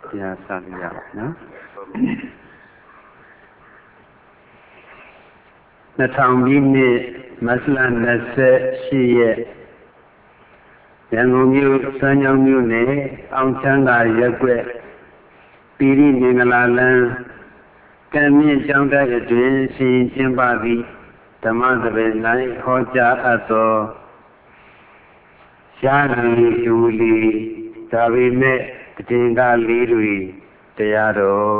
တရားစရအောင်နော်2000ပြည့်နှစ်မတ်လ28ရက်ရန်ကုန်မြို့စမ်းချောင်းမြို့နယ်အောင်ချမ်းသာရပ်ကွက်ပိရိမင်္ဂလာလမ်းကံမြင့်ကျောင်းတိုက်အတွင်းရှင်ကျင်းပသည့်ဓမ္မသဘင်၌ဟောကြားအပ်သောရှားလီလူလီဒါပေမဲ့တည်ငါလေးတွေတရားတော်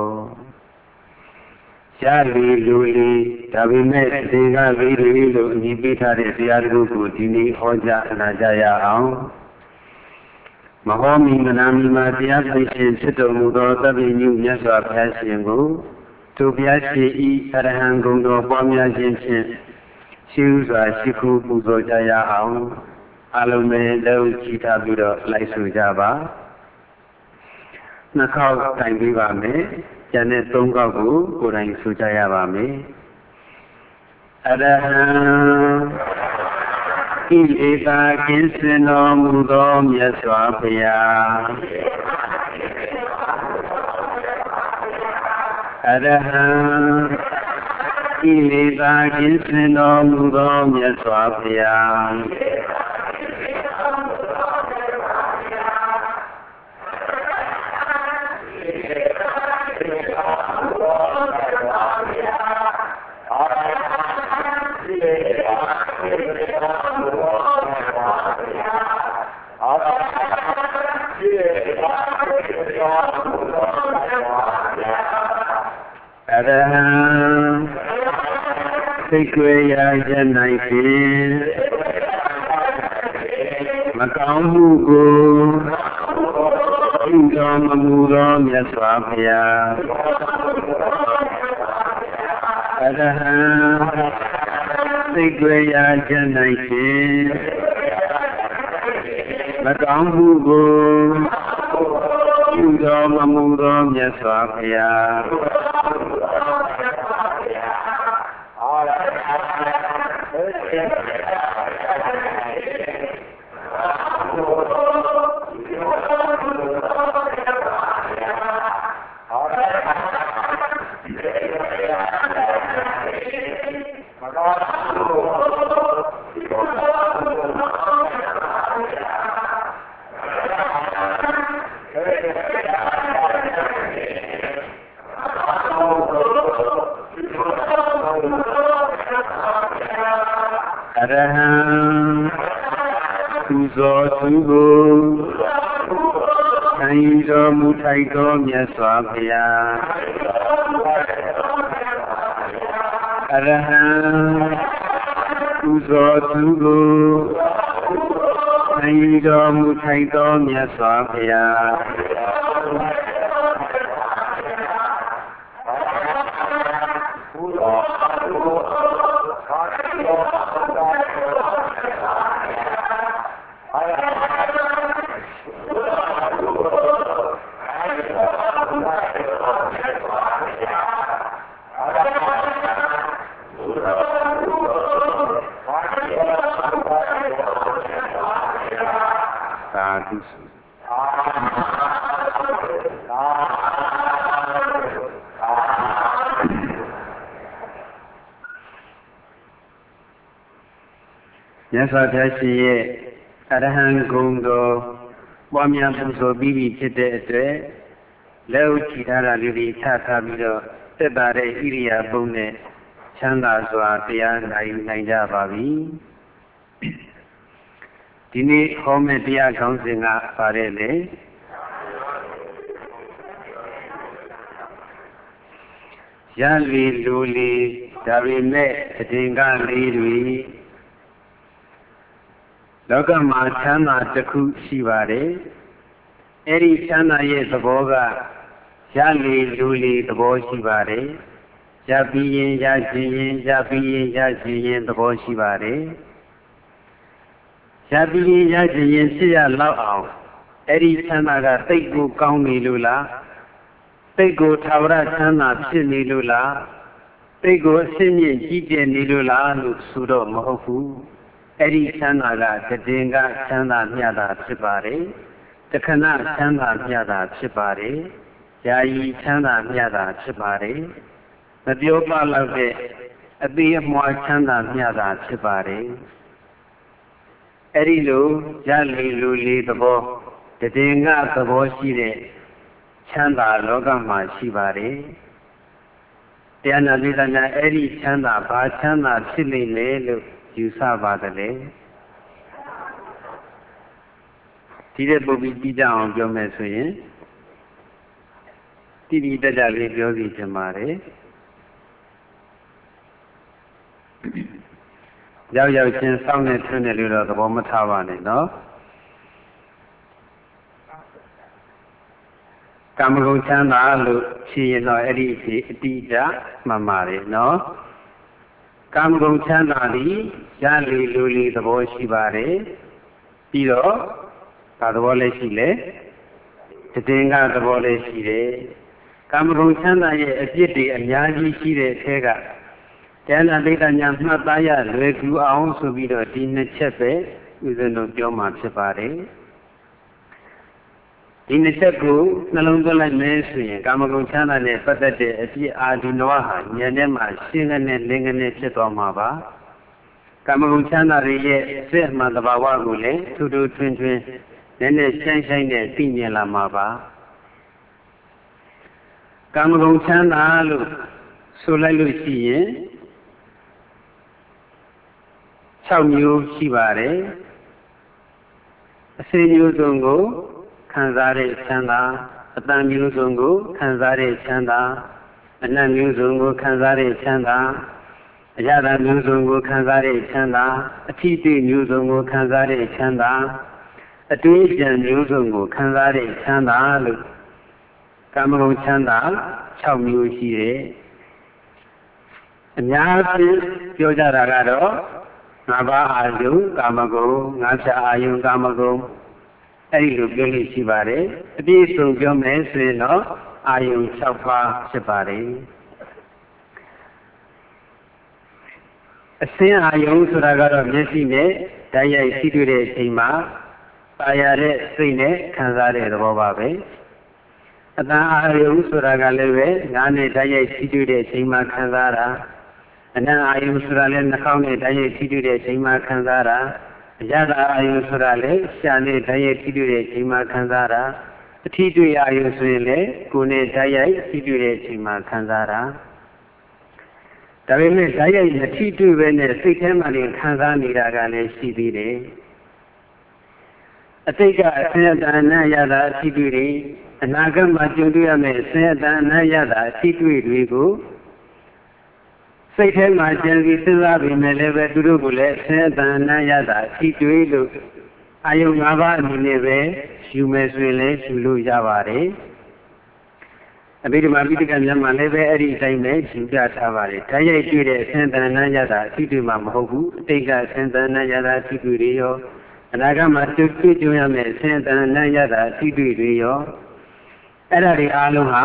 ရှားလီလူလီဒါပေမဲ့တည်ငါလေးတွေလို့အမည်ပေးထားတဲ့တရားတော်ကိုဒီနေ့ဟောကြားအနာကြရအောင်မဟောမီမနာမီမှာတရားသိရှင်ဖြစ်တော်မူသောသဗ္ဗညုမြတ်စွာဘုရားရှင်ကိုသူဘုရားရှင်ဤအရဟံဂုဏ်တော်ပွားများခြင်းဖြင့်ရှိဥစွာရှိခုပူဇော်ကြရအောင်အလုံးစုံလုံးကြည်ထားပြီးတော့လိုက်ဆိုကြပါနှစ်ခေါက်တိုင်ပြီးပါမယ်ကျန်တဲ့သုံးခေါက်ကိုကိုယ်တိုင်ဆိုကြရပါမယ်အရဟံဤဧတာကင်းစင်တော်မူသောမြတ်စွာဘုရားအရဟံဤဧတာကင်းစင်တော်မူသောမြတ်စွာဘုရားအရဟံသိကွေရာရ၌ဖြင့်မကောင်းမှုကိုပြုတော်မမူသောမြတ်စွာဘုရားအရဟံသိကွေရာရ၌ဖြင့်မကောင်းမှုကိုပြုတော်မမူသောမြတ်စွာဘုရားအရဟံသူဇောသူကိုခံယူတော်မူထိုက်သောမြတ်စွာဘုရားအရဟံသူဇောသူကိုခံယူတော်မူထိုက်သောမြတ်စွာဘုရားမြတ်စွာဘုရားရှင်ရဲ့အရဟံဂုဏ်တော်ပွားများပူဇော်ပြီးပြီဖြစ်တဲ့အတွက်လက်ဥချီထားတာလေးတွေချထားပြီးတော့သက်သာတဲ့ဣရိယာပုနဲ့ချမ်းသာစွာတရားနိုင်ကြပါပြီဒီနေ့ဟောမယ့်တရားခေါင်းစဉ်ကပါတယ်လေရလီလူလီဒါပေမဲ့အတင်ကလေးတွေလောကမှာချမ်းသာတစ်ခုရှိပါတယ်အဲ့ဒီချမ်းသာရဲ့သဘောကရလီလူလီသဘောရှိပါတယ်ရပြီးရင်ရခြင်းရင်ရပြီးရင်ရခြင်းရင်သဘောရှိပါတယ်ရပြီးရင်ရခြင်းရင်ဖြစ်ရလောက်အောင်အဲ့ဒီချမ်းသာကသိတ်ကိုကောင်းနေလို့လားသိတ်ကိုထာဝရချမ်းသာဖြစ်နေလို့လားသိတ်ကိုအစစ်မြင့်ကြီးကျယ်နေလို့လားလို့ဆိုတော့မဟုတ်ဘူးအဲ့ဒီချမ်းသာကတည်ငါချမ်းသာမြတ်တာဖြစ်ပါတယ်တခဏချမ်းသာမြတ်တာဖြစ်ပါတယ်ယာယီချမ်းသာမြတ်တာဖြစ်ပါတယ်မပြောပလောက်တဲ့အသေးအမွှားချမ်းသာမြတ်တာဖြစ်ပါတယ်အဲ့ဒီလိုရလေလူလေးသဘောတည်ငါသဘောရှိတဲ့ချမ်းသာလောကမှာရှိပါတယ်တရားနာပိဋကနာအဲ့ဒီချမ်းသာဘာချမ်းသာဖြစ်လိမ့်မယ်လို့ယူဆပါတယ်လေဒီတဲ့ပုဂ္ဂိုလ်ကြည့်ကြအောင်ပြောမယ်ဆိုရင်တိတိတတ်ကြလေးပြောစီချင်ပါတယ်ရောက်ချင်းစောင့်နေထွန်းနေလို့တော့သဘောမထားပါနဲ့နော်ကာမဂုဏ်ချမ်းသာလို့ဖြေရင်တော့အဲ့ဒီဖြေအတိအကျမှန်ပါတယ်နော်ကာမဂုဏ်ချမ်းသာသည်ရလေလူလီသဘောရှိပါတယ်ပြီးတော့ဘာသဘောလဲရှိလဲတည်ငါသဘောလဲရှိတယ်ကာမဂုဏ်ချမ်းသာရဲ့အပြစ်တွေအများကြီးရှိတဲ့အထက်ကတရားနာပိဋကညာမှတ်သားရလွယ်ကူအောင်ဆိုပြီးတော့ဒီနှစ်ချက်ပဲဥစဉ်တို့ပြောမှာဖြစ်ပါတယ်ဒီနှစ်ချက်ကိုနှလုံးသွင်းလိုက်မယ်ဆိုရင်ကာမဂုဏ်ချမ်းသာနဲ့ပတ်သက်တဲ့အပြစ်အာဒီနဝဟာဉာဏ်ထဲမှာရှင်းတဲ့လင်းကနေဖြစ်သွားမှာပါကာမဂုဏ်ချမ်းသာရဲ့စိတ်မှန်သဘာဝကိုလည်းထူးထူးထွန်းထွန်းနည်းနည်းရှင်းရှင်းနဲ့သိမြင်လာမှာပါကာမဂုဏ်ချမ်းသာလို့ဆိုလိုက်လို့ရှိရင်6မျိုးရှိပါတယ်အစေမျိုးစုံကိုခံစားတဲ့ချမ်းသာအတန်မျိုးစုံကိုခံစားတဲ့ချမ်းသာအနတ်မျိုးစုံကိုခံစားတဲ့ချမ်းသာအရသာမျိုးစုံကိုခံစားတဲ့ချမ်းသာအထီးတိမျိုးစုံကိုခံစားတဲ့ချမ်းသာအတွေ့အကြံမျိုးစုံကိုခံစားတဲ့ချမ်းသာလို့ကာမဂုဏ်ချမ်းသာ6မျိုးရှိတယ်အများကြီးပြောကြတာကတော့5ပါးအာယုကာမဂုဏ်5ဖြာအာယုကာမဂုဏ်အဲ့ဒီလိုပြောလို့ရှိပါတယ်အပြည့်အစုံပြောမယ်ဆိုရင်တော့အာယု6ပါးဖြစ်ပါတယ်အစင်းအာယုဆိုတာကတော့မျက်စိနဲ့ဓာတ်ရိုက်ရှိတွေ့တဲ့အချိန်မှာပါရတဲ့စိတ်နဲ့ခံစားတဲ့သဘောပါပဲအတန်အာယုဆိုတာကလည်းပဲငါးနဲ့ဓာတ်ရိုက်ရှိတွေ့တဲ့အချိန်မှာခံစားတာအနံ့အာယုဆိုတာလည်းနှာခေါင်းနဲ့ဓာတ်ရိုက်ထိတွေ့တဲ့အချိန်မှာခံစားတာအရသာအာယုဆိုတာလည်းရှာနဲ့ဓာတ်ရိုက်ထိတွေ့တဲ့အချိန်မှာခံစားတာအထီးတွေ့အာယုဆိုရင်လည်းကိုယ်နဲ့ဓာတ်ရိုက်ထိတွေ့တဲ့အချိန်မှာခံစားတာဒါပေမဲ့ဓာတ်ရိုက်မထိတွေ့ပဲနဲ့စိတ်ထဲမှာလည်းခံစားနေတာကလည်းရှိသေးတယ်အတိတ်ကအဆင်းရဲတဏ္ဍရတာအထီးတွေ့တွေအနာဂတ်မှာကြုံတွေ့ရမယ့်ဆင်းရဲတဏ္ဍရတာအထီးတွေ့တွေကိုစိတ်ထဲမှာကြံပြီးစဉ်းစားပြီးမယ်လည်းပဲသူတို့ကလည်းဆင်းရဲတဏ္ဍရတာအထီးတွေ့လို့အာယု၅ပါးအနေနဲ့ပဲယူမယ်ဆိုရင်လည်းယူလို့ရပါတယ်အဘိဓမ္မာပိဋကမြတ်မှာလည်းပဲအဲ့ဒီအတိုင်းပဲယူပြထားပါတယ်ဓာတ်ရိုက်တွေ့တဲ့အဆင်းတဏ္ဍရတာအထီးတွေ့မှာမဟုတ်ဘူးအတိတ်ကအဆင်းတဏ္ဍရတာအထီးတွေ့တွေရောအနာဂတ်မှာတွေ့ကြုံရမယ့်ဆင်းရဲတဏ္ဍရတာအထီးတွေ့တွေရောအဲ့ဒါတွေအားလုံးဟာ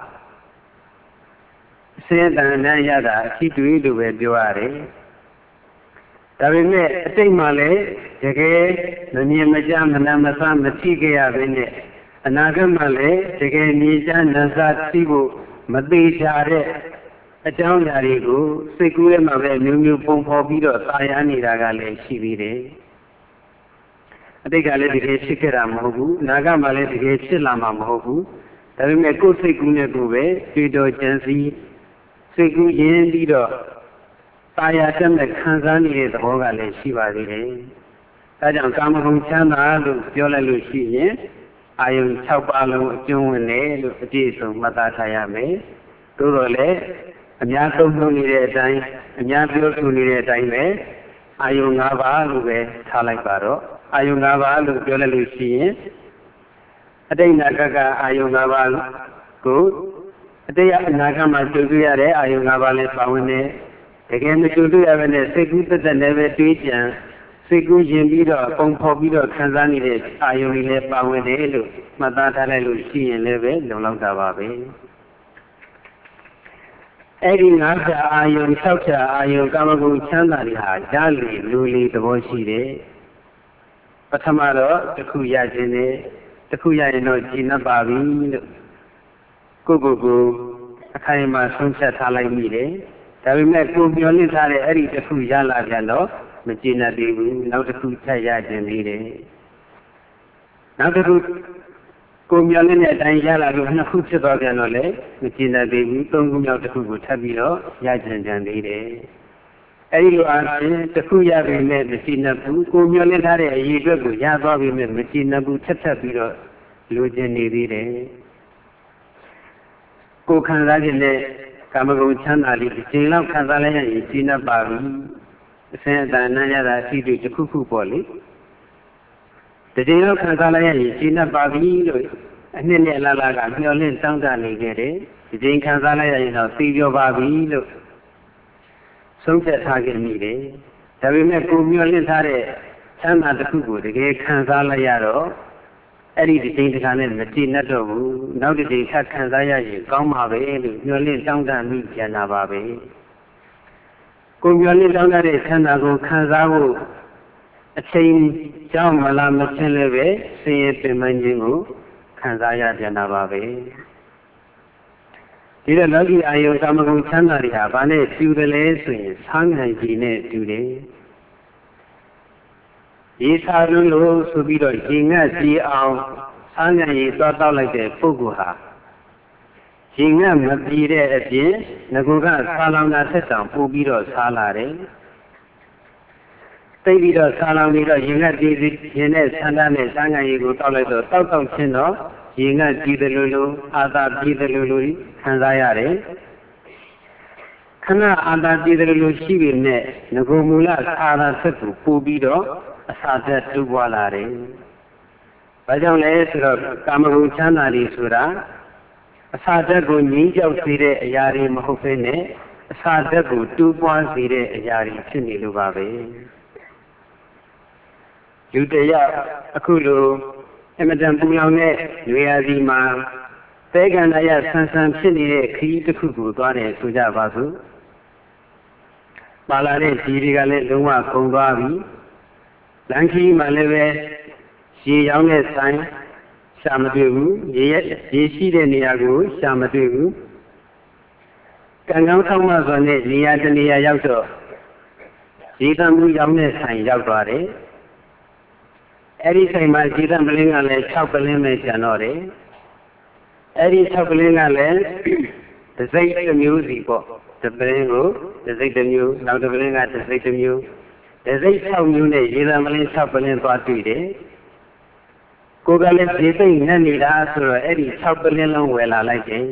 ဆင်းရဲတဏ္ဍရတာအထီးတွေ့လို့ပဲပြောရတယ်ဒါပေမဲ့အတိတ်မှာလည်းတကယ်မမြင်မကြားမနာမဆမသိကြရဘဲနဲ့အနာဂတ်မှာလည်းတကယ်မြင်ကြားနားစားသိဖို့မသေးချာတဲ့အကြောင်းအရာတွေကိုစိတ်ကူးထဲမှာပဲမျိုးမျိုးပုံဖော်ပြီးတော့သာယာနေတာကလည်းရှိသေးတယ်အတိတ်ကလည်းတကယ်ဖြစ်ခဲ့တာမဟုတ်ဘူးအနာဂတ်မှာလည်းတကယ်ဖြစ်လာမှာမဟုတ်ဘူးဒါပေမဲ့ကိုယ်စိတ်ကူးနဲ့ကိုယ်ပဲတွေ့တော်ကြံစည်စိတ်ကူးရင်းပြီးတော့တာယာတက်မဲ့ခံစားနေတဲ့သဘောကလည်းရှိပါသေးတယ်။ဒါကြောင့်ကာမဂုဏ်ချမ်းသာလို့ပြောလိုက်လို့ရှိရင်အာယု6ပါးလုံးအကျုံးဝင်တယ်လို့အပြည့်အစုံမှတ်သားထားရမယ်။သို့တော်လည်းအများသုံးနှုန်းနေတဲ့အတိုင်းအများပြောဆိုနေတဲ့အတိုင်းပဲအာယု5ပါးလို့ပဲထားလိုက်ပါတော့အာယု5ပါးလို့ပြောလိုက်လို့ရှိရင်အတိတ်နာဂတ်အာယု5ပါးကိုအတိတ်အနာဂတ်မှာကြုံတွေ့ရတဲ့အာယု5ပါးလည်းပါဝင်တယ်တကယ်မကြုံတွေ့ရဘဲနဲ့စိတ်ကူးသက်သက်နဲ့ပဲတွေးကြံစိတ်ကူးရင်ပြီးတော့ပုံဖော်ပြီးတော့ခံစားနေတဲ့အာယုတွေလည်းပါဝင်တယ်လို့မှတ်သားထားလိုက်လို့ရှိရင်လည်းပဲလုံလောက်တာပါပဲအဲ့ဒီ၅ဖြာအာယု၆ဖြာအာယုကာမဂုဏ်ချမ်းသာတွေဟာရလေလူလေသဘောရှိတယ်ပထမတော့တစ်ခုရခြင်းနဲ့တစ်ခုရရင်တော့ကြည်နပ်ပါပြီလို့အခိုင်အမာဆုံးဖြတ်ထားလိုက်မိတယ်ဒါပေမဲ့ကိုမျောလင့်ထားတဲ့အဲ့ဒီတစ်ခုရလာပြန်တော့မကျေနပ်သေးဘူးနောက်တစ်ခုထပ်ရခြင်းသေးတယ်နောက်တစ်ခုကိုမျောလင့်တဲ့အတိုင်းရလာလို့နှစ်ခုဖြစ်သွားပြန်တော့လေမကျေနပ်သေးဘူးသုံးခုမြောက်တစ်ခုကိုထပ်ပြီးတော့ရခြင်းကြံသေးတယ်အဲ့ဒီလိုအားဖြင့်တစ်ခုရပြီနဲ့မကျေနပ်ဘူးကိုမျောလင့်ထားတဲ့အရေးအတွက်ကိုရသွားပြီနဲ့မကျေနပ်ဘူးထပ်ပြီးတော့လိုချင်နေသေးတယ်ကိုခံစားခြင်းနဲ့ကာမဂုဏ်ချမ်းသာလေးဒီချိန်လောက်ခံစားလိုက်ရင်ကျေနပ်ပါပြီအစဉ်အတန်နဲ့ရတာရှိတွေ့တစ်ခုခုပေါ့လေဒီချိန်လောက်ခံစားလိုက်ရင်ကျေနပ်ပါပြီလို့အနှစ်နဲ့လာကမျှော်လင့်တောင်းတနေခဲ့တယ်ဒီချိန်ခံစားလိုက်ရင်တော့သိပြောပါပြီလို့ဆုံးဖြတ်ထားခဲ့မိတယ်ဒါပေမဲ့ကိုမျှော်လင့်ထားတဲ့ချမ်းသာတစ်ခုကိုတကယ်ခံစားလိုက်ရတော့အဲ့ဒီချိန်တစ်ခါနဲ့မကျေနပ်တော့ဘူးနောက်တစ်ချိန်ထပ်ခံစားရရင်ကောင်းပါပဲလို့မျှော်လင့်တောင်းတမိပြန်လာပါပဲကိုမျှော်လင့်တောင်းတတဲ့ချမ်းသာကိုခံစားဖို့အချိန်ကြောင်းမလားမချင်းလည်းပဲဆင်းရဲပင်ပန်းခြင်းကိုခံစားရပြန်လာပါပဲဒီတော့လောကီအာယုကာမဂုဏ်ချမ်းသာတွေဟာဘာနဲ့တူတယ်လဲဆိုရင်ဆန်းငံကြီးနဲ့တူတယ်ရေစာလို့ဆိုပြီးတော့ရေငတ်ကြည်အောင်ဆန်းငံရေသွားတောက်လိုက်တဲ့ပုဂ္ဂိုလ်ဟာရေငတ်မပြေတဲ့အပြင်ငကူကဆာလောင်တာဆက်ဆောင်ပို့ပြီးတော့ဆာလာတယ်သိပြီးတော့ဆာလောင်ပြီးတော့ရေငတ်ကြည်ခြင်းနဲ့ဆန္ဒနဲ့ဆန်းငံရေကိုတောက်လိုက်တော့တောက်ချင်းတော့ရေငတ်ကြည်တယ်လို့အာသာပြေတယ်လို့ခံစားရတယ်ခဏအာသာပြေတယ်လို့ရှိပြီနဲ့ငကူမူလအာသာဆက်ကိုပို့ပြီးတော့အစာသက်တူပွားလာတယ်။ဘာကြောင့်လဲဆိုတော့ကာမဂုဏ်ချမ်းသာတွေဆိုတာအစာသက်ကိုငြိမ်းချောက်စေတဲ့အရာတွေမဟုတ်ဘဲနဲ့အစာသက်ကိုတူပွားစေတဲ့အရာတွေဖြစ်နေလို့ပါပဲ။လူတယောက်အခုလိုအမတန်ပူလောင်တဲ့ရွေရာစီမှာသဲကန္တရဆန်းဆန်းဖြစ်နေတဲ့ခရီးတစ်ခုကိုသွားတယ်ဆိုကြပါစို့။ပါလာတဲ့ဒီတွေကလည်းလုံးဝကုန်သွားပြီ။လမ်းခီးမှလည်းပဲရေရောင်းတဲ့ဆိုင်ရှာမတွေ့ဘူးရေရှိတဲ့နေရာကိုရှာမတွေ့ဘူးကံကောင်းထောက်မှဆိုတဲ့နေရာတနေရာရောက်တော့ရေတံမှုရောင်းတဲ့ဆိုင်ရောက်သွားတယ်အဲ့ဒီဆိုင်မှာရေတံပလင်းကလည်း6ပလင်းပဲကျန်တော့တယ်အဲ့ဒီ6ပလင်းကလည်းတစ်စိတ်တစ်မျိုးစီပေါ့တစ်ပလင်းကိုတစ်စိတ်တစ်မျိုးနောက်တစ်ပလင်းကတစ်စိတ်တစ်မျိုးတစ်စိတ်6မျိုးနဲ့ရေတံပလင်း6ပလင်းသွားတွေ့တယ်ကိုကလည်းရေသိမ့်နဲ့နေတာဆိုတော့အဲ့ဒီ6ပလင်းလုံးဝယ်လာလိုက်တယ်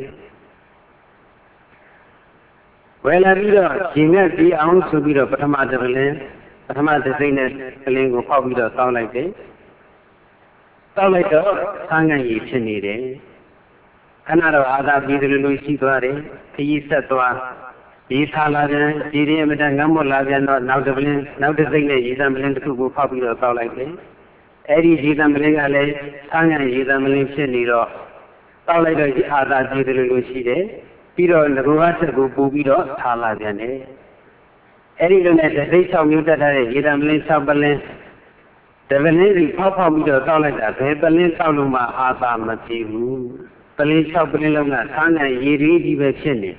ဝယ်လာပြီးတော့ရှင်နဲ့ပြီးအောင်ဆိုပြီးတော့ပထမတစ်စိတ်နဲ့ပလင်းကိုဖောက်ပြီးတော့တောက်လိုက်တယ်တောက်လိုက်တော့ဆန်းငံကြီးဖြစ်နေတယ်ခဏတော့အာသာပြီးတယ်လို့ရှိသွားတယ်ခရီးဆက်သွားဒီထားလာပြန်ဒီရင်အမတန်ငမ်းမွတ်လာပြန်တော့နောက်တစ်စိတ်နဲ့ရေတံပလင်းတစ်ခုကိုဖောက်ပြီးတော့တောက်လိုက်တယ်အဲ့ဒီရေတံပလင်းကလည်းဆန်းငံရေတံပလင်းဖြစ်နေတော့တောက်လိုက်တော့အာသာပြီးတယ်လို့ရှိတယ်ပြီးတော့ငကူကဆက်ကိုပူပြီးတော့ထားလာပြန်တယ်အဲ့ဒီလိုနဲ့တစ်စိတ်6မျိုးတက်ထားတဲ့ရေတံပလင်း6ပလင်းတပလင်းစီဖောက်ပြီးတော့တောက်လိုက်တာဘယ်ပလင်းတောက်လို့မှအာသာမပြေဘူးပလင်း6ပလင်းလုံးကဆန်းငံရေကြီးပဲဖြစ်နေ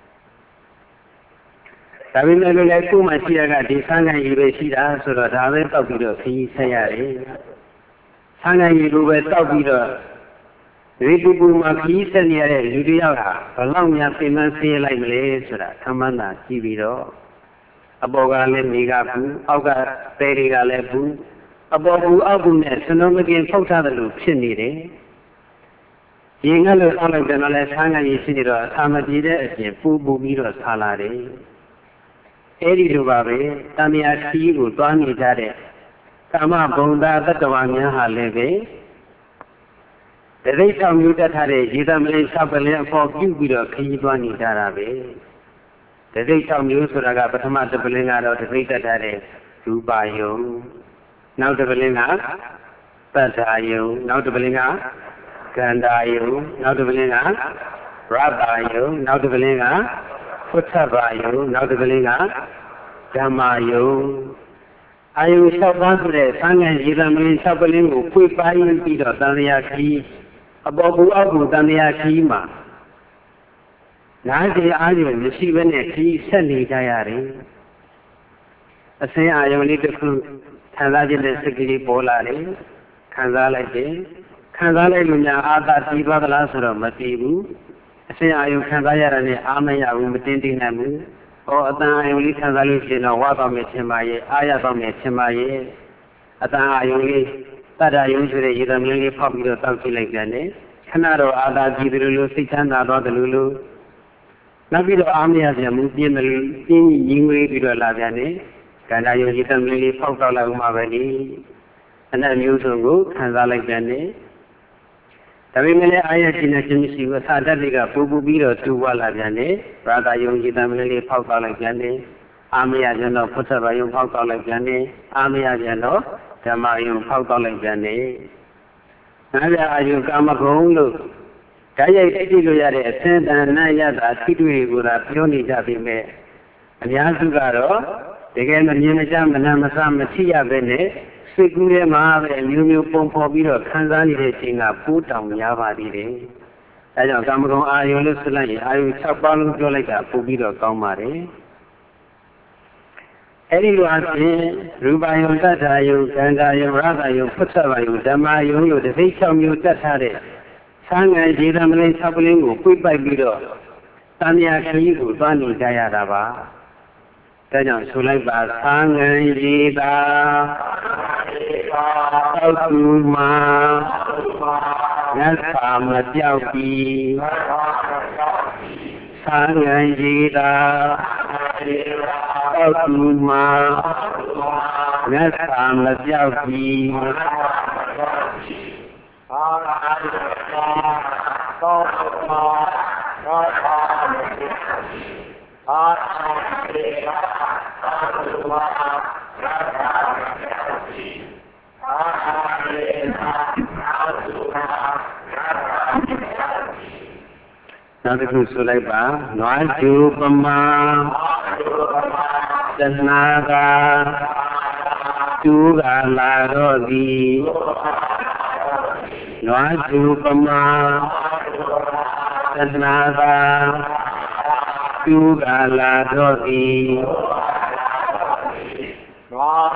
ဒါပေမဲ့လည်းကိုယ်မှရှိရကဒီဆန်းငံရေပဲရှိတာဆိုတော့ဒါပဲတောက်ပြီးတော့ခရီးဆက်ရတယ်ဆန်းငံရေကိုပဲတောက်ပြီးတော့ဒီပူမှာခရီးဆက်နေရတဲ့လူတယောက်ဟာဘလောက်များပြင်ပန်းဆေးလိုက်မလဲဆိုတာသမ်းမန်းသာကြည့်ပြီးတော့အပေါ်ကလည်းနေကဘူးအောက်ကသဲတွေကလည်းဘူးအပေါ်ဘူးအောက်ဘူးနဲ့စနုံးမကင်ဖုတ်ထားတယ်လို့ဖြစ်နေတယ်ရေငတ်လို့ဆောက်လိုက်တယ်တော့လည်းဆန်းငံကြီးရှိနေတော့အာမပြေတဲ့အပြင်ပူပြီးတော့ဆာလာတယ်အဲ့ဒီလိုပါပဲတမယာခီးကိုသွားနေကြတဲ့ကာမဘုံသာတတ္တဝါများဟာလည်းပဲတသိက်ဆောင်မျိုးတက်ထားတဲ့ရေတံပလင်း6ပလင်းအပေါ်ပြုပြီးတော့ခရီးသွားနေကြတာပဲတသိက်ဆောင်မျိုးဆိုတာကပထမတစ်ပလင်းကတော့တသိက်တက်ထားတဲ့ရူပါယုံနောက်တစ်ပလင်းကသတ္ထာယုံနောက်တစ်ပလင်းကကန္တာယုံနောက်တစ်ပလင်းကရတ္တာယုံနောက်တစ်ပလင်းကพุทธบายุနောက်တစ်ကလေးကဓမ္မယုံအာယု6ပါးဆိုတဲ့သံဃာရေတံပလင်း6ပလင်းကိုဖွေပိုင်းပြီးတော့တန်လျာခီးအပေါ်ကူအောက်ကူတန်လျာခီးမှာနားစီအားဖြင့်မရှိဘဲနဲ့ခရီးဆက်နေကြရတယ်အစင်းအာယုံလေးတစ်ခုခံစားခြင်းတဲ့စိတ်ကလေးပေါ်လာတယ်ခံစားလိုက်တယ်ခံစားလိုက်လို့များအာသာတည်သွားသလားဆိုတော့မတည်ဘူးအစင်းအာယုံခံစားရတာနဲ့အားမရဘူးမတင်းတင်းနိုင်ဘူးဟောအတန်အာယုံလေးခံစားလို့ရှိရင်တော့ဝါသွားမယ်ထင်ပါရဲ့အားရသွားမယ်ထင်ပါရဲ့အတန်အာယုံလေးတတ္တယုံဆိုတဲ့ရေသမီးလေးဖောက်ပြီးတော့တောက်ကြည့်လိုက်ပြန်တယ်ခဏတော့အာသာကြည့်တယ်လို့စိတ်ချမ်းသာသွားတယ်လို့နောက်ပြီးတော့အားမရပြန်ဘူးပြင်းတယ်လို့ပြင်းရင်းငွေပြီးတော့လာပြန်တယ်ကန္တာယုံရေသမီးလေးဖောက်တော့လိုက်မှပဲဒီအနတ်မျိုးစုံကိုခံစားလိုက်ပြန်တယ်ဒါပေမဲ့လည်းအာရခြင်းနဲ့ခြင်းမရှိဘူးအသာတက်တွေကပူပူပြီးတော့တူဝလာပြန်တယ်ဘာသာယုံရေသမီးလေးဖောက်တော့လိုက်ပြန်တယ်အာမရပြန်တော့พุทธဘာယုံဖောက်တော့လိုက်ပြန်တယ်အာမရပြန်တော့ဓမ္မယုံဖောက်တော့လိုက်ပြန်တယ်နားပြအာယုကာမဂုဏ်လို့ဓာတ်ရိုက်သိလို့ရတဲ့အသင်္တန်နဲ့ရတာထိတွေ့ကိုသာပြောနေကြပြီမဲ့အများစုကတော့တကယ်မမြင်မကြမနာမဆမသိရပဲနဲ့စိတ်ကူးထဲမှာပဲမျိုးမျိုးပုံဖော်ပြီးတော့ခံစားနေတဲ့ချိန်ကပိုးတောင်များပါသေးတယ်။ဒါကြောင့်ကာမဂုဏ်အာယုလို့ဆိုလိုက်ရင်အာယု6ပါးလုံးပြောလိုက်တာပို့ပြီးတော့ကောင်းပါတယ်။အဲဒီလိုအပြင်ရူပယုံတတ္ထာယုံကန္တာယုံရသယုံพุทธဘာယုံဓမ္မယုံလို့တစ်စိတ်6မျိုးတတ်ထားတဲ့ဆန်းငံခြေသမလေး6ပလင်းကိုပြိပိုက်ပြီးတော့တန်မြာခရီးကိုသွားနေကြရတာပါဒါကြောင့်ဆိုလိုက်ပါဆန်းငံခြေသာသောက်သူမှာညသာမပြောက်ပြီးဆန်းငံခြေသာသောက်သူမှာညသာမပြောက်ပြီးနောက်တစ်ခုဆိုလိုက်ပါနွားကျူပမာသနာကကျူကလာတော့သည်နွားကျူပမာသနာကကျူကလာတော့သည်နွား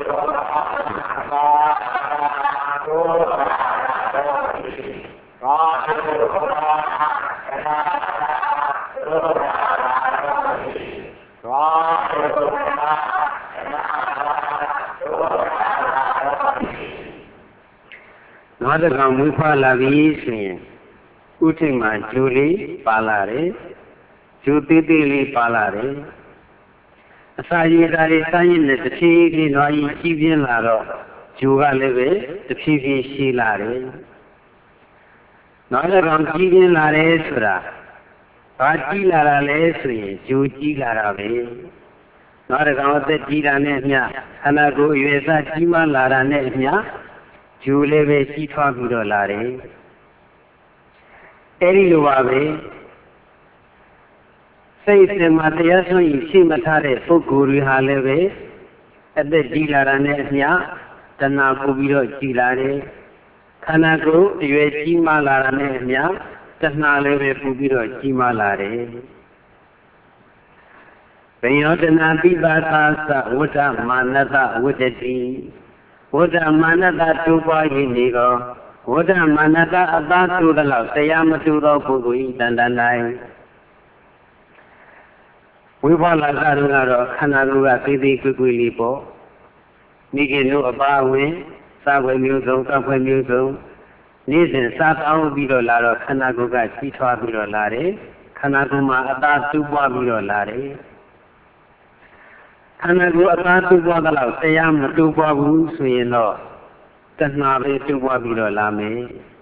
တကောင်မွေးဖွားလာပြီဆိုရင်ဥထိတ်မှာဂျူလေးပါလာတယ်ဂျူသေးသေးလေးပါလာတယ်အစာရည်ဓာတ်တွေစားရင်လည်းတစ်ဖြည်းဖြည်းနွားကြီးကြီးပြင်းလာတော့ဂျူကလည်းပဲတစ်ဖြည်းဖြည်းရှိလာတယ်နွားတကောင်ကြီးပြင်းလာတယ်ဆိုတာဘာကြီးလာတာလဲဆိုရင်ဂျူကြီးလာတာပဲနွားတကောင်အသက်ကြီးတာနဲ့အမျှခန္ဓာကိုယ်အရွယ်စားကြီးမားလာတာနဲ့အမျှဂျူလည်းပဲကြီးထွားပြီးတော့လာတယ်အဲဒီလိုပါပဲစိတ်စင်မှာတရားဆုံးရင်ရှိမထားတဲ့ပုဂ္ဂိုလ်တွေဟာလည်းပဲအသက်ကြီးလာတာနဲ့အမျှတဏှာပို့ပြီးတော့ကြီးလာတယ်ခန္ဓာကိုယ်အရွယ်ကြီးမားလာတာနဲ့အမျှတဏှာလည်းပဲပို့ပြီးတော့ကြီးမားလာတယ်ဘယောတနာပိပါသာသဝဋ္ဌမာနတဝဋ္ဌတိဝဋ္ဌမာနတတူပွား၍နေကောဝဋ္ဌမာနတအသာတူသလောက်တရားမတူသောပုဂ္ဂိုလ်ဤတန်တန်၌ဝိဘလာကတို့ကတော့ခန္ဓာကိုယ်ကသေးသေးကွယ်ကွယ်လေးပေါ့မိခင်တို့အပါဝင်စားခွေမျိုးစုံတောက်ခွေမျိုးစုံနေ့စဉ်စားကောင်းပြီးတော့လာတော့ခန္ဓာကိုယ်ကကြီးထွားပြီးတော့လာတယ်ခန္ဓာကိုယ်မှာအသာတူပွားပြီးတော့လာတယ်ခန္ဓာကိုယ်အသာတူပွားသလောက်တရားမတူပွားဘူးဆိုရင်တော့တဏှာပဲတူပွားပြီးတော့လာမယ်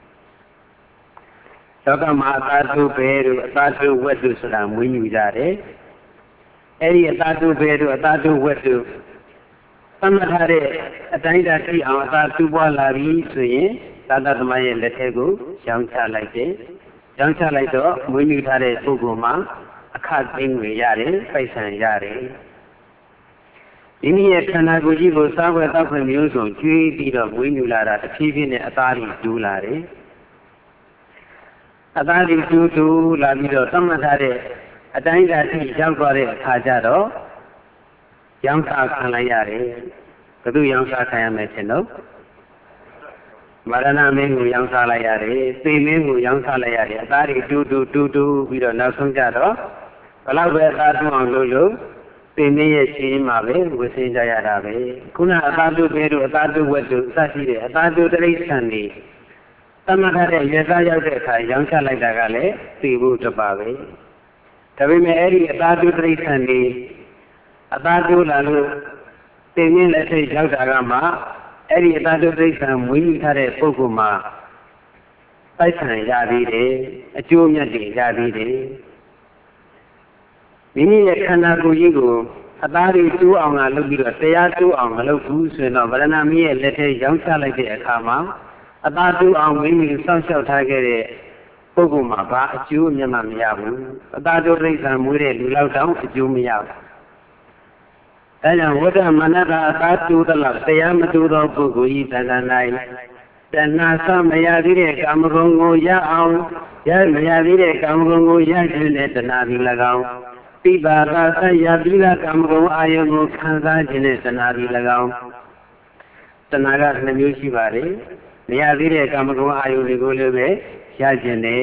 လောကမှာအသာတူပဲတို့အသာတူဝက်တို့ဆိုတာမွေးမြူကြတယ်အဲဒီအသာတူပဲတို့အသာတူဝက်တို့သတ်မှတ်ထားတဲ့အတိုင်းအတာထိအောင်အသာတူပွားလာပြီဆိုရင်သာသနာရဲ့လက်ထဲကိုရောင်းချလိုက်တယ်ရောင်းချလိုက်တော့မွေးမြူထားတဲ့ပုဂ္ဂိုလ်မှာအခသိမ်းဝင်ရတယ်ပိုက်ဆံရတယ်ဒီနည်းရဲ့ခန္ဓာကိုယ်ကြီးကိုစားွယ်တောက်ခွင့်မျိုးစုံကျွေးပြီးတော့မွေးမြူလာတာတစ်ဖြည်းဖြည်းနဲ့အသားတွေတူးလာတယ်အသားတွေတူလာပြီးတော့သတ်မှတ်ထားတဲ့အတိုင်းအတာထိရောက်သွားတဲ့အခါကျတော့ရောင်းစားခံလိုက်ရတယ်ဘယ်သူရောင်းစားခံရမယ်ထင်တော့မရဏမင်းကိုရောင်းစားလိုက်ရတယ်သေမင်းကိုရောင်းစားလိုက်ရတယ်အသားတွေတူပြီးတော့နောက်ဆုံးကြတော့ဘလောက်ပဲအသားတူအောင်လုပ်သေမင်းရဲ့ရှင်မှာပဲဝဆင်းကြရတာပဲခုနအသားတူပဲတို့အသားတူဝက်တို့အစရှိတဲ့အသားတူတိရစ္ဆာန်တွေသတ်မှတ်ထားတဲ့ရေသားရောက်တဲ့အခါရောင်းချလိုက်တာကလည်းသိဖို့တပါပဲဒါပေမဲ့အဲ့ဒီအသားတူတိရစ္ဆာန်တွေအသားတူလာလို့သိမြင်လက်ထိတ်ရောက်တာကမှအဲ့ဒီအသားတူတိရစ္ဆာန်မွေးယူထားတဲ့ပုဂ္ဂိုလ်မှာပိုက်ဆံရသေးတယ်အကျိုးမြတ်တွေရသေးတယ်မိမိရဲ့ခန္ဓာကိုယ်ကြီးကိုအသားတွေတူအောင်ကလုပ်ပြီးတော့တရားတူအောင်မလုပ်ဘူးဆိုရင်တော့ဗရဏမင်းရဲ့လက်ထဲရောင်းချလိုက်တဲ့အခါမှာအသားတူအောင်မိမိစောင့်ရှောက်ထားခဲ့တဲ့ပုဂ္ဂိုလ်မှာဘာအကျိုးအမြတ်မှမရဘူးအသားတူတိရစ္ဆာန်မွေးတဲ့လူလောက်တောင်အကျိုးမရဘူးဒါကြောင့်ဝဋ္ဌမနကအသားတူသလောက်တရားမတူသောပုဂ္ဂိုလ်ဤတဏ္ဍာ၌တဏှာသမရသေးတဲ့ကာမဂုဏ်ကိုရအောင်မရသေးတဲ့ကာမဂုဏ်ကိုရခြင်းနဲ့တဏှာသည်၎င်းပိပါဒသယပိလကာမဂုဏ်အာယုကိုခံစားခြင်းနဲ့တဏှာသည်၎င်းတဏှာက2မျိုးရှိပါတယ်မရသေးတဲ့ကာမဂုဏ်အာယုတွေကိုလည်းပဲရခြင်းနဲ့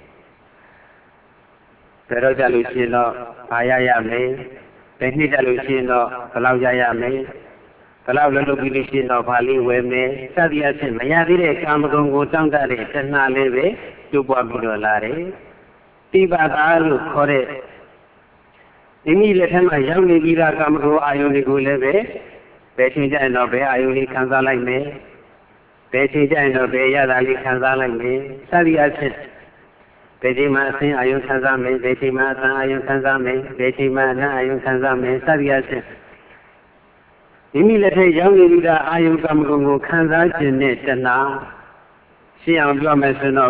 ဒါတော့ကြလို့ရှိရင်တော့ဘာရမယ်ဘယ်နှစ်ကြလို့ရှိရင်တော့ဘယ်လောက်ရမယ်ဘယ်လောက်လုပ်ပြီးလို့ရှိရင်တော့ဘာလေးဝယ်မယ်စသည်အဖြစ်မရသေးတဲ့ကာမဂုဏ်ကိုတောင်းတတဲ့တဏှာလေးပဲကျိုးပွားပြီးတော့လာတယ်တိပါဒလို့ခေါ်တဲ့မိမိလက်ထက်မှာရောက်နေပြီးသားကာမဂုဏ်အာယုတွေကိုလည်းပဲဘယ်ချိန်ကျရင်တော့ဘယ်အာယုလေးခံစားလိုက်မယ်ဘယ်ချိန်ကျရင်တော့ဘယ်ရတာလေးခံစားလိုက်မယ်စသည်အဖြစ်ဘယ်ချိန်မှာအစဉ်အာယုခံစားမယ်ဘယ်ချိန်မှာအသံအာယုခံစားမယ်ဘယ်ချိန်မှာအနံ့အာယုခံစားမယ်စသည်အဖြစ်မိမိလက်ထက်ရောက်နေပြီးသားအာယုကာမဂုဏ်ကိုခံစားခြင်းနဲ့တဏှာရှင်းအောင်ပြောမယ်ဆိုတော့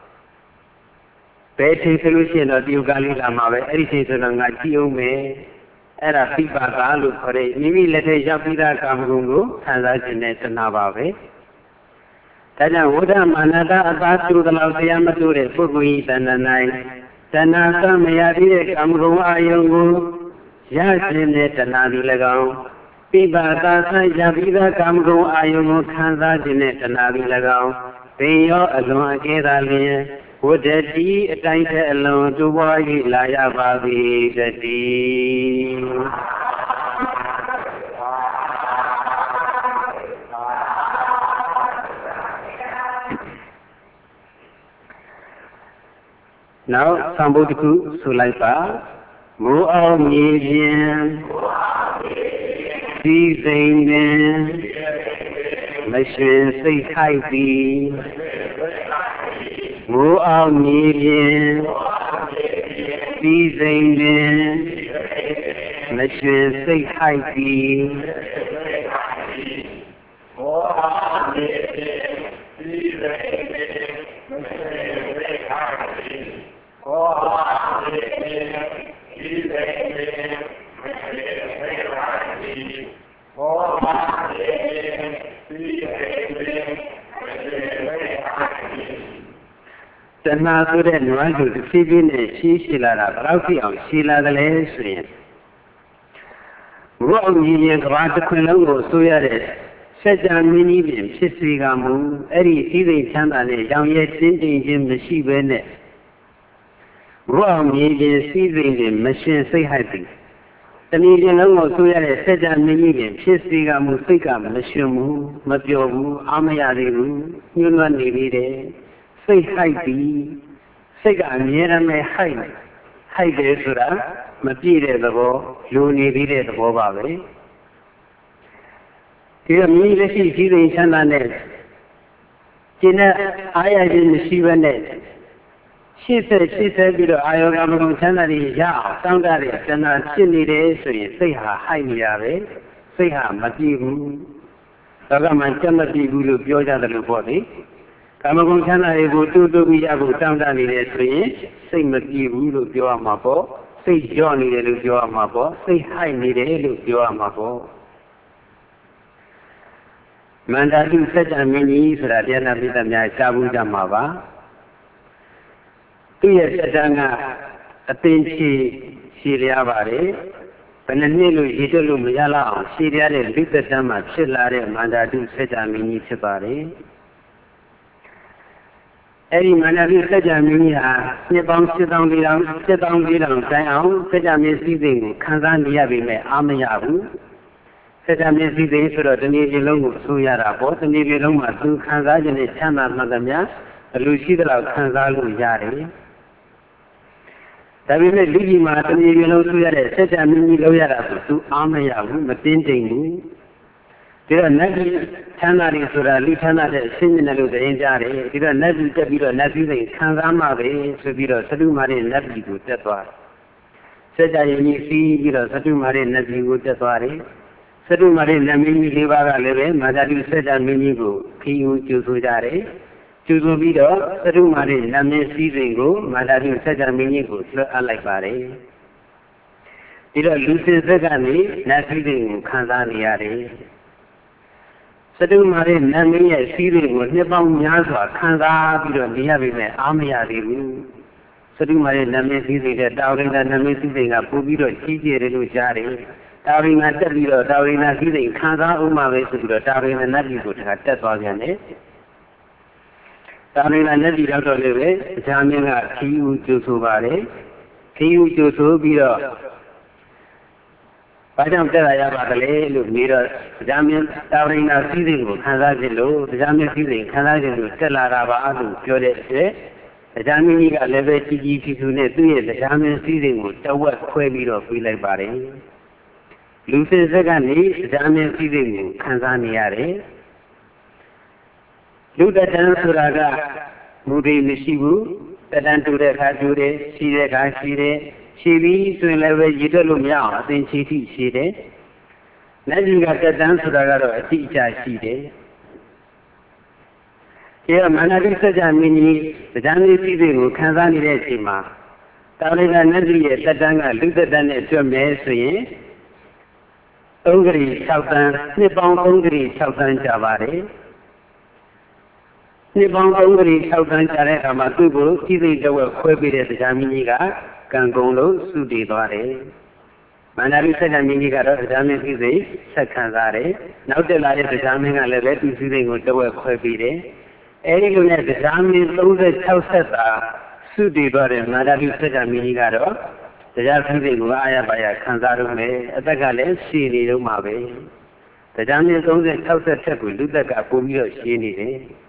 ဘယ်ချိန်ဆိုလို့ရှိရင်တော့ဒီဥကာလေးလာမှာပဲအဲ့ဒီချိန်ဆိုတော့ငါကြည့်အောင်မယ်အဲ့ဒါပိပါဒလို့ခေါ်တဲ့မိမိလက်ထက်ရောက်ပြီးသားကာမဂုဏ်ကိုခံစားခြင်းနဲ့တဏှာပါပဲဒါကြောင့်ဝဋ္ဌမာနတအသားတူသလောက်တရားမတူတဲ့ပုဂ္ဂိုလ်ဤတဏ္ဍာ၌တဏှာသမရသေးတဲ့ကာမဂုဏ်အာယုကိုရခြင်းနဲ့တဏှာသည်၎င်းပိပါဒသရပြီးသောကာမဂုဏ်အာယုကိုခံစားခြင်းနဲ့တဏှာသည်၎င်းပင်ရောအလွန်အကဲသာလျင်ဝတ္တတိအတိုင်းတဲ့အလွန်တူပွား၍လာရပါသည်တည်းနောက်သံဘုဒ္ဓခုဆိုလိုက်ပါမိုးအောင်မြေပြင်စီစိန်ပင်မရှင်စိတ်ခိုက်သည်မိုးအောင်မြေပြင်စီစိန်ပင်မရှင်စိတ်ခိုက်သည်မိုးအောင်မြေပြင်စီစိန်ပင်မရှင်စိတ်ခိုက်သည်မိုးအောင်မြေပြင်စီစိန်ပင်မရှင်စိတ်ခိုက်သည်မိုးအောင်မြေပြင်စီစိန်ပင်မရှင်စိတ်ခိုက်သည်တဏှာဆိုတဲ့နွမ်းကိုတစ်ဖြည်းဖြည်းနဲ့ရှိလာတာဘယ်လောက်ဖြစ်အောင်ရှိလာသလဲဆိုရင်ဘုရားကြီးရင်ကဘာတစ်ခွင်လုံးကိုဆိုရတဲ့စัจ जा မင်းကြီးပင်ဖြစ်စေကမူအဲ့ဒီစည်းစိမ်ချမ်းသာနဲ့ရောင်ရဲတင်းတင်းချင်းမရှိဘဲနဲ့ဘုရားကြီးရင်စည်းစိမ်ပင်မရှင်စိတ်ဟိုက်သည်တဏှီရင်လုံးကိုဆိုရတဲ့စัจ जा မင်းကြီးပင်ဖြစ်စေကမူစိတ်ကမရှင်ဘူးမပျော်ဘူးအားမရသေးဘူးညှို့နှွမ်းနေသေးတယ်စိတ်ဟိုက်သည်စိတ်ကအမြဲတမ်းဟိုက်တယ်ဆိုတာမပြည့်တဲ့သဘောလိုနေသေးတဲ့သဘောပါပဲဒီကမြည်လက်ရှိကြီးစိမ်ချမ်းသာနဲ့ကျင့်တဲ့အားရခြင်းမရှိဘဲနဲ့ရှေ့ဆက်ပြီးတော့အာယောဂမဂုဏ်ချမ်းသာတွေရအောင်တောင်းတတဲ့တဏှာဖြစ်နေတယ်ဆိုရင်စိတ်ဟာဟိုက်နေရပဲစိတ်ဟာမပြည့်ဘူးဒါကမှကြက်မပြည့်ဘူးလို့ပြောကြတယ်လို့ပေါ့လေကာမဂုဏ်ချမ်းသာတွေကိုတူပြီးရဖို့တောင်းတနေတယ်ဆိုရင်စိတ်မပြည့်ဘူးလို့ပြောရမှာပေါ့စိတ်ကြော့နေတယ်လို့ပြောရမှာပေါ့စိတ်ဟိုက်နေတယ်လို့ပြောရမှာပေါ့မန္တတုစัจ जा မင်းကြီးဆိုတာတရားနာပိဋကများကြားဘူးကြမှာပါသူ့ရဲ့တက်တန်းကအသင်ချီရှည်ရပါတယ်ဘယ်နှစ်လို့ရည်တွက်လို့မရလောက်အောင်ရှည်ရတဲ့လူသက်တမ်းမှာဖြစ်လာတဲ့မန္တာတုစัจ जा မင်းကြီးဖြစ်ပါတယ်အဲ့ဒီမန္တာတုစัจ जा မင်းကြီးဟာနှစ်ပေါင်း7400တိုင်းအောင်စัจ जा မင်းစည်းစိမ်ကိုခံစားနေရပေမဲ့အားမရဘူးစัจ जा မင်းစည်းစိမ်ဆိုတော့တနည်းပြလုံးကိုအဆိုးရတာပေါ့တနည်းပြလုံးမှာသူခံစားခြင်းနဲ့ချမ်းသာမှန်သမျှအလိုရှိသလောက်ခံစားလို့ရတယ်ဒါပေမဲ့လူကြီးမှာတနည်းပြလုံးဆိုရတဲ့စัจ जा မင်းကြီးလောက်ရတာဆိုသူအားမရဘူးမတင်းတိမ်ဘူးဒီတော့နတ်ကြီးချမ်းသာတယ်ဆိုတာလူချမ်းသာတဲ့အရှင်းမြင်တယ်လို့သတင်းကြတယ်ဒီတော့နတ်ကြီးတက်ပြီးတော့နတ်ကြီးစိတ်ခံစားမှပဲဆိုပြီးတော့သတုမာတဲ့နတ်ကြီးကိုတက်သွားစัจ जा ရင်ကြီးစီးပြီးတော့သတုမာတဲ့နတ်ကြီးကိုတက်သွားတယ်သတုမာတဲ့နတ်မင်းကြီး၄ပါးကလည်းပဲမာတာတုစัจ जा မင်းကြီးကိုခီးဦးကျူဆိုကြတယ်ကျူဆိုပြီးတော့သတုမာတဲ့နတ်မင်းစည်းစိမ်ကိုမာတာတုစัจ जा မင်းကြီးကိုလွှတ်အပ်လိုက်ပါတယ်ဒီတော့လူစင်စက်ကနေနတ်စည်းစိမ်ကိုခံစားနေရတယ်သတုမာတဲ့နတ်မင်းရဲ့စည်းစိမ်ကိုနှစ်ပေါင်းများစွာခံစားပြီးတော့နေရပေမဲ့အားမရသေးဘူးသတုမာတဲ့နတ်မင်းစည်းစိမ်တဲ့တာဝရိန္ဒနတ်မင်းစည်းစိမ်ကပို့ပြီးတော့ကြီးကျယ်တယ်လို့ကြားတယ်တာဝရိန္ဒတက်ပြီးတော့တာဝရိန္ဒစည်းစိမ်ခံစားဦးမှာပဲဆိုပြီးတော့တာဝရိန္ဒနတ်ကြီးကိုတခါတက်သွားပြန်တယ်တာဝရိန္ဒနတ်ကြီးတော့လည်းပဲအချာမင်းကခီးဦးကျိုးဆိုပါတယ်ခီးဦးကျိုးဆိုပြီးတော့ဘာကြောင့်တက်လာရပါသလဲလို့မေးတော့တရားမင်းတာဝရိန္ဒစည်းစိမ်ကိုခံစားခြင်းလို့တရားမင်းစည်းစိမ်ခံစားခြင်းလို့တက်လာတာပါလို့ပြောတဲ့အတွက်တရားမင်းကြီးကလည်းပဲကြီးကြီးဖြူဖြူနဲ့သူ့ရဲ့တရားမင်းစည်းစိမ်ကိုတဝက်ခွဲပြီးတော့ပြေးလိုက်ပါတယ်လူစင်စက်ကနေတရားမင်းစည်းစိမ်ကိုခံစားနေရတယ်လူတတန်းဆိုတာကမူတည်မရှိဘူးတတန်းတူတဲ့အခါတူတယ်ရှိတဲ့အခါရှိတယ်ရှိပြီးဆိုရင်လည်းပဲရည်တွက်လို့မရအောင်အသင်ချီထိရှိတယ်။လက်ကြီးကတက်တန်းဆိုတာကတော့အတိအကျရှိတယ်။ဒီကမန္တတိစัจ जा မင်းကြီးတရားမင်းစည်းစိမ်ကိုခံစားနေတဲ့အချိန်မှာတာဝရိန္ဒနတ်ကြီးရဲ့တက်တန်းကလူတက်တန်းနဲ့တွက်မယ်ဆိုရင်3ဂရီ6တန်းနှစ်ပေါင်း3ဂရီ6တန်းကြာပါတယ်။နှစ်ပေါင်း3ဂရီ6တန်းကြာတဲ့အခါမှာသူ့ကိုစည်းစိမ်တစ်ဝက်ခွဲပေးတဲ့တရားမင်းကြီးကကံကုန်လို့စုတည်သွားတယ်။မန္တရိစัจ जा မင်းကြီးကတော့တရားမင်းစည်းစိမ်ဆက်ခံစားတယ်။နောက်တက်လာတဲ့တရားမင်းကလည်းပဲသူစည်းစိမ်ကိုတစ်ဝက်ခွဲပေးတယ်။အဲဒီလိုနဲ့တရားမင်း36ဆက်သာစုတည်သွားတဲ့မန္တရိစัจ जा မင်းကြီးကတော့တရားစည်းစိမ်ကိုအာရပါရခံစားရမယ်။အသက်ကလည်းရှည်နေတော့မှာပဲ။တရားမင်း36ဆက်ထက်ကိုလူသက်ကပိုပြီးတော့ရှည်နေတယ်။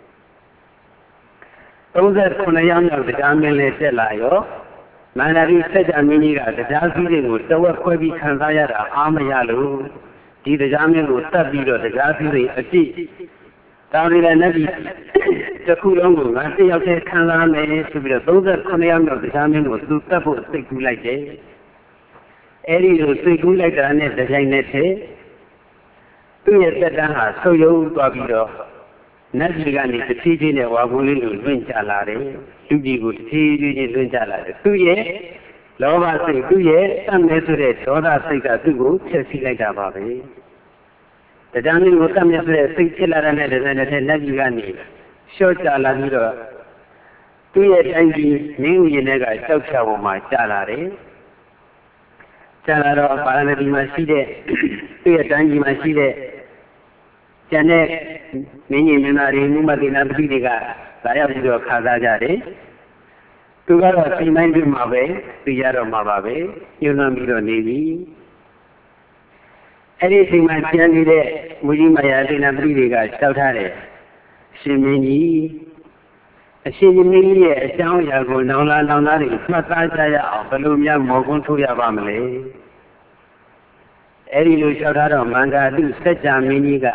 39ရောက်မြောက်တရားမင်းလည်းတက်လာရောမန္တရိစัจ जा မင်းကြီးကတရားစည်းစိမ်ကိုတဝက်ခွဲပြီးခံစားရတာအားမရလို့ဒီတရားမင်းကိုတတ်ပြီးတော့တရားစည်းစိမ်အတိတာဝရိန္ဒနတ်ကြီးတစ်ခုလုံးကိုငါတယောက်တည်းခံစားမယ်ဆိုပြီးတော့39ရောက်မြောက်တရားမင်းကိုသူတတ်ဖို့စိတ်ကူးလိုက်တယ်အဲဒီလိုစိတ်ကူးလိုက်တာနဲ့တပြိုင်နက်တည်းသူ့ရဲ့တက်တန်းဟာဆုပ်ယုပ်သွားပြီးတော့နတ်ကြီးကနေတစ်ဖြည်းဖြည်းနဲ့ဝါကုန်းလေးကိုလွင့်ကျလာတယ်လူကြီးကိုတစ်ဖြည်းဖြည်းချင်းလွင့်ကျလာတယ်သူ့ရဲ့လောဘစိတ်သူ့ရဲ့တတ်မဲ့ဆိုတဲ့ဒေါသစိတ်ကသူ့ကိုဖျက်ဆီးလိုက်တာပါပဲတရားမင်းကိုတတ်မဲ့ဆိုတဲ့စိတ်ဖြစ်လာတဲ့နဲ့တည်းနဲ့နတ်ကြီးကနေလျှော့ချလာပြီးတော့သူ့ရဲ့တိုင်းပြည်မင်းဦးရင်ထဲကကြောက်ချပေါ်မှာကျလာတယ်ကျလာတော့ပါရဏသီမှာရှိတဲ့သူ့ရဲ့တိုင်းပြည်မှာရှိတဲ့ကျန်တဲ့မင်းကြီးမင်းသားတွေမြတ်တိနာပတိတွေကလာရောက်ပြီးတော့ခါစားကြတယ်။သူကတော့စီမိုင်းပြမှာပဲသိရတော့မှာပါပဲညှို့နှံပြီးတော့နေပြီ။အဲ့ဒီစီမိုင်းပြန်နေတဲ့မူကြီးမယာတိနာပတိတွေကလျှောက်ထားတယ်။ရှင်မင်းကြီးအရှင်မင်းကြီးရဲ့အကြောင်းအရာကိုနောင်လာနောင်သားတွေမှတ်သားကြရအောင်ဘယ်လိုများမော်ကွန်းထိုးရပါမလဲ။အဲ့ဒီလိုလျှောက်ထားတော့မန္တာတုစัจ जा မင်းကြီးက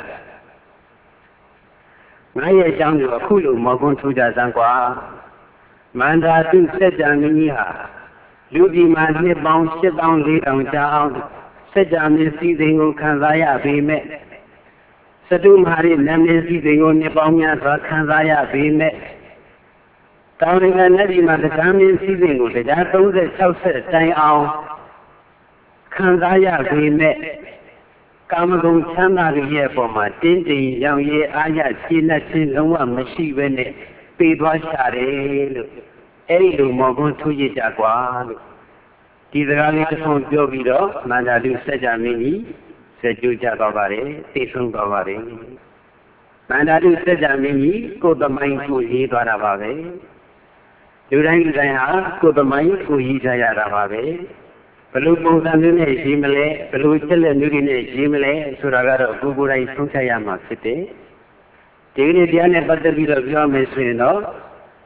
ငါရဲ့အကြောင်းကိုအခုလိုမော်ကွန်းထိုးကြစမ်းကွာမန္တာတုစัจ जा မင်းကြီးဟာလူပြည်မှာနှစ်ပေါင်း8400ကြာအောင်စัจ जा မင်းစည်းစိမ်ကိုခံစားရပေမဲ့သတုမာရိနတ်မင်းစည်းစိမ်ကိုနှစ်ပေါင်းများစွာခံစားရပေမဲ့တောင်ရင်နတ်ပြည်မှာတရားမင်းစည်းစိမ်ကိုတရား36ဆက်တိုင်အောင်ခံစားရပေမဲ့ကာမဂုဏ်ချမ်းသာရဲ့အပေါ်မှာတင်းတည်ရောင်ရဲအားရခြေနဲ့ချင်းလုံးဝမရှိဘဲနဲ့ပေသွားရှာတယ်လို့ Any more going to Yagua. Tizagani from Jovido, Mandadu Sajamini, said Juja Gavare, Tisum Gavare. Mandadu Sajamini, go the mind to Hidaravave. During the go the mind to Hidayarave. Pelubu Namune, Jimele, Peluchel and Nurine, Jimele, Suragara, Gugura, Sunkayama City. David Diana Butterby of your Mesrino.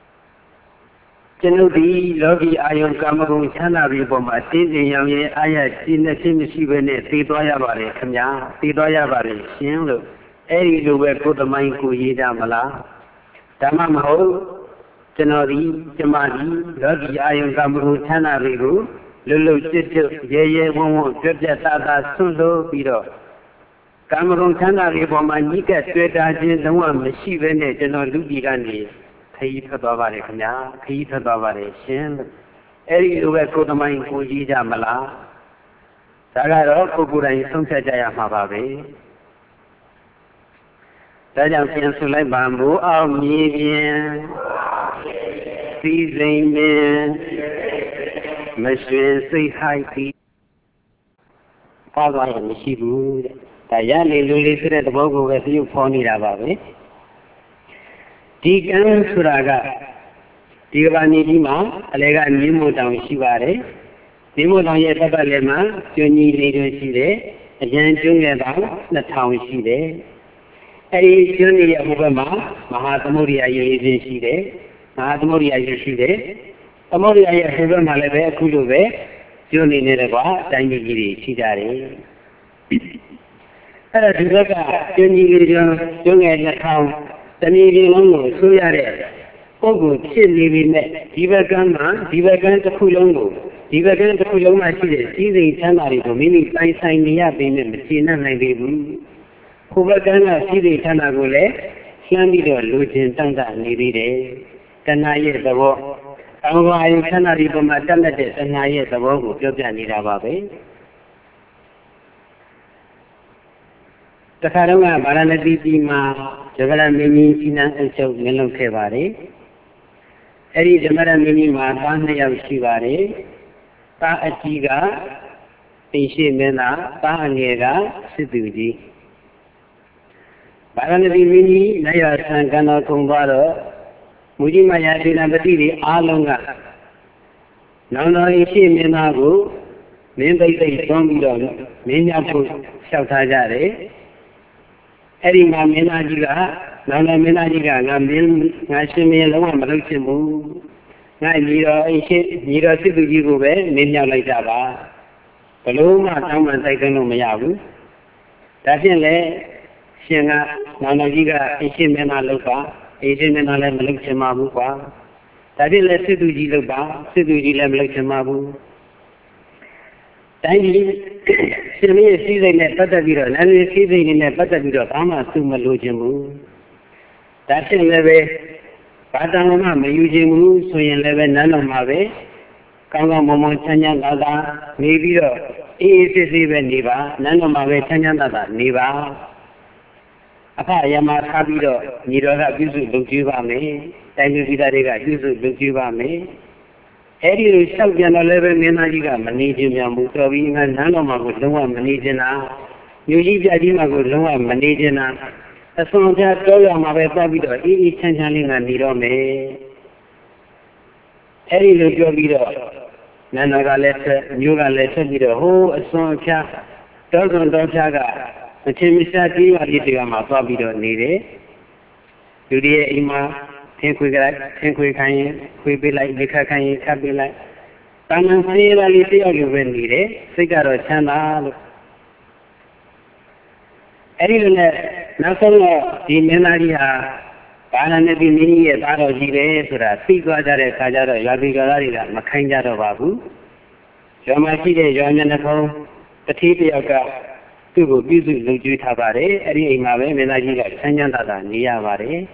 Genubi, Logi, Ion Kamaru, Chana Riboma, Tizzy, Aya, Tina Timishibene, Tidoyabare, Kanya, Tidoyabare, Shinlu, Eri, you were put the mind to Yidamala. Tamamo, Genori, Jamadi, Logi, Ion Kamaru, Chana Ribu, Lulu, Ye, Momo, Jota, Sundo, Bido. Cameron Chana Riboma, Nika, Tweta, the one, Meshivene, General Ludigani. Kaita Bavare, Kaita Bavare, Shin, Eri Ueko the Mind Kujija Mala, Sagaro Kubura in Sunkajaya Mababe, Tajam Sulai Bamboo, our median, season man, Machine, say hi, Pete. Father and Shibu, Tayani Lulis at the Bogo with you, Pony Rababe. Deacon Suraga, Divani Lima, Alega Nimo down Shivare, Nimo down Yetabalema, Johnny Leader Shide, a Jan Junga, the town Shide, Eddie Johnny Obama, Mahatamuria Yizin Shide, Mahatamuria Yishide, Amoria Heaven Malave, Kulube, Johnny Nereva, Dangiri Shidare. Johnny Leader, Junga the town. The meeting longo, Suyare, Ogo, Chili, Divagan, Divagan to Kulongo, Divagan to Kuloma, Sidi, Tanari, Mimi, Sign me up in the Messina, Naibu, Huvagana, Sidi, Tanagule, Slandido, Lutin, Tanda, Nibide, Tanaye, the war. I Tanari from my Tanade, and I the war, Jobani Rababe. The Karama, Baranadi, Ma. Jagala Mini, Sina and Chow Melon Kevare, Eri Jamara Mini Mahana Shivare, Pa Atiga, Pishi Mena, Pa Anega, Sibuji. Baranadi Mini, Naya Sankana Kumbaro, Mujima Yadina Batiri, Alonga. Now, Ishi Menago, Membai Tombidon, Minapu, Shautajare. Eri Menajiga, Nana Menajiga, Nashimi, Maluchimu, Nira Sibu, Minya Laitaba, Paloma, Tam and Taikano Mayabu. That's in Le, Shena, Nanajiga, Ishimena Lupa, Ishimena Maluchimabu, that is Le Sidu Jiluba, Sidu Jilam Tiny season at Pataviro, and season in a Pataviro, Ama Sumalujamu. That's in the way Patama, Ujimu, so in Leven Nanomave, Kanga Momo Tanyanda, Niviro, even Niva, Nanomave Tanyanda, Niva. Akayama Kabiro, Niroga Yuzu Lujivame, Tiny Vidariga Yuzu Lujivame. Eri Saviana level Menajiga, Manijina, Mutovi, and Nanoma with Lua Manijina, Yuji Adima with Lua Manijina, as long as Doya Mavetavido, E. Chanjalina Nirome. Eri Lujovido, Nanaga letter, Nuga letter, Vido, as long as Dogon Dojaga, the Chimisa Diva Litigama Fabido Nide, Judia Ima. Think we can, we be like Vika can be like. Taman Sira Litio when needed, Figaro Channel. Anyway, nothing the Menaria, Pananabi Mini, Baro Gire, Figo Dare Kajara, Yavigarida, Makanja Babu, Yamaki, Yamanako, the TV of Tubu, Bizu, Luju Tabare, Eri Mave, Menajiga, Sanyanda, Niavare.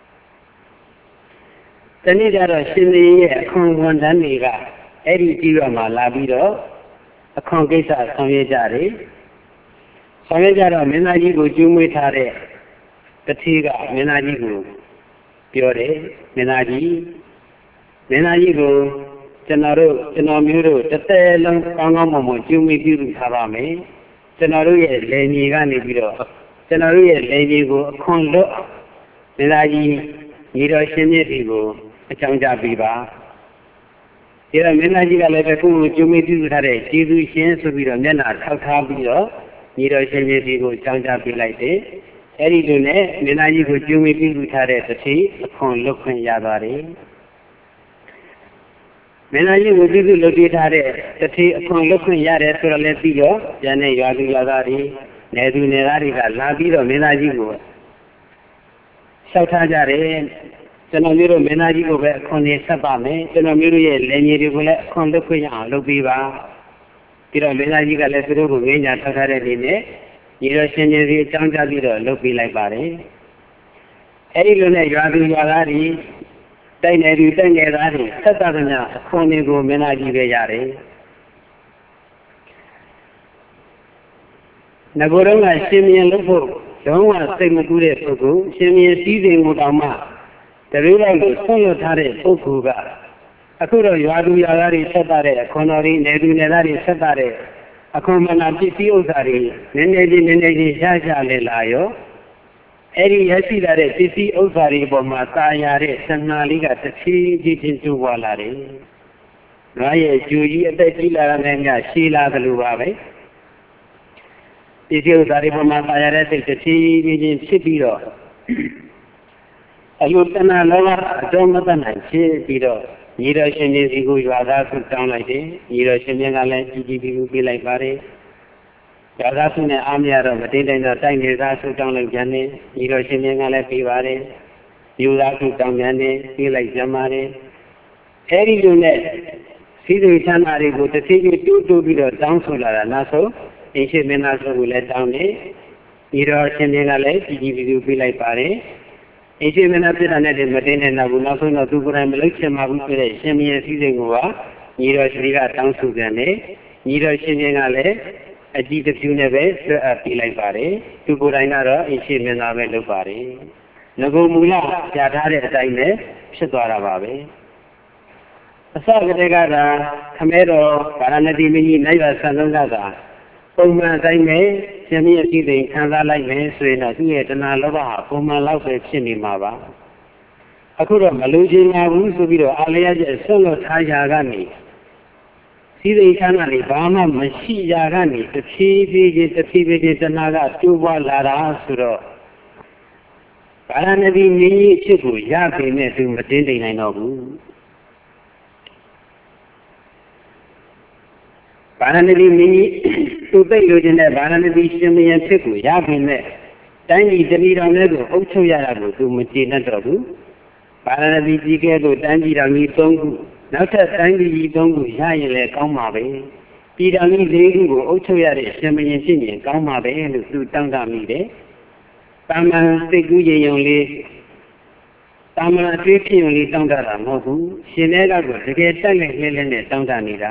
The Nidara Sindi, Kong Daniga, Eddie Diama Labido, a Congesa Samyajari, Samyajara Menajigo Jumitare, the Tiga Menajigo, Piore, Menaji, မင်းသားကြီးကိုကျွန်တော်မျိုးတို့တစ်သက်လုံးကောင်းကောင်းမွန်မွန်ကျူးမိပြုထားပါမယ်ကျွန်တော်တို့ရဲ့လေမြေကနေပြီးတော့ကျွန်တော်တို့ရဲ့လေမြေကိုအခွန်လွတ်မင်းသားကြီးညီတော်ရှင်မြတ်ဒီကိုအကြောင်းကြားပေးပါဒီတော့မင်းသားကြီးကလည်းပဲကိုယ်ကိုကျူးမိပြုထားတဲ့ကျေးဇူးရှင်ဆိုပြီးတော့မျက်နှာထောက်ထားပြီးတော့ညီတော်ရှင်မြတ်ဒီကိုအကြောင်းကြားပေးလိုက်တယ်အဲ့ဒီလိုနဲ့မင်းသားကြီးကိုကျူးမိပြုထားတဲ့တစ်ချိန်အခွန်လွတ်ခွင့်ရသွားတယ်မင်းသားကြီးကိုပြုစုလုပ်ပေးထားတဲ့တစ်ချိန်အခွန်လွတ်ခွင့်ရတယ်ဆိုတော့လည်းပြီးတော့ကျန်တဲ့ရွာသူရွာသားတွေနယ်သူနယ်သားတွေကလာပြီးတော့မင်းသားကြီးကိုလျှောက်ထားကြတယ်ကျွန်တော်မျိုးတို့မင်းသားကြီးကိုပဲအခွန်နေဆက်ပါမယ်ကျွန်တော်မျိုးတို့ရဲ့လယ်မြေတွေကိုလည်းအခွန်လွတ်ခွင့်ရအောင်လုပ်ပေးပါပြီးတော့မင်းသားကြီးကလည်းသူတို့ကိုငင်းညာထောက်ထားတဲ့နေနဲ့ညီတော်ရှင်ကြီးအကြောင်းကြားပြီးတော့လုပ်ပေးလိုက်ပါတယ်အဲ့ဒီလိုနဲ့ရွာသူရွာသားတွေတိုက်နယ်သူတိုက်နယ်သားတွေဆက်သမျှအခွန်တွေကိုမင်းသားကြီးပဲရတယ်ငကိုယ်တော့ကရှင်မြင်လို့ဖို့လုံးဝစိတ်မကူးတဲ့ပုဂ္ဂိုလ်ရှင်မြင်စည်းစိမ်ကိုတောင်မှတရေလိုက်ကိုဆွံ့ရထားတဲ့ပုဂ္ဂိုလ်ကအခုတော့ရွာသူရွာသားတွေဆက်တာတဲ့အခွန်တော်တွေနယ်သူနယ်သားတွေဆက်တာတဲ့အခွန်မနာပစ္စည်းဥစ္စာတွေနည်းနည်းချင်းရှားလဲလာရောအဲ့ဒီရရှိလာတဲ့ပစ္စည်းဥစ္စာတွေအပေါ်မှာတာယာတဲ့ဆန္ဒလေးကတစ်ဖြည်းဖြည်းချင်းကျိုးပွားလာတယ်။ငါရဲ့ဂျူကြီးအသက်ကြီးလာတဲ့ညရှည်လာသလိုပါပဲ။ပစ္စည်းဥစ္စာတွေပေါ်မှာတာယာတဲ့စိတ်တစ်ဖြည်းဖြည်းချင်းဖြစ်ပြီးတော့အယုတ္တနာလောကအတော်မတတ်နိုင်ဖြစ်ပြီးတော့ညီတော်ရှင်ကြီးစီကိုရွာသားဆုတောင်းလိုက်တယ်။ညီတော်ရှင်မြတ်ကလည်းကြည်ပြီးပေးလိုက်ပါတယ်။ရွာသားစုနဲ့အားမရတော့မတင်းတိုင်းတော့တိုက်နေသားဆုတောင်းလိုက်ပြန်တယ်ညီတော်ရှင်မြတ်ကလည်းပေးပါတယ်ယူသားစုတောင်းပြန်တယ်ပေးလိုက်ပြန်ပါတယ်အဲဒီလိုနဲ့စီးသူချမ်းသာတွေကိုတစ်သေးသေးတူးပြီးတော့တောင်းဆိုလာတာနောက်ဆုံးအင်းရှိမင်းသားစုကိုလည်းတောင်းတယ်ညီတော်ရှင်မြတ်ကလည်းကြည်ပြီးပေးလိုက်ပါတယ်အင်းရှိမင်းသားပြစ်တာနဲ့မတင်းတဲ့နောက်နောက်ဆုံးတော့သူကိုယ်တိုင်မလုပ်ချင်ပါဘူးဆိုတဲ့ရှင်မြတ်စည်းစိမ်ကိုညီတော်ရှင်ကတောင်းဆိုပြန်တယ်ညီတော်ရှင်မြတ်ကလည်းအကြည့်တစ်ဖြူနဲ့ပဲဆွဲအပ်ပြလိုက်ပါတယ်သူကိုယ်တိုင်ကတော့အရှိမင်းသားပဲလုပ်ပါတယ်ငကိုမူလပြထားတဲ့အတိုင်းနဲ့ဖြစ်သွားတာပါပဲအစကတည်းကခမဲတော်ဗာရာဏသီမင်းကြီးနိုင်ပါဆန်းဆုံးကပုံမှန်အတိုင်းပဲရှင်မြတ်အစီအစဉ်ခံစားလိုက်မယ်ဆိုရင်တော့သူ့ရဲ့တဏှာလောဘဟာပုံမှန်လောက်ပဲဖြစ်နေမှာပါအခုတော့မလိုချင်ပါဘူးဆိုပြီးတော့အာလျာကျဆွန့်လွတ်ထားရာကနေစီးစိမ်ချမ်းသာတွေဘာမှမရှိရာကနေတဖြည်းဖြည်းချင်းတဏှာကကျိုးပွားလာတာဆိုတော့ဗာရာဏသီမင်းကြီးအဖြစ်ကိုရပေမဲ့သူမတင်းတိမ်နိုင်တော့ဘူးဗာရာဏသီမင်းကြီးသူသိလိုချင်တဲ့ဗာရာဏသီရှင်မင်းဖြစ်ကိုရပေမဲ့တိုင်းပြည်တပြည်တော်လေးကိုအုပ်ချုပ်ရတာကိုသူမကျေနပ်တော့ဘူးဗာရာဏသီကြီးကဲသို့တိုင်းပြည်တော်ကြီး၃ခုနောက်ထပ်တိုင်းပြည်ကြီး၃ခုရရင်လည်းကောင်းပါပဲပြည်တော်ကြီး၄ခုကိုအုပ်ချုပ်ရတဲ့ရှင်မင်းဖြစ်ရင်ကောင်းပါပဲလို့သူတောင်းတမိတယ်တာမန်စိတ်ကူးရင်ယုံလေးတာမန်အတွေ့ဖြစ်ရင်လေးတောင်းတတာမဟုတ်ဘူးရှင်တဲ့ကတော့တကယ်တက်လက်လဲနဲ့တောင်းတနေတာ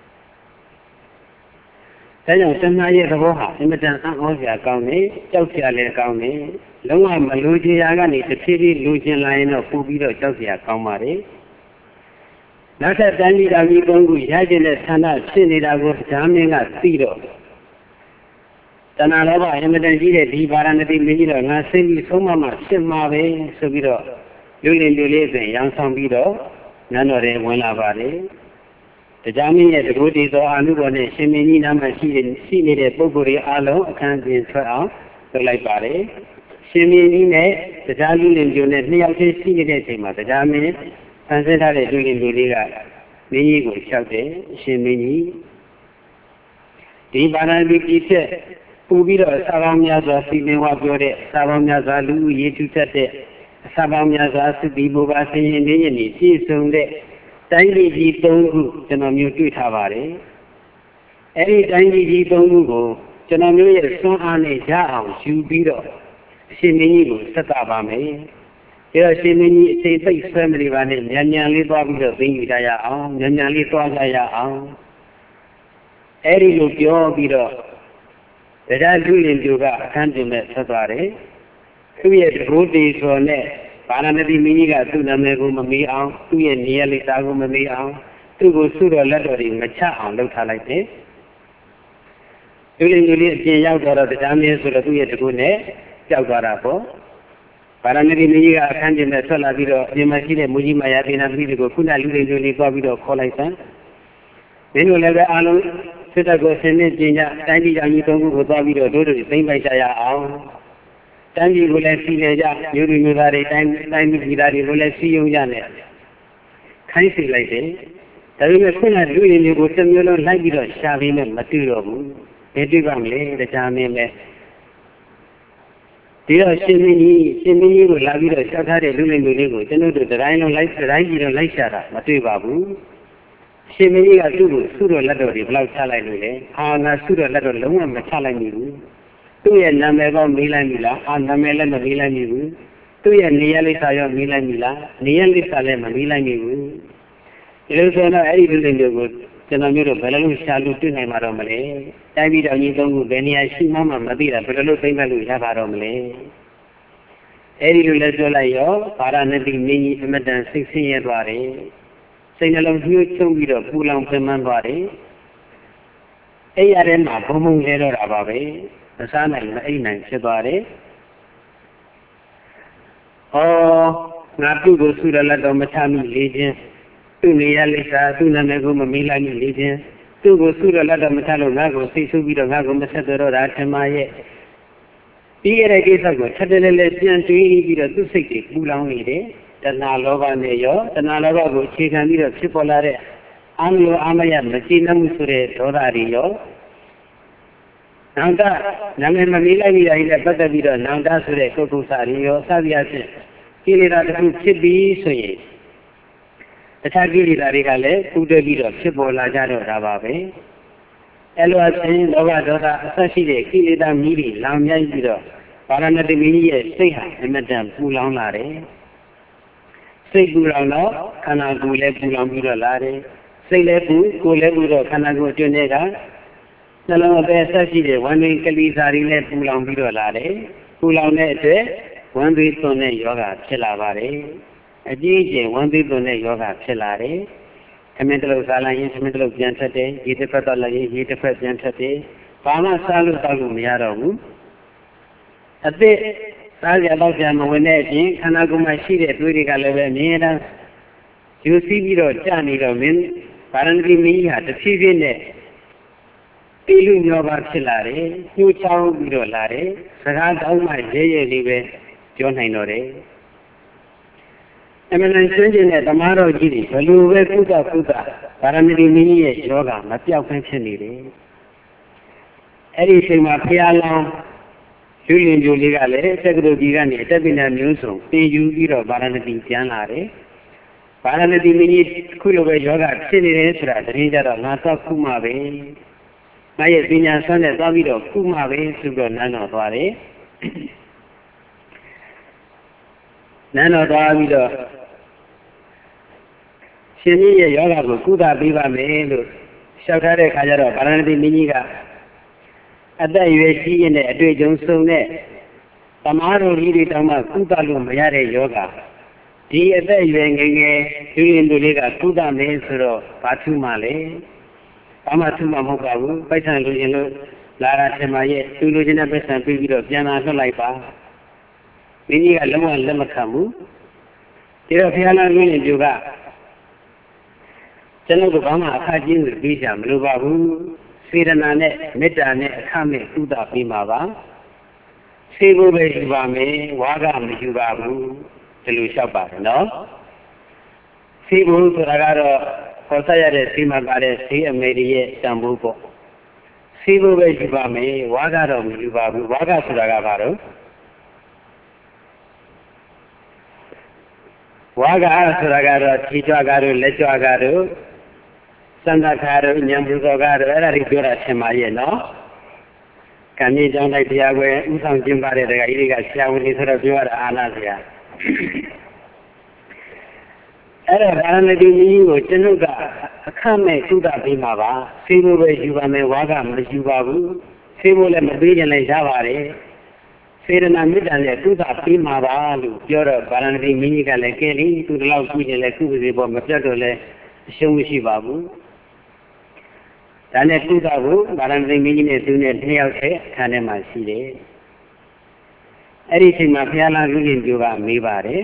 ဒါကြောင့်တဏှာရဲ့သဘောဟာအင်မတန်အံ့ဩစရာကောင်းတယ်ကြောက်စရာလည်းကောင်းတယ်လုံးဝမလိုချင်ရာကနေတစ်ဖြည်းဖြည်းလိုချင်လာရင်တော့ပို့ပြီးတော့ကြောက်စရာကောင်းပါတယ်နောက်ထပ်တန်ကြီးတော်ကြီး၃ခုရကျင်တဲ့ဌာနဖြစ်နေတာကိုဓာမင်းကသိတော့တဏှာလောဘအင်မတန်ကြီးတဲ့ဒီဗာရာဏသီမင်းကြီးတော့ငါစိတ်ကြီးဆုံးမဖြစ်မှာပဲဆိုပြီးတော့လူလင်လူလေးဆိုရောင်ဆောင်ပြီးတော့နန်းတော်ထဲဝင်လာပါတယ်တရားမင်းရဲ့တကူတီသောအာနုဘော်နဲ့ရှင်မင်းကြီးနားမှာရှိနေတဲ့ပုဂ္ဂိုလ်တွေအားလုံးအခန်းပြင်ထွက်အောင်လုပ်လိုက်ပါတယ်ရှင်မင်းကြီးနဲ့တရားလူလင်ပြိုနဲ့နှစ်ယောက်ချင်းရှိနေတဲ့အချိန်မှာတရားမင်းဆန်းစစ်ထားတဲ့လူလင်လူလေးကမင်းကြီးကိုလျှောက်တယ်ရှင်မင်းကြီးဒီဗာရာဏသီပြည်ဖြစ်ပူပြီးတော့စာပေါင်းများစွာစီမင်းဝါပြောတဲ့စာပေါင်းများစွာလူဦးရေထူထပ်တဲ့စာပေါင်းများစွာသုတိဘုရားဆင်ရင်နေရင်ပြည့်စုံတဲ့တိုင်းပြည်ကြီး၃ခုကျွန်တော်မျိုးတွေ့ထားပါတယ်အဲ့ဒီတိုင်းပြည်ကြီး၃ခုကိုကျွန်တော်မျိုးရဲ့စွမ်းအားနဲ့ရအောင်ယူပြီးတော့အရှင်မင်းကြီးကိုဆက်တာပါမယ်ဒါတော့ရှင်မင်းကြီးအချိန်သိဆွဲမနေပါနဲ့မြန်မြန်လေးသွားပြီးတော့သိယူကြရအောင်မြန်မြန်လေးသွားကြရအောင်အဲ့ဒီလိုပြောပြီးတော့တရားလူရင်ပြိုကအခန်းတင်နဲ့ဆက်သွားတယ်သူ့ရဲ့ဘုဒ္ဓေဆိုနဲ့ဗဘာရဏတိမင်းကြီးကသူ့နာမည်ကိုမမေးအောင်သူ့ရဲ့နေရာလိပ်စာကိုမမေးအောင်သူ့ကိုဆုတော်လက်တော်တွေမချအောင်လုပ်ထားလိုက်တယ်လူလင်လူလေးအပြင်ရောက်တော့တရားမင်းဆိုတော့သူ့ရဲ့တကူနဲ့ကြောက်သွားတာပေါ့ဘာရဏတိမင်းကြီးကအခန်းကျင်းနဲ့ထွက်လာပြီးတော့အပြင်မှာရှိတဲ့မူကြီးမာယာဒေနာပတိတွေကိုခုနလူလင်လူလေးသွားပြီးတော့ခေါ်လိုက်စမ်းမင်းတို့လည်းပဲအားလုံးစစ်တပ်ကိုဆင်းနေကြညတိုင်းပြည်ကြီးသုံးခုကိုသွားပြီးတော့တို့သိမ့်ပိုက်ကြရအောင်တိုင်းပြည်ကိုလည်းစီလည်ကြမျိုးလူမျိုးသားတွေတိုင်းပြည်သားတွေကိုလည်းစီယုံကြနဲ့ခိုင်းစီလိုက်တယ်ဒါပေမဲ့ခုနလူရင်းမျိုးကိုတစ်မျိုးလုံးလိုက်ပြီးတော့ရှာပြီးမှမတွေ့တော့ဘူးဘယ်တွေ့ပါမလဲတရားမင်းပဲဒီတော့ရှင်မင်းကြီးကိုလာပြီးတော့ရှောက်ထားတဲ့လူလင်လူလေးကိုကျွန်တော်တို့တိုင်းလုံးလိုက်တိုင်းပြည်တော့လိုက်ရှာတာမတွေ့ပါဘူးရှင်မင်းကြီးကသူ့ကိုဆုတော်လက်တော်တွေဘယ်လောက်ချလိုက်လို့လဲငါဆုတော်လက်တော်လုံးဝမချလိုက်မိဘူးသူ့ရဲ့နာမည်ကောမေးလိုက်ပြီလားနာမည်လည်းမမေးလိုက်မိဘူးသူ့ရဲ့နေရာလိပ်စာရောမေးလိုက်ပြီလားနေရာလိပ်စာလည်းမမေးလိုက်မိဘူးဒီလိုဆိုတော့အဲ့ဒီလူတွေကိုကျွန်တော်မျိုးတို့ဘယ်လိုလုပ်ရှာလို့တွေ့နိုင်မှာတော့မလဲတိုင်းပြည်တော်ကြီးသုံးခုဘယ်နေရာရှိမှမသိတာဘယ်လိုလုပ်သိမ့်မဲ့လို့ရပါတော့မလဲအဲ့ဒီလိုလဲပြောလိုက်ရောဗာရဏသီမင်းကြီးအမတန်စိတ်ဆင်းရဲသွားတယ်စိတ်နှလုံးညှို့ချုံပြီးတော့ပူလောင်ပင်ပန်းသွားတယ်အဲ့ရတဲ့မှာဘုံဘုံလဲတော့တာပါပဲမစားနိုင်မအိမ်နိုင်ဖြစ်သွားတယ်ငါပြုကိုဆုရလက်တော်မချမိလေခြင်းသူ့နေရာလိပ်စာသူ့နာမည်ကိုမမေးလိုက်မိလေခြင်းသူ့ကိုဆုရလက်တော်မချလို့ငါကိုစိတ်ဆူပြီးတော့ငါကိုမဆက်တော့တာထမရဲ့ပြီးရတဲ့ကိစ္စကိုထပ်တလဲလဲပြန်တွေးပြီးတော့သူ့စိတ်တွေပူလောင်နေတယ်တဏှာလောဘနဲ့ရောတဏှာလောဘကိုအခြေခံပြီးတော့ဖြစ်ပေါ်လာတဲ့အာမလို့အာမရမကြည်နှမှုဆိုတဲ့ဒေါသတွေရောနောင်တနာမည်မမေးလိုက်မိတာကြီးနဲ့ပတ်သက်ပြီးတော့နောင်တဆိုတဲ့ကုက္ကုစာတွေရောအစသည်အဖြစ်ကိလေသာတစ်ခုဖြစ်ပြီးဆိုရင်တခြားကိလေသာတွေကလည်းပူတွဲပြီးတော့ဖြစ်ပေါ်လာကြတော့တာပါပဲအဲလိုအချင်းလောဘဒေါသအဆက်ရှိတဲ့ကိလေသာမြည်တွေလောင်မြိုက်ပြီးတော့ဗာရဏသီမင်းကြီးရဲ့စိတ်ဟာအမတန်ပူလောင်လာတယ်စိတ်ပူလောင်တော့ခန္ဓာကိုယ်လည်းပူလောင်ပြီးတော့လာတယ်စိတ်လည်းပူကိုယ်လည်းပူတော့ခန္ဓာကိုယ်အတွင်းထဲကနှလုံးအသက်ဆက်ရှိတဲ့ဝမ်းတွင်းကလေးစာတွေလည်းပူလောင်ပြီးတော့လာတယ်ပူလောင်တဲ့အတွက်ဝမ်းသွေးသွန်းတဲ့ယောဂဖြစ်လာပါတယ်အကြီးအကျယ်ဝမ်းသွေးသွန်းတဲ့ယောဂဖြစ်လာတယ်ခမင်းတလုံးစားလိုက်ရင်ခမင်းတလုံးပြန်ထွက်တယ်ရေတစ်ဖက်တော့လည်းရေတစ်ဖက်ပြန်ထွက်တယ်ဘာမှစားလို့တောက်လို့မရတော့ဘူးအသက်စားကြတော့ပြန်မဝင်တဲ့အပြင်ခန္ဓာကိုယ်မှာရှိတဲ့သွေးတွေကလည်းပဲအမြဲတမ်းယူစီးပြီးတော့ကြာနေတော့မင်းဗာရဏသီမင်းကြီးဟာတဖြည်းဖြည်းနဲ့တိလူညောပါဖြစ်လာတယ်ညှိုးချောင်းပြီးတော့လာတယ်စကားတောင်းမှရဲရဲလေးပဲပြောနိုင်တော့တယ်အမှန်တန်ရှင်းကျင်တဲ့ဓမ္မတော်ကြီးတွေဘယ်လိုပဲကုသဗာရဏသီမင်းကြီးရဲ့ယောဂမပြောက်ဖက်ဖြစ်နေတယ်အဲ့ဒီအချိန်မှာဖျားလောင်းလူလင်ပြိုလေးကလည်းတက္ကသိုလ်ကြီးကနေအတက်ပညာမျိုးစုံသင်ယူပြီးတော့ဗာရဏသီပြန်လာတယ်ဗာရဏသီမင်းကြီးခုလိုပဲယောဂဖြစ်နေတယ်ဆိုတာသတင်းကြတော့ငါတော့ခုမှပဲငါရဲ့ပညာဆွမ်းနဲ့သွားပြီးတော့ခုမှပဲဆိုတော့နန်းတော်သွားတယ်နန်းတော်သွားပြီးတော့ရှင်ကြီးရဲ့ယောဂကိုကုသပေးပါမယ်လို့လျှောက်ထားတဲ့ခါကျတော့ဗာရဏသီမင်းကြီးကအသက်အရွယ်ကြီးရင်တဲ့အတွေ့အကြုံဆုံးတဲ့သမားတော်ကြီးတွေတောင်မှကုသလို့မရတဲ့ယောဂဒီအသက်အရွယ်ငယ်ငယ်လူရင်းလူလေးကကုသမယ်ဆိုတော့ဘာထူးမှလဲဘာမှထူးမှမဟုတ်ပါဘူးပိုက်ဆံလူရင်လို့လာတာထင်ပါရဲ့သူလူချင်းတဲ့ပိုက်ဆံပြီးပြီးတော့ပြန်လာလွှတ်လိုက်ပါမင်းကြီးကလုံးဝလက်မခံဘူးဒီတော့ဖျားလာလူရင်ပြူကကျွန်တော်ကဘာမှအခါချင်းကိုပြီးကြမလို့ပါဘူးစေတနာနဲ့မေတ္တာနဲ့အခမဲ့ကုသပေးမှာပါဆေးဖို့ပဲယူပါမယ်ဝါကမယူပါဘူးဒီလိုလျှောက်ပါတယ်နော်ဆေးဖို့ဆိုတာကတော့ခေါ်ဆက်ရတဲ့ဆေးမှာပါတဲ့ဆေးအမေရိရဲ့တန်ဖိုးပေါ့ဆေးဖို့ပဲယူပါမယ်ဝါကတော့မယူပါဘူးဝါကဆိုတာကဘာလို့ဝါကဆိုတာကတော့ခြေကြွကားတို့လက်ကြွကားတို့စံသာခါတို့ညံပူဇော်ကားတို့အဲ့ဒါတွေပြောတာထင်ပါရဲ့နော်ကံကြီးကြောင့်လိုက်တရားကွယ်ဥဆောင်ကျင်းပတဲ့တရားကြီးတွေကဆရာဝန်တွေဆိုတော့ပြောရတာအာနာစရာအဲ့ဒါဗာရဏသီမင်းကြီးကိုကျွန်ုပ်ကအခမဲ့ကုသပေးမှာပါဆေးဖို့ပဲယူပါမယ်ဝါကမယူပါဘူးဆေးဖို့လည်းမပေးကြလည်းရပါတယ်စေရနာမေတ္တာနဲ့ကုသပေးမှာပါလို့ပြောတော့ဗာရာဏသီမင်းကြီးကလည်းကဲလေသူတလောက်ကြည့်တယ်လေကုသိုလ်ပေါ်မပြတ်တော့လဲအရှုံးမရှိပါဘူးဒါနဲ့ကုသဖို့ဗာရာဏသီမင်းကြီးနဲ့သူနဲ့နှစ်ယောက်ထဲအခန်းထဲမှာရှိတယ်အဲ့ဒီအချိန်မှာဘုရားလာလူရှင်ပြိုကမေးပါတယ်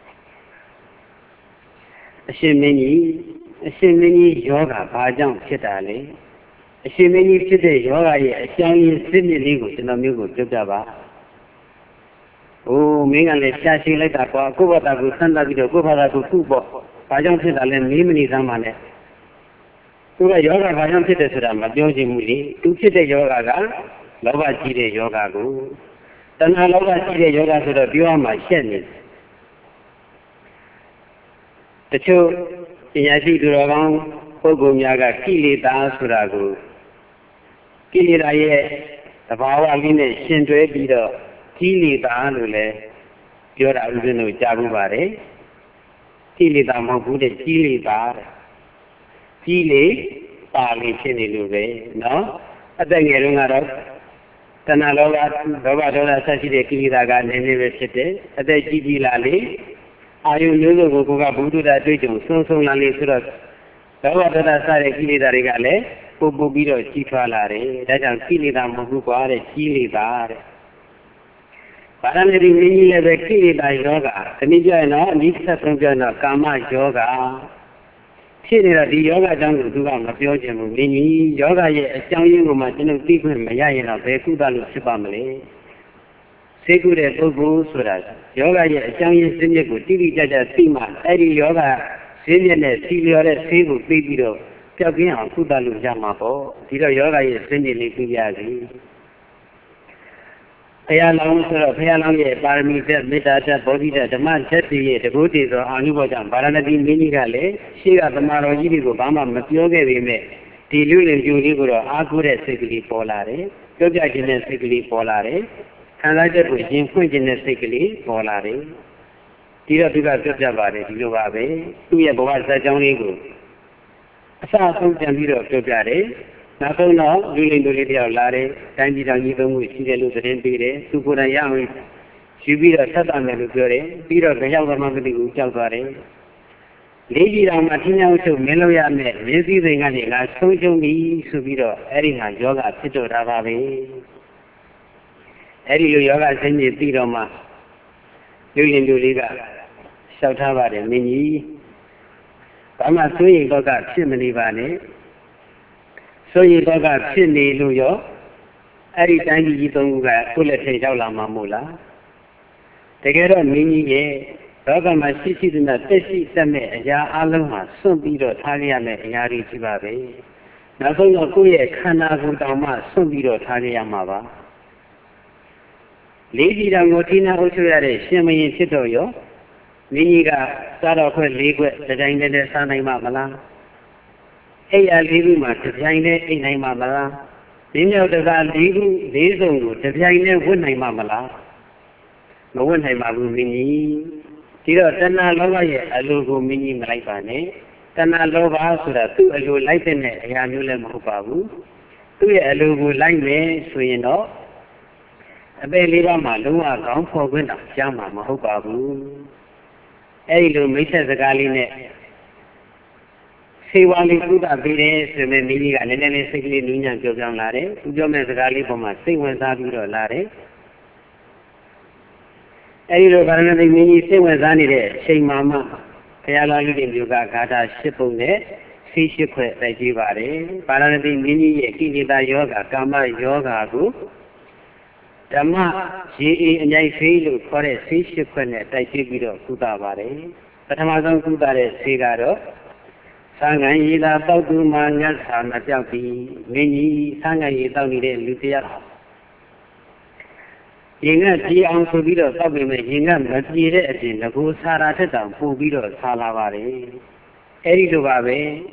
အရှင်မင်းကြီးယောဂဘာကြောင့်ဖြစ်တာလဲအရှင်မင်းကြီးဖြစ်တဲ့ယောဂရဲ့အကြောင်းရင်းစစ်မြစ်လေးကိုကျွန်တော်မျိုးကိုပြောပြပါအိုးမင်းကလည်းရှားရှိလိုက်တာကွာကိုယ့်ဘာသာကိုဆန်းသပြီးတော့ကိုယ့်ဘာသာကိုခုပေါ့ဘာကြောင့်ဖြစ်တာလဲမေးမနေသမ်းပါနဲ့သူကယောဂဘာကြောင့်ဖြစ်တယ်ဆိုတာမပြောချင်ဘူးလေသူဖြစ်တဲ့ယောဂကလောဘကြီးတဲ့ယောဂကိုတဏှာလောဘကြီးတဲ့ယောဂဆိုတော့ပြောရမှာရှက်နေတချို့ပညာရှိသူတော်ကောင်းပုဂ္ဂိုလ်များကကိလေသာဆိုတာကိုကိလေသာရဲ့သဘာဝလေးနဲ့ရှင်တွဲပြီးတော့ကိလေသာလို့လည်းပြောတာဥစဉ်တို့ကြားဘူးပါတယ်ကိလေသာမဟုတ်ဘူးတဲ့ကိလေသာကိလေသာလေးဖြစ်နေလို့ပဲနော်အသက်ငယ်တုန်းကတော့တဏှာလောဘဒေါသဆက်ရှိတဲ့ကိလေသာကနည်းနည်းပဲဖြစ်တယ်အသက်ကြီးလာလေအာယုမျိုးစုံကိုကဘုဒ္ဓတာအတွေ့အကြုံဆုံးလာလေဆိုတော့ဒေါသစတဲ့ကိလေသာတွေကလည်းပို့ပြီးတော့ကြီးထွားလာတယ်ဒါကြောင့်ကိလေသာမဟုတ်ဘူးကွာတဲ့ကိလေသာတဲ့ဗာရာဏသီမင်းကြီးလည်းပဲကိလေသာယောဂတနည်းပြောရင်တော့အနိစ္စဆုံးပြောရင်တော့ကာမယောဂဖြစ်နေတော့ဒီယောဂအကြောင်းကိုသူကမပြောချင်ဘူးမင်းကြီးယောဂရဲ့အကြောင်းရင်းကိုမှကျွန်တော်သိခွင့်မရရင်တော့ဘယ်ကုသလို့ဖြစ်ပါမလဲသိကုတဲ့ပုဂ္ဂိုလ်ဆိုတာယောဂရဲ့အကြောင်းရင်းစနစ်ကိုတိတိကျကျသိမှအဲ့ဒီယောဂစနစ်နဲ့စီလျော်တဲ့ဆေးကိုသိပြီးတော့ပျောက်ကင်းအောင်ကုသလို့ရမှာပေါ့ဒီတော့ယောဂရဲ့စနစ်လေးသိပြရစီဘုရားလောင်းဆိုတော့ဘုရားလောင်းရဲ့ပါရမီသက်မေတ္တာသက်ဘောဓိသက်ဓမ္မသက်တည်းရဲ့တကုတည်သောအာနုဘောကြောင့်ဗာရာဏသီမင်းကြီးကလည်းရှေ့ကသမာတော်ကြီးတွေကိုဘာမှမပြောခဲ့ပေမဲ့ဒီလူလင်ပြူလေးကိုတော့အားကိုးတဲ့စိတ်ကလေးပေါ်လာတယ်ပြောပြခြင်းတဲ့စိတ်ကလေးပေါ်လာတယ်ခံစားချက်ကိုရင်ဖွင့်ခြင်းတဲ့စိတ်ကလေးပေါ်လာတယ်ဒီတော့သူကပြောပြပါတယ်ဒီလိုပါပဲသူ့ရဲ့ဘဝဇာတ်ကြောင်းလေးကိုအစအဆုံးပြန်ပြီးတော့ပြောပြတယ်နောက်ဆုံးတော့လူလင်တို့လေးတယောက်လာတယ်တိုင်းပြည်တော်ကြီးသုံးခုရှိတယ်လို့သတင်းပေးတယ်သူကိုယ်တိုင်ရအောင်ယူပြီးတော့ဆက်တာမယ်လို့ပြောတယ်ပြီးတော့ကြောက်သမားကတိကိုကြောက်သွားတယ်လေးကြီးတော်မှာထင်းချောင်းချုပ်မင်းလို့ရမယ်မင်းစည်းစိမ်ကနေငါဆုံးရှုံးပြီဆိုပြီးတော့အဲ့ဒီဟာယောဂဖြစ်တော့တာပါပဲအဲ့ဒီလိုယောဂဆင်းရဲပြီးတော့မှလူလင်တို့လေးကလျှောက်ထားပါတယ်မင်းကြီးဘာမှစိုးရိမ်တော့ကဖြစ်မနေပါနဲ့ဆိုရင်တော့ကဖြစ်နေလို့ရောအဲ့ဒီတိုင်းကြီးသုံးခုကကိုယ့်လက်ထဲရောက်လာမှာမို့လားတကယ်တော့မင်းကြီးရဲ့လောကမှာရှိရှိသမျှတက်ရှိတတ်တဲ့အရာအလုံးဟာစွန့်ပြီးတော့ထားရမယ့်အရာတွေရှိပါပဲနောက်ဆုံးတော့ကိုယ့်ရဲ့ခန္ဓာကိုယ်တောင်မှစွန့်ပြီးတော့ထားရမှာပါလေးကြီးတောင်ကိုထိနာအုပ်ချုပ်ရတဲ့ရှင်မင်းဖြစ်တော့ရောမင်းကြီးကစားတော်ခွက်၄ခွက်တစ်တိုင်းတည်းစားနိုင်မှာမလားအဲ့ရ၄ခုမှာတစ်ပြိုင်တည်းအိမ်နိုင်မှာမလားမင်းမြောက်တကား၄ခု၄စုံကိုတစ်ပြိုင်တည်းဝတ်နိုင်မှာမလားမဝတ်နိုင်ပါဘူးမင်းကြီးဒီတော့တဏှာလောဘရဲ့အလိုကိုမင်းကြီးမလိုက်ပါနဲ့တဏှာလောဘဆိုတာသူ့အလိုလိုက်တဲ့အရာမျိုးလည်းမဟုတ်ပါဘူးသူ့ရဲ့အလိုကိုလိုက်မယ်ဆိုရင်တော့အပေလေးပါးမှာလုံးဝခေါင်းဖော်ခွင့်တော့ကြားမှာမဟုတ်ပါဘူးအဲ့ဒီလိုမိတ်ဆက်စကားလေးနဲ့စေဝါလေးကုသပေးတယ်ဆိုရင်မိကြီးကနည်းနည်းလေးစိတ်ကလေးနူးညံ့ပြောင်းလာတယ်သူပြောမဲ့စကားလေးပေါ်မှာစိတ်ဝင်စားပြီးတော့လာတယ်အဲဒီလိုဗာရာဏသီမင်းကြီးစိတ်ဝင်စားနေတဲ့အချိန်မှာမှဘုရားလာလူတွေမျိုးကဂါထာ၈ပုံနဲ့ဆေး၈ခွက်တိုက်ကြည့်ပါတယ်ဗာရာဏသီမင်းကြီးရဲ့ကိလေသာယောဂကာမယောဂကိုဓမ္မရေအေးအမြိုက်ဖေးလို့ခေါ်တဲ့ဆေး၈ခွက်နဲ့တိုက်ကြည့်ပြီးတော့ကုသပါတယ်ပထမဆုံးကုသတဲ့ဆေးကတော့သံဃာရည်သာတောက်သူမှညတ်စာမပြောက်ပြီးမင်းကြီးသံဃာရည်တောက်နေတဲ့လူတရားရင်ကကြည်အောင်ဆိုပြီးတော့တောက်ပေမဲ့ရင်ကမပြေတဲ့အပြင်ငကိုဆာရာထက်တောင်ပို့ပြီးတော့ဆာလာပါတယ်အဲ့ဒီလိုပါပဲ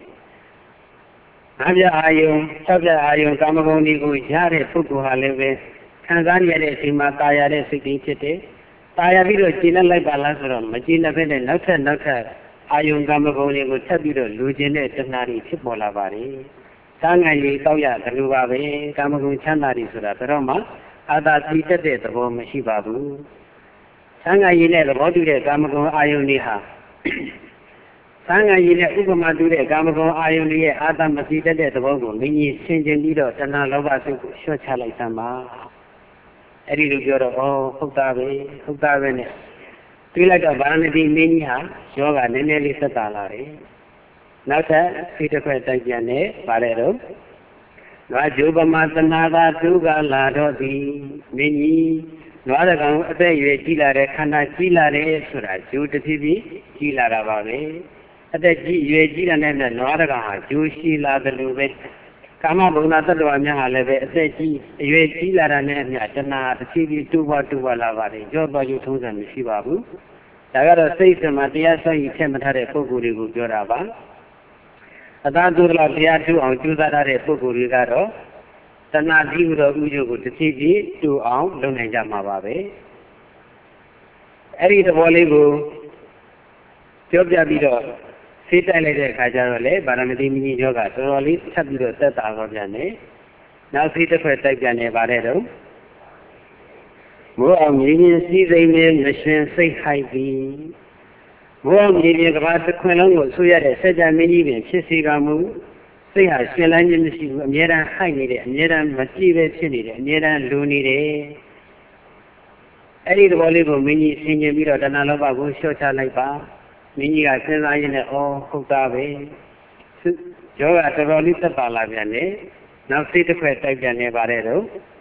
၅ပြအာယုံ၆ပြအာယုံကာမဂုဏ်တွေကိုရတဲ့ပုဂ္ဂိုလ်ဟာလည်းပဲခံစားရတဲ့အချိန်မှာตายရတဲ့စိတ်ကြီးဖြစ်တယ်ตายရပြီးတော့ကျင့်လိုက်ပါလားဆိုတော့မကျင့်တဲ့ဘက်နဲ့နောက်ထပ်အာယုံကာမဂုဏ်တွေကိုထပ်ပြီးတော့လူကျင်တဲ့တဏှာတွေဖြစ်ပေါ်လာပါတယ်။သာငန်ကြီးတောက်ရတယ်လို့ပါပဲကာမဂုဏ်ချမ်းသာတွေဆိုတာတော့မှအာသာတိတက်တဲ့သဘောမရှိပါဘူးသံဃာရည်နဲ့သဘောတူတဲ့ကာမဂုဏ်အာယုန်တွေဟာသံဃာရည်နဲ့ဥပမာတူတဲ့ကာမဂုဏ်အာယုန်တွေရဲ့အာသာမတိတက်တဲ့သဘောကိုမင်းကြီးဆင်ခြင်ပြီးတော့တဏှာလောဘစိတ်ကိုလျှော့ချလိုက်သမှာအဲ့ဒီလိုပြောတော့ဟုတ်တာပဲနဲ့တွေးလိုက်တော့ဗာရဏသီမင်းကြီးဟာယောဂနည်းနည်းလေးသက်သာလာတယ်နောက်ထပ်စိတ်တစ်ခွက်တိုက်ပြန်နေပါတယ်တော့နွားဂျိုပမာသနာသာဒုက္ခလာတော့သည်မင်းကြီးနွားတကောင်အသက်ရွယ်ကြီးလာတဲ့ခန္ဓာကြီးလာတယ်ဆိုတာဂျိုတဖြည်းဖြည်းကြီးလာတာပါပဲအသက်ကြီးရွယ်ကြီးလာတဲ့နွားတကောင်ဟာဂျိုရှိလာတယ်လို့ပဲကာမဘုံသာတ attva များဟာလည်းပဲအသက်ကြီးအရွယ်ကြီးလာတာနဲ့အမျှတဏှာတစ်ဖြည်းဖြည်းတူပါလာပါတယ်ကြော့သွားယူထုံးစံမရှိပါဘူးဒါကတော့စိတ်စမှာတရားဆွဲယူထည့်မထားတဲ့ပုဂ္ဂိုလ်တွေကိုပြောတာပါအသာသူတော်တရားထူအောင်ကြိုးစားထားတဲ့ပုဂ္ဂိုလ်တွေကတော့တဏှာကြီးဟူသောဥကျုပ်ကိုတစ်ဖြည်းဖြည်းတူအောင်လုပ်နိုင်ကြမှာပါပဲအဲ့ဒီသဘောလေးကိုပြောပြပြီးတော့စိတ်တိုက်လိုက်တဲ့အခါကျတော့လေဗာရမတိမင်းကြီးယောဂတော်တော်လေးထပ်ပြီးတော့သက်သာတော့ပြန်တယ်နောက်စိတ်တစ်ခွက်တိုက်ပြန်နေပါတယ်တော့မိုးအောင်မြင်းကြီးစည်းစိမ်နဲ့မရှင်စိတ်ဟိုက်သည်မိုးအောင်မြင်းကြီးကဘာတစ်ခွင်လုံးကိုဆူရတဲ့စัจ जा မင်းကြီးပင်ဖြစ်စီကမူစိတ်ဟာရှင်လန်းခြင်းမရှိဘူးအမြဲတမ်းဟိုက်နေတယ်အမြဲတမ်းမကြည့်ပဲဖြစ်နေတယ်အမြဲတမ်းလူနေတယ်အဲ့ဒီသဘောလေးကိုမင်းကြီးဆင်ခြင်ပြီးတော့တဏှာလောဘကိုလျှော့ချလိုက်ပါမင်းကြီးကစဉ်းစားရင်းနဲ့ဟုတ်တာပဲယောဂတော်တော်လေးသက်သာလာပြန်တယ်နောက်စိတ်တစ်ခွက်တိုက်ပြန်နေပါတယ်တော့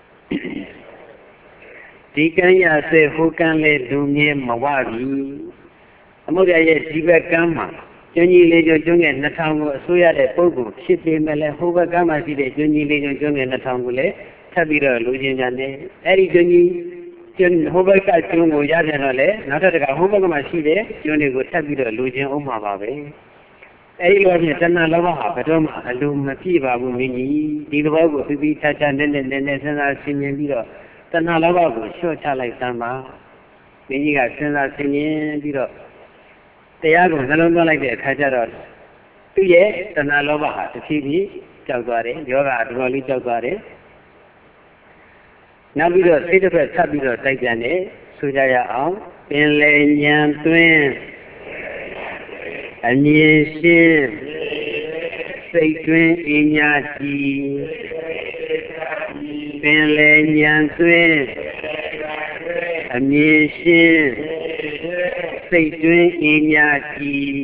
ဒီကံရစေဟိုကံလေလူမြဲမဝပြီအမုဒ္ဒရာရဲ့ဒီဘက်ကံမှာကျွန်းကြီးလေးကျွန်းငယ်2000ကိုအစိုးရတဲ့ပုဂ္ဂိုလ်ဖြစ်ပေမဲ့လည်းဟိုဘက်ကံမှာရှိတဲ့ကျွန်းကြီးလေးကျွန်းငယ်2000ကိုလည်းထပ်ပြီးတော့လူချင်းကြတယ်အဲ့ဒီကျွန်းကြီးဟိုဘက်ကကျွန်းကိုရပြန်တော့လေနောက်ထပ်တစ်ခါဟိုဘက်ကမှာရှိတဲ့ကျွန်းတွေကိုထပ်ပြီးတော့လူချင်းအောင်မှာပါပဲအဲ့ဒီလိုဖြင့်တဏှာလောဘဟာဘယ်တော့မှအလိုမပြည့်ပါဘူးမင်းကြီးဒီသဘောကိုပြီးခြားခြားနဲ့စဉ်းစားဆင်ခြင်ပြီးတော့တဏှာလောဘကိုလျှော့ချလိုက်သမ်းပါမင်းကြီးကစဉ်းစားဆင်ခြင်ပြီးတော့တရားကိုနှလုံးသွင်းလိုက်တဲ့အခါကျတော့သူ့ရဲ့တဏှာလောဘဟာတစ်ဖြည်းဖြည်းကြောက်သွားတယ်ယောဂတော်တော်လေးကြောက်သွားတယ်နောက်ပြီးတော့စိတ်တစ်ဖက်ဆက်ပြီးတော့တိုက်ပြန်တယ်ဆိုကြရအောင်ပင်လေဉာဏ်သွင်းအမြင်ရှင်းစိတ်တွင်းအညာကြည်ပင်လေဉာဏ်သွင်းအမြင်ရှင်းစိတ်တွင်းအညာကြည်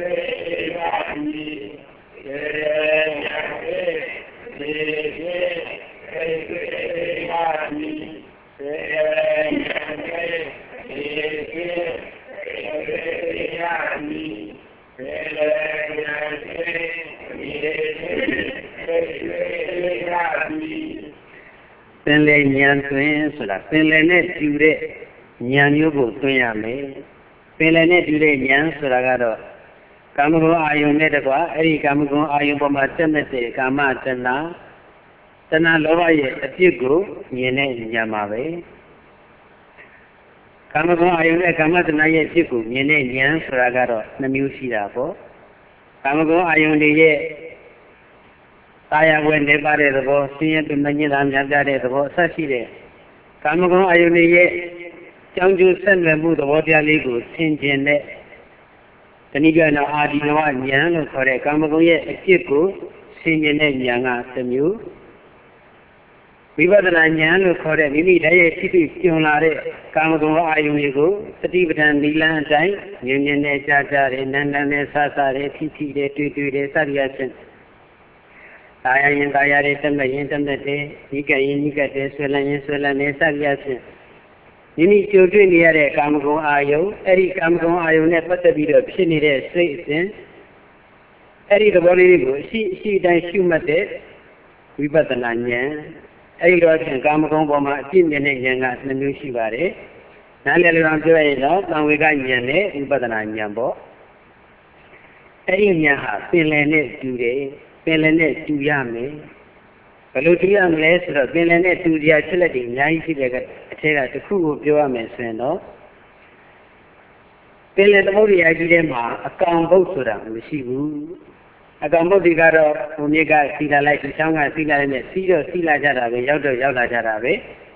ပင်လေဉာဏ်သွင်းဆိုတာပင်လေနဲ့တူတဲ့ဉာဏ်မျိုးကိုသွင်းရမယ်ပင်လေနဲ့တူတဲ့ဉာဏ်ဆိုတာကတော့ကာမဂုဏ်အာယုန်နဲ့တကွာအဲ့ဒီကာမဂုဏ်အာယုန်ပေါ်မှာတက်မဲ့တဲ့ကာမတဏှာလောဘရဲ့အပြစ်ကိုမြင်တဲ့ဉာဏ်ပါပဲကာမဂုဏ်အာယုန်နဲ့ကာမတဏှာရဲ့အပြစ်ကိုမြင်တဲ့ဉာဏ်ဆိုတာကတော့နှမျိုးရှိတာပေါ့ကာမဂုဏ်အာယုန်တွေရဲ့တာယာဝယ်နေပါတဲ့သဘောဆင်းရဲပြမညစ်တာများပြတဲ့သဘောအဆက်ရှိတဲ့ကာမဂုဏ်အာယုန်တွေရဲ့ကြောင်းကျိုးဆက်နွယ်မှုသဘောတရားလေးကိုဆင်ခြင်တဲ့တဏှိကနာအာဒီနဝဉာဏ်လို့ခေါ်တဲ့ကာမဂုဏ်ရဲ့အဖြစ်ကိုဆင်ခြင်တဲ့ဉာဏ်ကတစ်မျိုးဝိပဿနာဉာဏ်လို့ခေါ်တဲ့မိမိတည်းရဲ့ဖြစ်ဖြစ်ကျွံလာတဲ့ကာမဂုဏ်အာယုန်တွေကိုသတိပဋ္ဌာန်နိလန်းအတိုင်းမြင်နဲ့ကြားတယ်နန်းနဲ့ဆဆတယ်ဖြစ်ဖြစ်တယ်တွေ့တယ်စသည်အချင်းတာယာရင်တာယာတွေတက်မဲ့ရင်တက်မဲ့တယ်ဒီကရင်ဒီကတဲ့ဆွဲလန်းရင်ဆွဲလန်းနေစသည်အချင်းမိမိကြုံတွေ့နေရတဲ့ကာမဂုဏ်အာယုန်အဲ့ဒီကာမဂုဏ်အာယုန်နဲ့ပတ်သက်ပြီးတော့ဖြစ်နေတဲ့စိတ်အစဉ်အဲ့ဒီသဘောလေးကိုအရှိတိုင်းရှုမှတ်တဲ့ဝိပဿနာဉာဏ်အဲ့ဒီတော့ဖြင့်ကာမဂုဏ်ပေါ်မှာအပြည့်မြင်တဲ့ဉာဏ်က2မျိုးရှိပါတယ်။နားလည်လို့ပြောရရင်တော့သံဝေကဉာဏ်နဲ့ဝိပဿနာဉာဏ်ပေါ့။အဲ့ဒီဉာဏ်ဟာပင်လယ်နဲ့တူတယ်ပင်လယ်နဲ့တူရမယ်။ဘယ်လိုတူရမလဲဆိုတော့ပင်လယ်နဲ့တူကြချက်လက်တွေအများကြီးရှိတဲ့အထက်ကတစ်ခုကိုပြောရမယ်ဆိုရင်တော့ပင်လယ်သမုဒ္ဒရာကြီးထဲမှာအကောင်ဘုတ်ဆိုတာမရှိဘူး။အကောင်ဘုတ်ဒီကတော့ဘုံမြစ်ကစီလာလိုက်ချောင်းကစီလာလိုက်နဲ့စီတော့စီလာကြတာပဲရောက်တော့ရောက်လာကြတာပဲ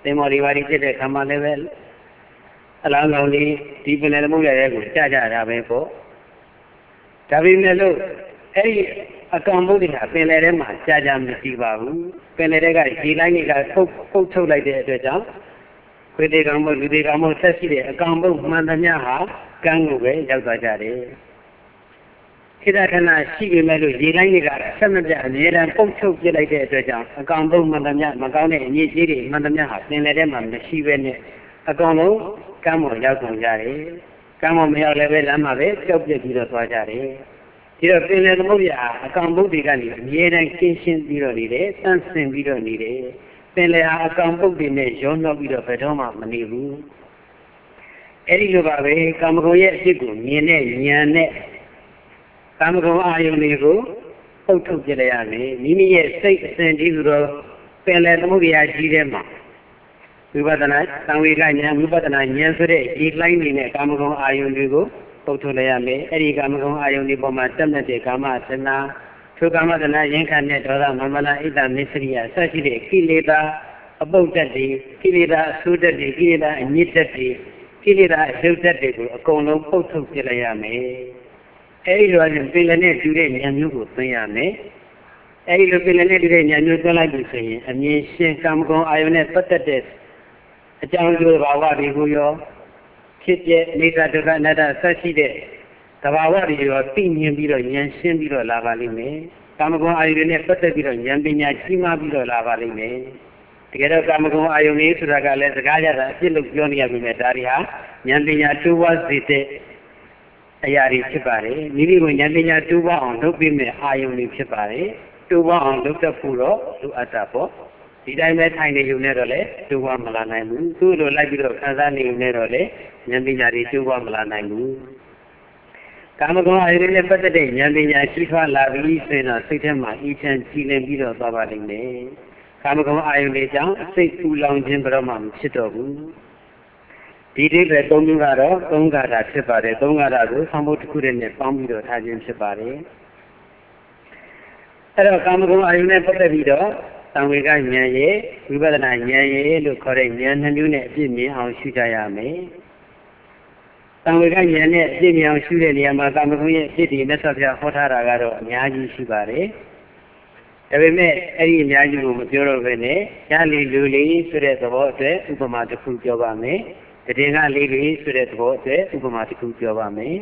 င်မော်ဒီပါဒီဖြစ်တဲ့ခါမှလည်းပဲအလောင်းကောင်လေးဒီပင်လယ်သမုဒ္ဒရာကိုကြာကြတာပဲပေါ့ဒါပေမဲ့လို့အဲ့ဒီအကောင်ဘုဒ္ဓဟာပင်လယ်ထဲမှာကြာမရှိပါဘူးပင်လယ်ထဲကရေလိုင်းတွေကပုတ်ထုတ်လိုက်တဲ့အတွက်ကြောင့်ခွေးသေးကောင်ဘုလူသေးကောင်ဘုဆက်ရှိတဲ့အကောင်ဘုမှန်သမျှဟာကမ်းကိုပဲရောက်သွားကြတယ်ခေတ္တခဏရှိပေမဲ့လို့ရေလိုင်းတွေကဆက်မပြတ်အမြဲတမ်းပုတ်ထုတ်ပြလိုက်တဲ့အတွက်ကြောင့်အကောင်ဘုမှန်သမျှမကောင်းတဲ့အညစ်အကြေးတွေမှန်သမျှဟာပင်လယ်ထဲမှာမရှိဘဲနဲ့အကောင်လုံးကမ်းပေါ်ရောက်ကုန်ကြတယ်ကမ်းပေါ်မရောက်လည်းပဲလမ်းမှာပဲကြောက်ပြက်ပြီးတော့သွားကြတယ်ဒီတော့ပင်လယ်သမုဒ္ဒရာအကောင်ဘုဒ္ဓကနေအမြဲတမ်းကင်းရှင်းပြီးတော့နေတယ်တန့်စင်ပြီးတော့နေတယ်ပင်လယ်ဟာအကောင်ဘုဒ္ဓနဲ့ရောနှောပြီးတော့ဘယ်တော့မှမနေဘူးအဲ့ဒီလိုပါပဲကာမဂုဏ်ရဲ့အဖြစ်ကိုမြင်တဲ့ဉာဏ်နဲ့ကာမဂုဏ်အာယုန်တွေကိုပုတ်ထုတ်ပြလိုက်ရမယ်မိမိရဲ့စိတ်အစဉ်ဒီဆိုတော့ပင်လယ်သမုဒ္ဒရာကြီးထဲမှာဝိပဿနာသံဝေကဉာဏ်ဝိပဿနာဉာဏ်ဆိုတဲ့ဒီလိုင်းနေနဲ့ကာမဂုဏ်အာယုန်တွေကိုပုတ်ထုတ်လိုက်ရမယ်အဲ့ဒီကာမဂုဏ်အာယုန်ဒီပေါ်မှာတက်မဲ့တဲ့ကာမသနာထိုကာမသနာရင်ခံတဲ့ဒေါသမမလာဣဒ္ဓမစ္စရိယဆက်ရှိတဲ့ကိလေသာအပုတ်တက်တွေကိလေသာအဆိုးတက်တွေကိလေသာအညစ်တက်တွေကိလေသာအယုတ်တက်တွေကိုအကုန်လုံးပုတ်ထုတ်ပြလိုက်ရမယ်အဲဒီလိုရင်ပင်လယ်နဲ့တူတဲ့ဉာဏ်မျိုးကိုသိရမယ်အဲဒီလိုပင်လယ်နဲ့တူတဲ့ဉာဏ်မျိုးသိလိုက်ပြီဆိုရင်အမြင်ရှင်းကာမဂုဏ်အာယုန်နဲ့ပတ်သက်တဲ့အကြောင်းကျိုးဘာဝတွေကိုရောဖြစ်ပြနေသဒုက္ခအနတ္တဆက်ရှိတဲ့သဘာဝတွေရောသိမြင်ပြီးတော့ဉာဏ်ရှင်းပြီးတော့လာပါလိမ့်မယ်ကာမဂုဏ်အာယုန်နဲ့ပတ်သက်ပြီးတော့ဉာဏ်ပညာကြီးမားပြီးတော့လာပါလိမ့်မယ်တကယ်တော့ကာမဂုဏ်အာယုန်လေးဆိုတာကလည်းစကားကြတာအပြစ်လို့ပြောနေရပြီမဲ့ဒါတွေဟာဉာဏ်ပညာတိုးပွားစေတဲ့အရာတွေဖြစ်ပါတယ်မိမိကိုဉာဏ်ပညာတိုးပွားအောင်လုပ်ပေးမဲ့အာယုန်တွေဖြစ်ပါတယ်တိုးပွားအောင်လုပ်တတ်ဖို့တော့လိုအပ်တာပေါ့ဒီတိုင်းပဲထိုင်နေယူနေတော့လေတိုးပွားမလာနိုင်ဘူးသူ့လိုလိုက်ပြီးတော့ခံစားနေယူနေတော့လေဉာဏ်ပညာတွေတိုးပွားမလာနိုင်ဘူးကာမဂုဏ်အာယုန်နဲ့ပတ်သက်တဲ့ဉာဏ်ပညာကြီးထွားလာပြီးဆိုရင်တော့စိတ်ထဲမှာအီးချမ်းကြည်လင်ပြီးတော့သွားပါလိမ့်မယ်ကာမဂုဏ်အာယုန်တွေကြောင့်စိတ်ပူလောင်ခြင်းဘယ်တော့မှမဖြစ်တော့ဘူးဒီတိပဲသုံးမျိုးကတော့သုံးဂါထာဖြစ်ပါတယ်သုံးဂါထာကိုသံဖို့တစ်ခုတည်းနဲ့ပေါင်းပြီးတော့ထားခြင်းဖြစ်ပါတယ်အဲ့တော့ကာမဂုဏ်အာယုန်နဲ့ပတ်သက်ပြီးတော့သံဝေကဉာဏ်ရဲ့ဝိပဿနာဉာဏ်ရဲ့လို့ခေါ်တဲ့ဉာဏ်နှမျိုးနဲ့အပြည့်မြင်အောင်ရှုကြရမယ်သံဝေကဉာဏ်နဲ့အပြည့်မြင်အောင်ရှုတဲ့နေရာမှာကာမဂုဏ်ရဲ့အပြည့်ဒီမြတ်စွာဘုရားဟောထားတာကတော့အများကြီးရှိပါတယ်ဒါပေမဲ့အဲ့ဒီအများကြီးကိုမပြောတော့ဘဲနဲ့ရလီလူလေးဆိုတဲ့သဘောအတွက်ဥပမာတစ်ခုပြောပါမယ်တည်ငါလေးတွေဆိုတဲ့သဘောအတွက်ဥပမာတစ်ခုပြောပါမယ်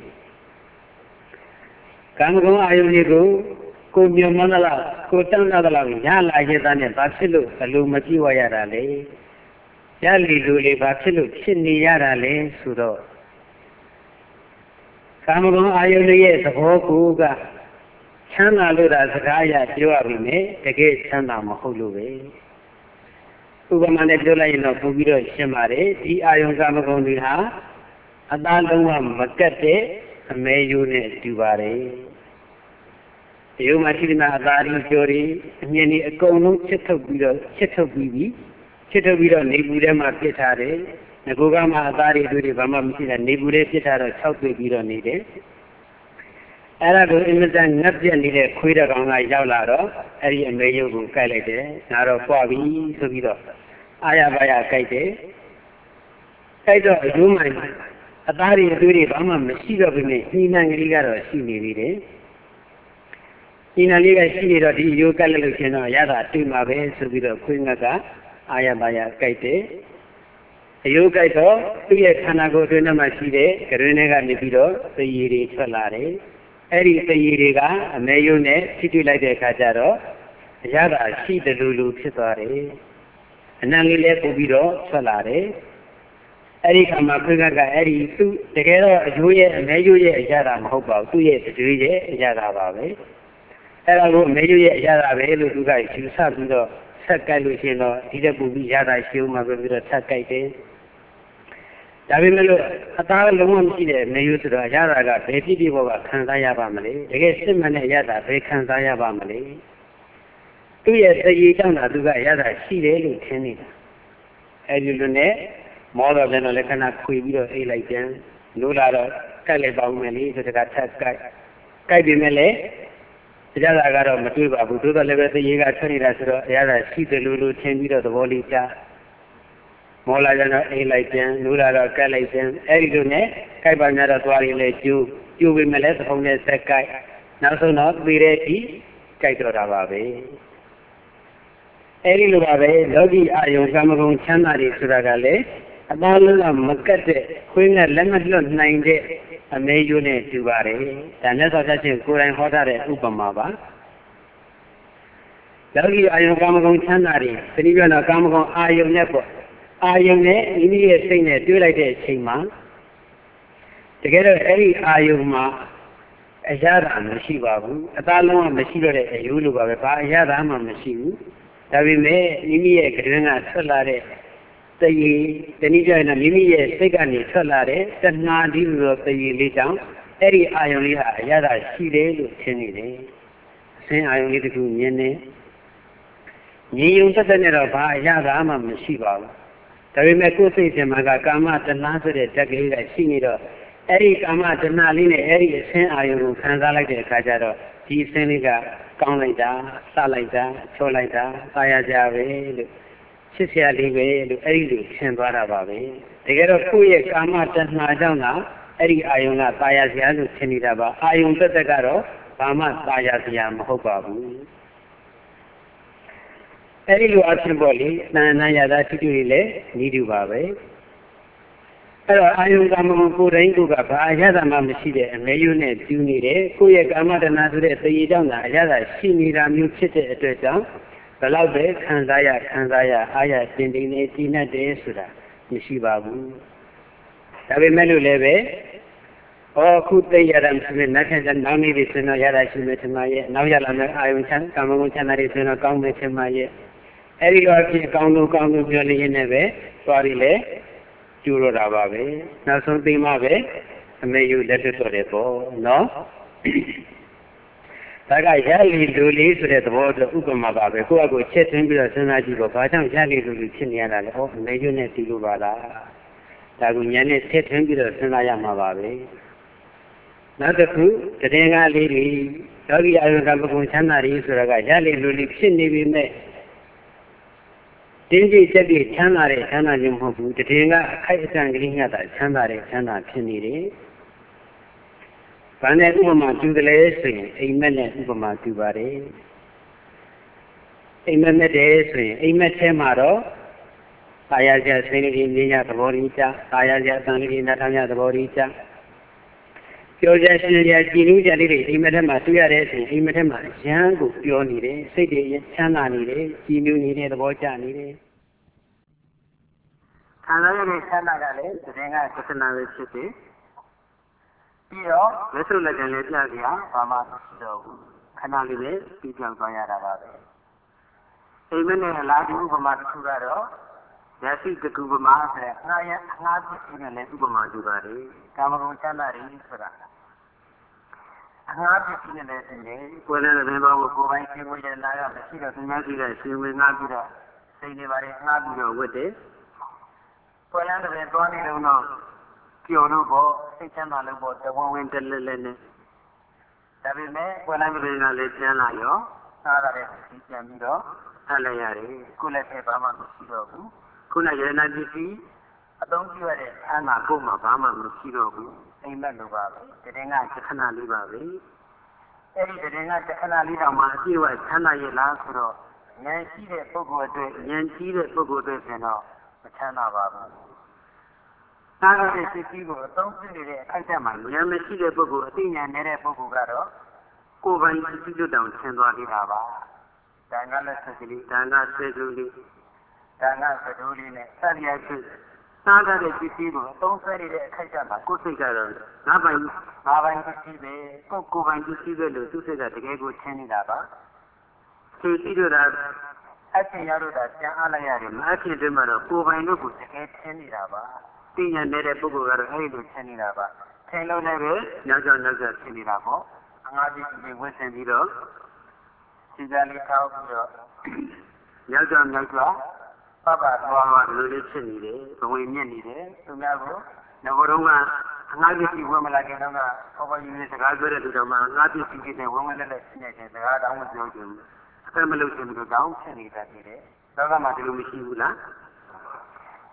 ကာမဂုဏ်အာယုန်တွေကိုကိုမြင်မလားကိုတန်းလာသလားရလာရဲ့သားနဲ့ဘာဖြစ်လို့ဘလို့မကြည့်ဝရတာလဲရလီလူလေးဘာဖြစ်လို့ဖြစ်နေရတာလဲဆိုတော့ကာမဂုဏ်အာယုန်ရဲ့သဘောကိုကချမ်းသာလို့ဒါစကားအရပြောရပြီမယ်တကယ်ချမ်းသာမဟုတ်လို့ပဲဥပမာနဲ့ပြောလိုက်ရင်တော့ပို့ပြီးတော့ရှင်းပါတယ်ဒီအာယုံကာမဂုဏ်တွေဟာအသားလုံးဝမကတ်တဲ့အမဲယိုးနဲ့တူပါတယ်ဒီလိုမှရှိတဲ့မှာအသားရင်းကြော်တွေအမြင်တွေအကုန်လုံးချစ်ထုတ်ပြီးတော့နေပူထဲမှာပြစ်ထားတယ်ငကိုကမှအသားတွေဘာမှမရှိတာနေပူထဲပြစ်ထားတော့6တွေ့ပြီးတော့နေတယ်အဲ့ဒါကိုအင်မတန်ငတ်ပြက်နေတဲ့ခွေးတကောင်ကရောက်လာတော့အဲ့ဒီအမေယုတ်ကိုကိုက်လိုက်တယ်ငါတော့ပွားပြီဆိုပြီးတော့အာရပါရကိုက်တယ်ကိုက်တော့အကျိုးမှန်အသားတွေအသွေးတွေဘာမှမရှိတော့ဘူးနဲ့ညီနံကလေးကတော့ရှိနေသေးတယ်ညီနံလေးကရှိနေတော့ဒီအယိုးကိုက်လိုက်လို့ရှင်တော့ရတာတွေ့မှာပဲဆိုပြီးတော့ခွေးငတ်ကအာရပါရကိုက်တယ်အယိုးကိုက်တော့သူ့ရဲ့ခန္ဓာကိုယ်အတွင်းမှာရှိတဲ့ကရွင်းထဲကနေပြီးတော့သရည်တွေထွက်လာတယ်အဲ့ဒီသရည်တွေကအမေယုံနဲ့ထိတွေ့လိုက်တဲ့အခါကျတော့အရသာရှိတယ်လို့ဖြစ်သွားတယ်အနံလေးလည်းပို့ပြီးတော့ထွက်လာတယ်အဲ့ဒီခါမှာခွေးကအဲ့ဒီသူ့တကယ်တော့အယိုးရဲ့အမေယုံရဲ့အရသာမဟုတ်ပါဘူးသူ့ရဲ့တကြွေးရဲ့အရသာပါပဲအဲ့ဒါကိုအမေယုံရဲ့အရသာပဲလို့သူကယူဆပြီးတော့ဆက်ကြိုက်လို့ရှိရင်တော့ဒီတက်ပူပြီးရတာရှိဦးမှာပဲပြီးတော့ဆက်ကြိုက်တယ်ဒါပေမဲ့လို့အသားလုံးဝမရှိတဲ့နေယူဆိုတော့ရတာကဘယ်ဖြစ်ဖြစ်ဘောကခံစားရပါမလဲတကယ်စစ်မှန်တဲ့ရတာဘယ်ခံစားရပါမလဲသူ့ရဲ့သရေကြောင့်သာသူကရတာရှိတယ်လို့ထင်နေတာအဲဒီလိုနဲ့မောတော့ပြန်တော့လည်းခဏခွေပြီးတော့အိတ်လိုက်ပြန်လို့လာတော့ကိုက်လိုက်ပါဦးမယ်လေဆိုတကထက်ကိုက်ပြီမဲ့လေရတာကတော့မတွေ့ပါဘူးသို့တော်လည်းပဲသရေကထွက်နေတာဆိုတော့ရတာရှိတယ်လို့ထင်ပြီးတော့သဘောလေးချမောလာကြတော့အိမ်လိုက်ပြန်လူလာတော့ကက်လိုက်ပြန်အဲ့ဒီလိုနဲ့ကိုက်ပါများတော့သွားရည်လေကျိုးပြီးမလဲသဖုံနဲ့ဆက်ကိုက်နောက်ဆုံးတော့ပြီးတဲ့အထိကိုက်တော့တာပါပဲအဲ့ဒီလိုပါပဲလောကီအာယုံကာမဂုဏ်ချမ်းသာတွေဆိုတာကလည်းအသားလုံးကမကတ်တဲ့ခွေးနဲ့လက်မလွတ်နိုင်တဲ့အမေယိုးနဲ့တူပါတယ်ဒါနဲ့ဆိုချက်ချင်းကိုယ်တိုင်ဟောထားတဲ့ဥပမာပါလောကီအာယုံကာမဂုဏ်ချမ်းသာတွေသတိပြတော့ကာမဂုဏ်အာယုံနဲ့ပေါ့အာယုံနဲ့မိမိရဲ့စိတ်နဲ့တွေးလိုက်တဲ့အချိန်မှာတကယ်တော့အဲ့ဒီအာယုံမှာအရာသာမရှိပါဘူးအသားလုံးကမရှိတော့တဲ့အယိုးလိုပါပဲဘာအရာသာမှမရှိဘူးဒါပေမဲ့မိမိရဲ့ကတွင်ကထွက်လာတဲ့တရေတနည်းပြောရင်မိမိရဲ့စိတ်ကနေထွက်လာတဲ့တဏှာဒီလိုတရေလေးကြောင့်အဲ့ဒီအာယုံလေးဟာအရာသာရှိတယ်လို့ထင်နေတယ်အစဉ်အာယုံလေးတစ်ခုမြင်နေမြင်ုံသက်သက်နဲ့တော့ဘာအရာသာမှမရှိပါဘူးဒါပေမဲ့ကိုယ်စိတ်ထဲမှာကကာမတဏှာဆိုတဲ့ဓာတ်ကလေးကရှိနေတော့အဲ့ဒီကာမတဏှာလေးနဲ့အဲ့ဒီအစဉ်အာယုံကိုခံစားလိုက်တဲ့အခါကျတော့ဒီအစဉ်လေးကကောင်းလိုက်တာစလိုက်တာချောလိုက်တာသာယာကြပဲလို့ချစ်စရာလေးပဲလို့အဲ့ဒီလိုရှင်းသွားတာပါပဲတကယ်တော့ကိုယ့်ရဲ့ကာမတဏှာကြောင့်ကအဲ့ဒီအာယုံကသာယာစရာလို့ထင်နေတာပါအာယုံသက်သက်ကတော့ဘာမှသာယာစရာမဟုတ်ပါဘူးအဲ့ဒီလိုအဖြစ်ပေါ့လေနာနာရတာတိတိလေးလည်းဤတူပါပဲအဲ့တော့အာယုံကာမဂုဏ်ကိုယ်တိုင်းကိုကဘာအရသာမှမရှိတဲ့အမေယုနဲ့ကျူးနေတယ်ကိုယ့်ရဲ့ကာမတဏှာဆိုတဲ့သရေကြောင့်ကအရသာရှိနေတာမျိုးဖြစ်တဲ့အတွက်ကြောင့်ဘယ်လောက်ပဲခံစားရအားရတင်တင်နေတည်နေတယ်ဆိုတာမရှိပါဘူးဒါပေမဲ့လို့လည်းပဲခုသိရတာမရှိဘူးနောက်ထပ်နောက်နေ့တွေဆိုတော့ရတာရှိမယ်ထင်ပါရဲ့နောက်ရလာမယ့်အာယုံချမ်းကာမဂုဏ်ချမ်းသာတွေဆိုတော့ကောင်းမယ်ထင်ပါရဲ့အဲ့ဒီတော့အဖြစ်ကောင်းလို့ပြောနေရင်းနဲ့ပဲသွားရည်လေကျူတော့တာပါပဲနောက်ဆုံးသိမှပဲအမေယူလက်တွတ်တယ်ပေါ့နော်ဒါကရလီလူလေးဆိုတဲ့သဘောတော့ဥပမာပါပဲကိုယ့်အကိုချက်သွင်းပြီးတော့စဉ်းစားကြည့်ပေါ့ဘာကြောင့်ရလီလူလူဖြစ်နေရတာလဲအမေယူနဲ့တီးလို့ပါလားဒါကညာနဲ့ချက်သွင်းပြီးတော့စဉ်းစားရမှာပါပဲနောက်တစ်ခုတည်ငါလေးတွေယောဂီအာယုကပကုံချမ်းသာတွေဆိုတာကရလီလူလေးဖြစ်နေပြီမဲ့တင်းကြီးတက်ပြီးချမ်းသာတဲ့ချမ်းသာခြင်းမဟုတ်ဘူးတည်ငါအခိုက်အတန့်ကလေးညတာချမ်းသာတဲ့ချမ်းသာဖြစ်နေတယ်။ဘာနဲ့ဥပမာတူတယ်လဲဆိုရင်အိမ်မက်နဲ့ဥပမာတူပါတယ်။အိမ်မက်နဲ့တည်းဆိုရင်အိမ်မက်ထဲမှာတော့အာရဇာစိတ်လေးမြင်ရသဘောကြီးကြအာရဇာအတန်လေးနားထောင်ရသဘောကြီးကြပြောကြရှင်ကြကြည်နူးကြလေးတွေအိမ်မက်ထဲမှာတွေ့ရတဲ့အချိန်အိမ်မက်ထဲမှာရမ်းကိုပြောနေတယ်စိတ်တွေချမ်းသာနေတယ်ကြည်နူးနေတဲ့သဘောကျနေတယ်။ခံစားရတဲ့ချမ်းသာကလည်းသင်္ကသက္ကနာပဲဖြစ်တယ်ပြီးတော့လက်ဆုပ်လက်ကန်လေးပြကြရဘာမှမရှိတော့ဘူးခဏလေးပဲပြီးပြောင်းသွားရတာပါပဲအိမ်မက်နဲ့လာဒီဥပမာတစ်ခုကတော့ရရှိတကူပမာဆိုတဲ့ငါးပစ္စည်းနဲ့လည်းဥပမာတူပါတယ်ကာမဂုဏ်ချမ်းသာတွေဆိုတာငါးပစ္စည်းနဲ့လည်းသိတယ်ကိုယ်လည်းလည်းဘာကိုကိုယ်ပိုင်ရှင်ကိုရလာရမရှိတော့သူများကြည့်တဲ့ရှင်ဝင်ငါးပြီးတော့စိတ်တွေပါတယ်ငါးပြီးတော့ဝတ်တယ်ကိုယ်လည်းလည်းသွားနေတော့ကျော်လို့ပေါ့စိတ်ချမ်းသာလို့ပေါ့တဝဝင်တလဲလဲနဲ့ဒါပေမဲ့ကိုယ်လည်းလည်းလည်းကျန်းလာရောစားရတဲ့ဒီပြန်ပြီးတော့ဆက်လိုက်ရတယ်ကိုယ်လည်းပဲဘာမှမရှိတော့ဘူးခုနရဏပစ္စည်းအသုံးပြုရတဲ့အာနာကိုမှဘာမှမရှိတော့ဘူးအိမ်မက်လိုပါပဲတည်ငါသက္ကနာလေးပါပဲအဲ့ဒီတည်ငါသက္ကနာလေးတောင်မှအပြည့်အဝချမ်းသာရဲ့လားဆိုတော့ဉာဏ်ရှိတဲ့ပုဂ္ဂိုလ်အတွက်ဉာဏ်ကြီးတဲ့ပုဂ္ဂိုလ်အတွက်ဆိုတော့မချမ်းသာပါဘူးသာရတဲ့စိတ်ကြီးကိုအသုံးပြုနေတဲ့အခိုက်အတန့်မှာဉာဏ်မရှိတဲ့ပုဂ္ဂိုလ်အသိဉာဏ်နေတဲ့ပုဂ္ဂိုလ်ကတော့ကိုယ်ပိုင်စိတ်ကြွတောင်ဆင်းသွားနေတာပါဒါကလည်းသက်ကလေးဒါကဆွေးစုလေးဒါကသဒိုးလေးနဲ့စရိယာရှိစားတဲ့ပစ္စည်းကိုအသုံးဆွဲနေတဲ့အခိုက်အတန့်မှာကိုယ်စိတ်ကတော့ငါပိုင်ပစ္စည်းပဲကိုယ်ပိုင်ပစ္စည်းပဲလို့သူစိတ်ကတကယ်ကိုထင်နေတာပါသူကြည့်တော့တာအချင်းရတော့တာပြန်အားလိုက်ရတယ်မအချင်းတွေမှာတော့ကိုယ်ပိုင်လို့ကိုတကယ်ထင်နေတာပါသိဉာဏ်နေတဲ့ပုဂ္ဂိုလ်ကတော့အဲ့ဒီလိုထင်နေတာပါထင်လို့လည်းပဲနောက်ကျောထင်နေတာပေါ့အငါးပစ္စည်းဝတ်ဆင်ပြီးတော့စီစားလေးထောက်ပြီးတော့နောက်ကျောပပသွားဒီလိုလေးဖြစ်နေတယ်ဘဝင်မြင့်နေတယ်သူများကိုငါတို့ကအငါးပစ္စည်းဝယ်မလာခင်တော့ကပေါ်ယူနေစကားပြောတဲ့လူတော်မှာငါးပစ္စည်းတွေဝင်လက်ရှိနေတယ်စကားတောင်းမပြောချင်ဘူးအသက်မလို့ချင်ဘူးတောင်းဖြစ်နေတတ်တယ်လောကမှာဒီလိုမရှိဘူးလား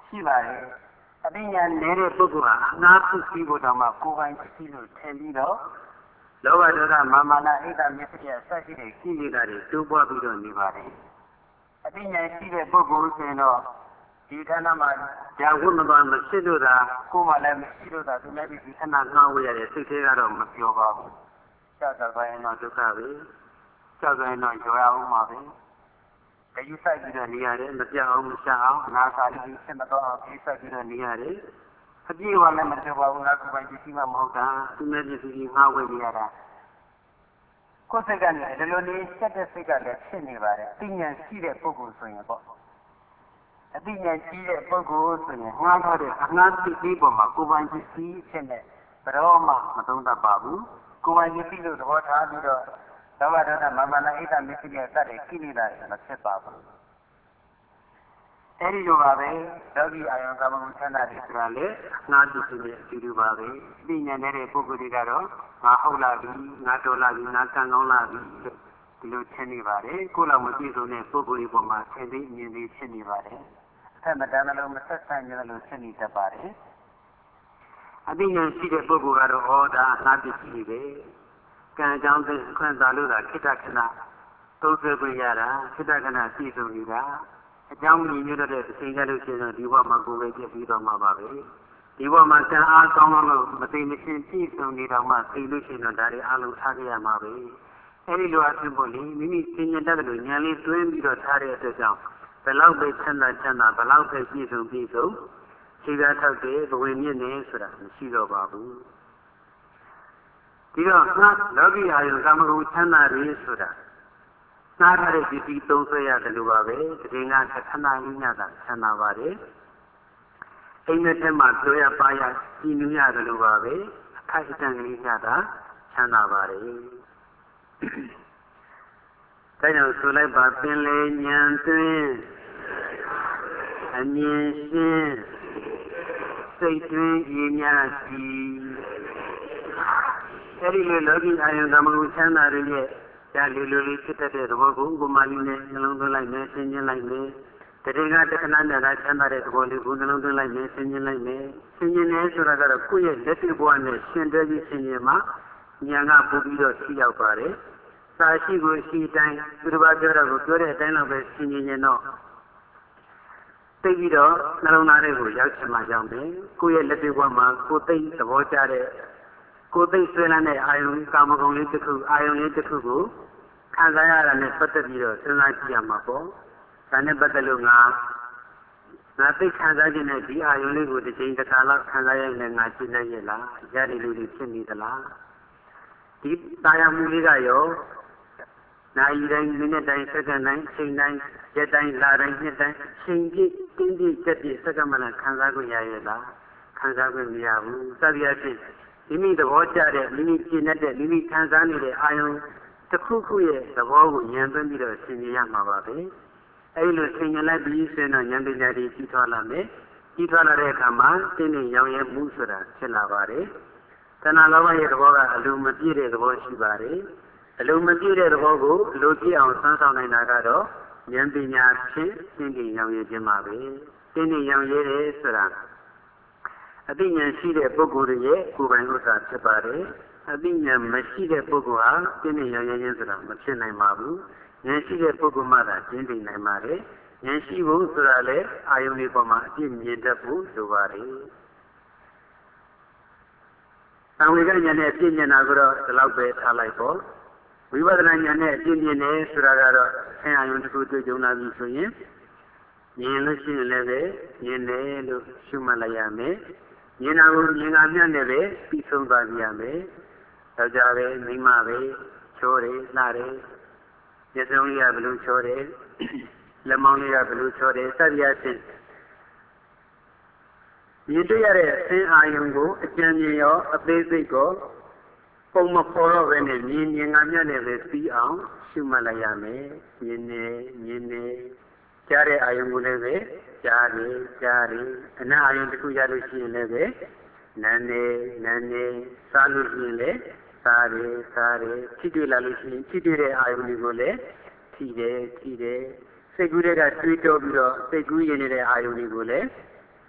ရှိပါတယ်အသိဉာဏ်နေတဲ့ပုဂ္ဂိုလ်ဟာအနာဖြစ်ပြီးဖို့တောင်မှကိုယ်ပိုင်ဖြစ်လို့ထင်ပြီးတော့လောဘဒေါသမာမာနအိတ်တမျက်စိအစရှိတဲ့ကိလေသာတွေတိုးပွားပြီးတော့နေပါတယ်အသိဉာဏ်ရှိတဲ့ပုဂ္ဂိုလ်ဆိုရင်တော့ဒီဌာနမှာဇာဝုမဘာမဖြစ်လို့သာကိုယ်မှလည်းမရှိလို့သာသူလည်းဒီခဏငှားဝေရတဲ့စိတ်သေးကတော့မပြောပါဘူးကြောက်တော့ရင်တော့ဒုက္ခပဲကြောက်တော့ရင်တော့ရောရအောင်ပါပဲတယူဆိုင်ပြီးတော့နေရတယ်မပြောက်အောင်မရှာအောင်အနာစာတိဖြစ်မတော့အောင်ပြီးဆိုင်ပြီးတော့နေရတယ်အပြည့်အဝလည်းမပြောပါဘူးငါကိုယ်ပိုင်ပစ္စည်းမှမဟုတ်တာသူနဲ့ပစ္စည်းငှားဝေနေရတာကိုယ်စိတ်ကနေဒီလိုနေဆက်တဲ့စိတ်ကလည်းဖြစ်နေပါတယ်အသိဉာဏ်ရှိတဲ့ပုဂ္ဂိုလ်ဆိုရင်ပေါ့အသိဉာဏ်ရှိတဲ့ပုဂ္ဂိုလ်ဆိုရင်ငှားထားတဲ့အငှားတိတိပေါ်မှာကိုယ်ပိုင်ပစ္စည်းဖြစ်နေဘယ်တော့မှမသုံးတတ်ပါဘူးကိုယ်ပိုင်ပစ္စည်းလို့သဘောထားပြီးတော့လောဘဒေါသမာမာနအိတ်တမျက်စိနဲ့စတဲ့ကိလေသာတွေမဖြစ်ပါဘူးအဲဒီလိုပါပဲလောကီအာယုံကာမဂုဏ်ချမ်းသာတွေဆိုတာလေငါတုစုနဲ့အတူတူပါပဲသိဉာဏ်တဲ့ပုဂ္ဂိုလ်တွေကတော့ငါဟုတ်လာပြီငါတော်လာပြီငါကံကောင်းလာပြီဒီလိုထင်နေပါတယ်ကိုယ်လောက်မပြည့်စုံတဲ့ပုဂ္ဂိုလ်တွေပေါ်မှာသင်သိမြင်သိဖြစ်နေပါတယ်အထက်မတန်းလို့မဆက်ဆံကြလို့ဖြစ်နေတတ်ပါတယ်အသိဉာဏ်ရှိတဲ့ပုဂ္ဂိုလ်ကတော့ဟောတာငါပစ္စည်းပဲကံကြောင့်ခွင့်သာလို့သာခိတ္တခဏသုံးဆွဲခွင့်ရတာခိတ္တခဏပြည့်စုံနေတာအကြောင်းမြင်ရတဲ့အချိန်ကြလို့ရှိရင်ဒီဘဝမှာကိုယ်ပဲပြည့်ပြီးတော့မှာပါပဲဒီဘဝမှာကံအားကောင်းလို့မသိမချင်းပြည့်စုံနေတော့မှသိလို့ရှိရင်တော့ဒါတွေအလုံးထားကြရမှာပဲအဲဒီလိုအဖြစ်ပေါ့လေမိမိသင်ញတတ်တယ်လို့ဉာဏ်လေးတွင်းပြီးတော့ထားတဲ့အတွက်ကြောင့်ဘယ်လောက်ပဲချမ်းသာဘယ်လောက်ပဲပြည့်စုံခြေကားထောက်တဲ့ဘဝင်မြင့်နေဆိုတာမရှိတော့ပါဘူးဒီတော့လောကီအာယုကာမဂုဏ်ချမ်းသာတွေဆိုတာနားထားတဲ့ပစ္စည်းသုံးဆွဲရတယ်လို့ပါပဲတည်ငါခဏလေးညတာချမ်းသာပါတယ်အိမ်ထဲမှာပြောရပါရကြည်နူးရတယ်လို့ပါပဲအခိုက်အတန့်လေးညတာချမ်းသာပါတယ်ဒါကြောင့်ဆိုလိုက်ပါပင်လေဉာဏ်သွင်းအမြင်ရှင်းစိတ်တွင်းရည်များစီအဲဒီလိုလောကီအာယုကာမဂုဏ်ချမ်းသာတွေရဲ့ဒါလူလေးဖြစ်တဲ့သဘောကိုဥပမာလေးနဲ့နှလုံးသွင်းလိုက်မယ်ဆင်ခြင်လိုက်မယ်တတိယတခဏနဲ့ချမ်းသာတဲ့သဘောလေးကိုနှလုံးသွင်းလိုက်မယ်ဆင်ခြင်လိုက်မယ်ဆင်ခြင်နေဆိုတာကတော့ကိုယ့်ရဲ့လက်တွေ့ဘဝနဲ့ရှင်တွဲပြီးဆင်ခြင်မှာဉာဏ်ကပို့ပြီးတော့ရှိရောက်ပါတယ်စာရှိကိုရှိတိုင်းသူတစ်ပါးပြောတာကိုပြောတဲ့အတိုင်းတော့ပဲဆင်ခြင်ရင်တော့သိပြီးတော့နှလုံးသားတွေကိုရောက်ချင်မှကြောင်းပဲကိုယ့်ရဲ့လက်တွေ့ဘဝမှာကိုယ်သိသဘောကျတဲ့ကိုယ်သိဆွေးနွေးတဲ့အာယုံကာမဂုဏ်လေးတစ်ခုအာယုံလေးတစ်ခုကိုခံစားရတာနဲ့ပတ်သက်ပြီးတော့စဉ်းစားကြည့်ရမှာပေါ့ဒါနဲ့ပတ်သက်လို့ငါသိခံစားခြင်းနဲ့ဒီအာယုံလေးကိုတစ်ချိန်တစ်ခါလောက်ခံစားရရင်ငါရှင်းနိုင်ရဲ့လားရတယ်လို့ဖြစ်နေသလားဒီတာယာမှုလေးကရောနိုင်တိုင်းမိနစ်တိုင်းစက္ကန့်တိုင်းချိန်တိုင်းရက်တိုင်းလတိုင်းနှစ်တိုင်းချိန်ပြည့်တင်းပြည့်ချက်ပြည့်စက္ကန့်မှလည်းခံစားခွင့်ရရဲ့လားခံစားခွင့်မရဘူးစသည်အဖြစ်မိမိသဘောကျတဲ့မိမိကျင့်တဲ့မိမိခံစားနေတဲ့အာယုံတစ်ခုခုရဲ့သဘောကိုဉာဏ်သွင်းပြီးတော့ရှင်းပြရမှာပါပဲအဲဒီလိုရှင်းပြလိုက်ပြီးဆိုရင်တော့ဉာဏ်ပညာတွေကြီးထွားလာမယ်ကြီးထွားလာတဲ့အခါမှာတင်းနေရောင်ရဲမှုဆိုတာဖြစ်လာပါတယ်တဏှာလောဘရဲ့သဘောကအလိုမပြည့်တဲ့သဘောရှိပါတယ်အလိုမပြည့်တဲ့သဘောကိုအလိုပြည့်အောင်စမ်းဆောင်နိုင်တာကတော့ဉာဏ်ပညာဖြင့်တင်းနေရောင်ရဲခြင်းပါပဲတင်းနေရောင်ရဲတယ်ဆိုတာအသိဉာဏ်ရှိတဲ့ပုဂ္ဂိုလ်ရဲ့ကိုယ်ပိုင်ဥစ္စာဖြစ်ပါတယ်အသိဉာဏ်မရှိတဲ့ပုဂ္ဂိုလ်ဟာတင်းနေရောင်ရဲခြင်းဆိုတာမဖြစ်နိုင်ပါဘူးဉာဏ်ရှိတဲ့ပုဂ္ဂိုလ်မှသာတင်းနေနိုင်ပါတယ်ဉာဏ်ရှိဖို့ဆိုတာလည်းအာယုန်ဒီပေါ်မှာအပြည့်မြင်တတ်ဖို့လိုပါတယ်သံဝေကဉာဏ်နဲ့အပြည့်မြင်တာကတော့ဒီလောက်ပဲထားလိုက်ပေါ့ဝိပဿနာဉာဏ်နဲ့အပြည့်မြင်တယ်ဆိုတာကတော့ဆင်းအာယုန်တစ်ခုတွေ့ကြုံလာပြီဆိုရင်မြင်လို့ရှိရင်လည်းပဲမြင်တယ်လို့ရှုမှတ်လိုက်ရမယ်မြင်တာကိုမြင်တာမျှနဲ့ပဲပြီးဆုံးသွားကြရမယ်ယောက်ျားပဲမိန်းမပဲချိုးတယ်လှတယ်မျက်စုံလေးကဘလို့ချိုးတယ်လက်မောင်းလေးကဘလို့ချိုးတယ်စသည်အဖြစ်မြင်တွေ့ရတဲ့အဆင်းအာယုံကိုအကျဉ်းမြင်ရောအသေးစိတ်ကိုပုံမဖော်တော့ပဲနဲ့မြင်မြင်ကမျှနဲ့ပဲပြီးအောင်ရှုမှတ်လိုက်ရမယ်မြင်နေကြားတဲ့အာယုံကိုလည်းပဲကြားတယ်အနာအာယုံတစ်ခုရလို့ရှိရင်လည်းပဲနာနေစားလို့ရှိရင်လည်းစားတယ်ထိတွေ့လာလို့ရှိရင်ထိတွေ့တဲ့အာယုံတွေကိုလည်းထိတယ်စိတ်ကူးတွေကတွေးတောပြီးတော့စိတ်ကူးရင်နေတဲ့အာယုံတွေကိုလည်း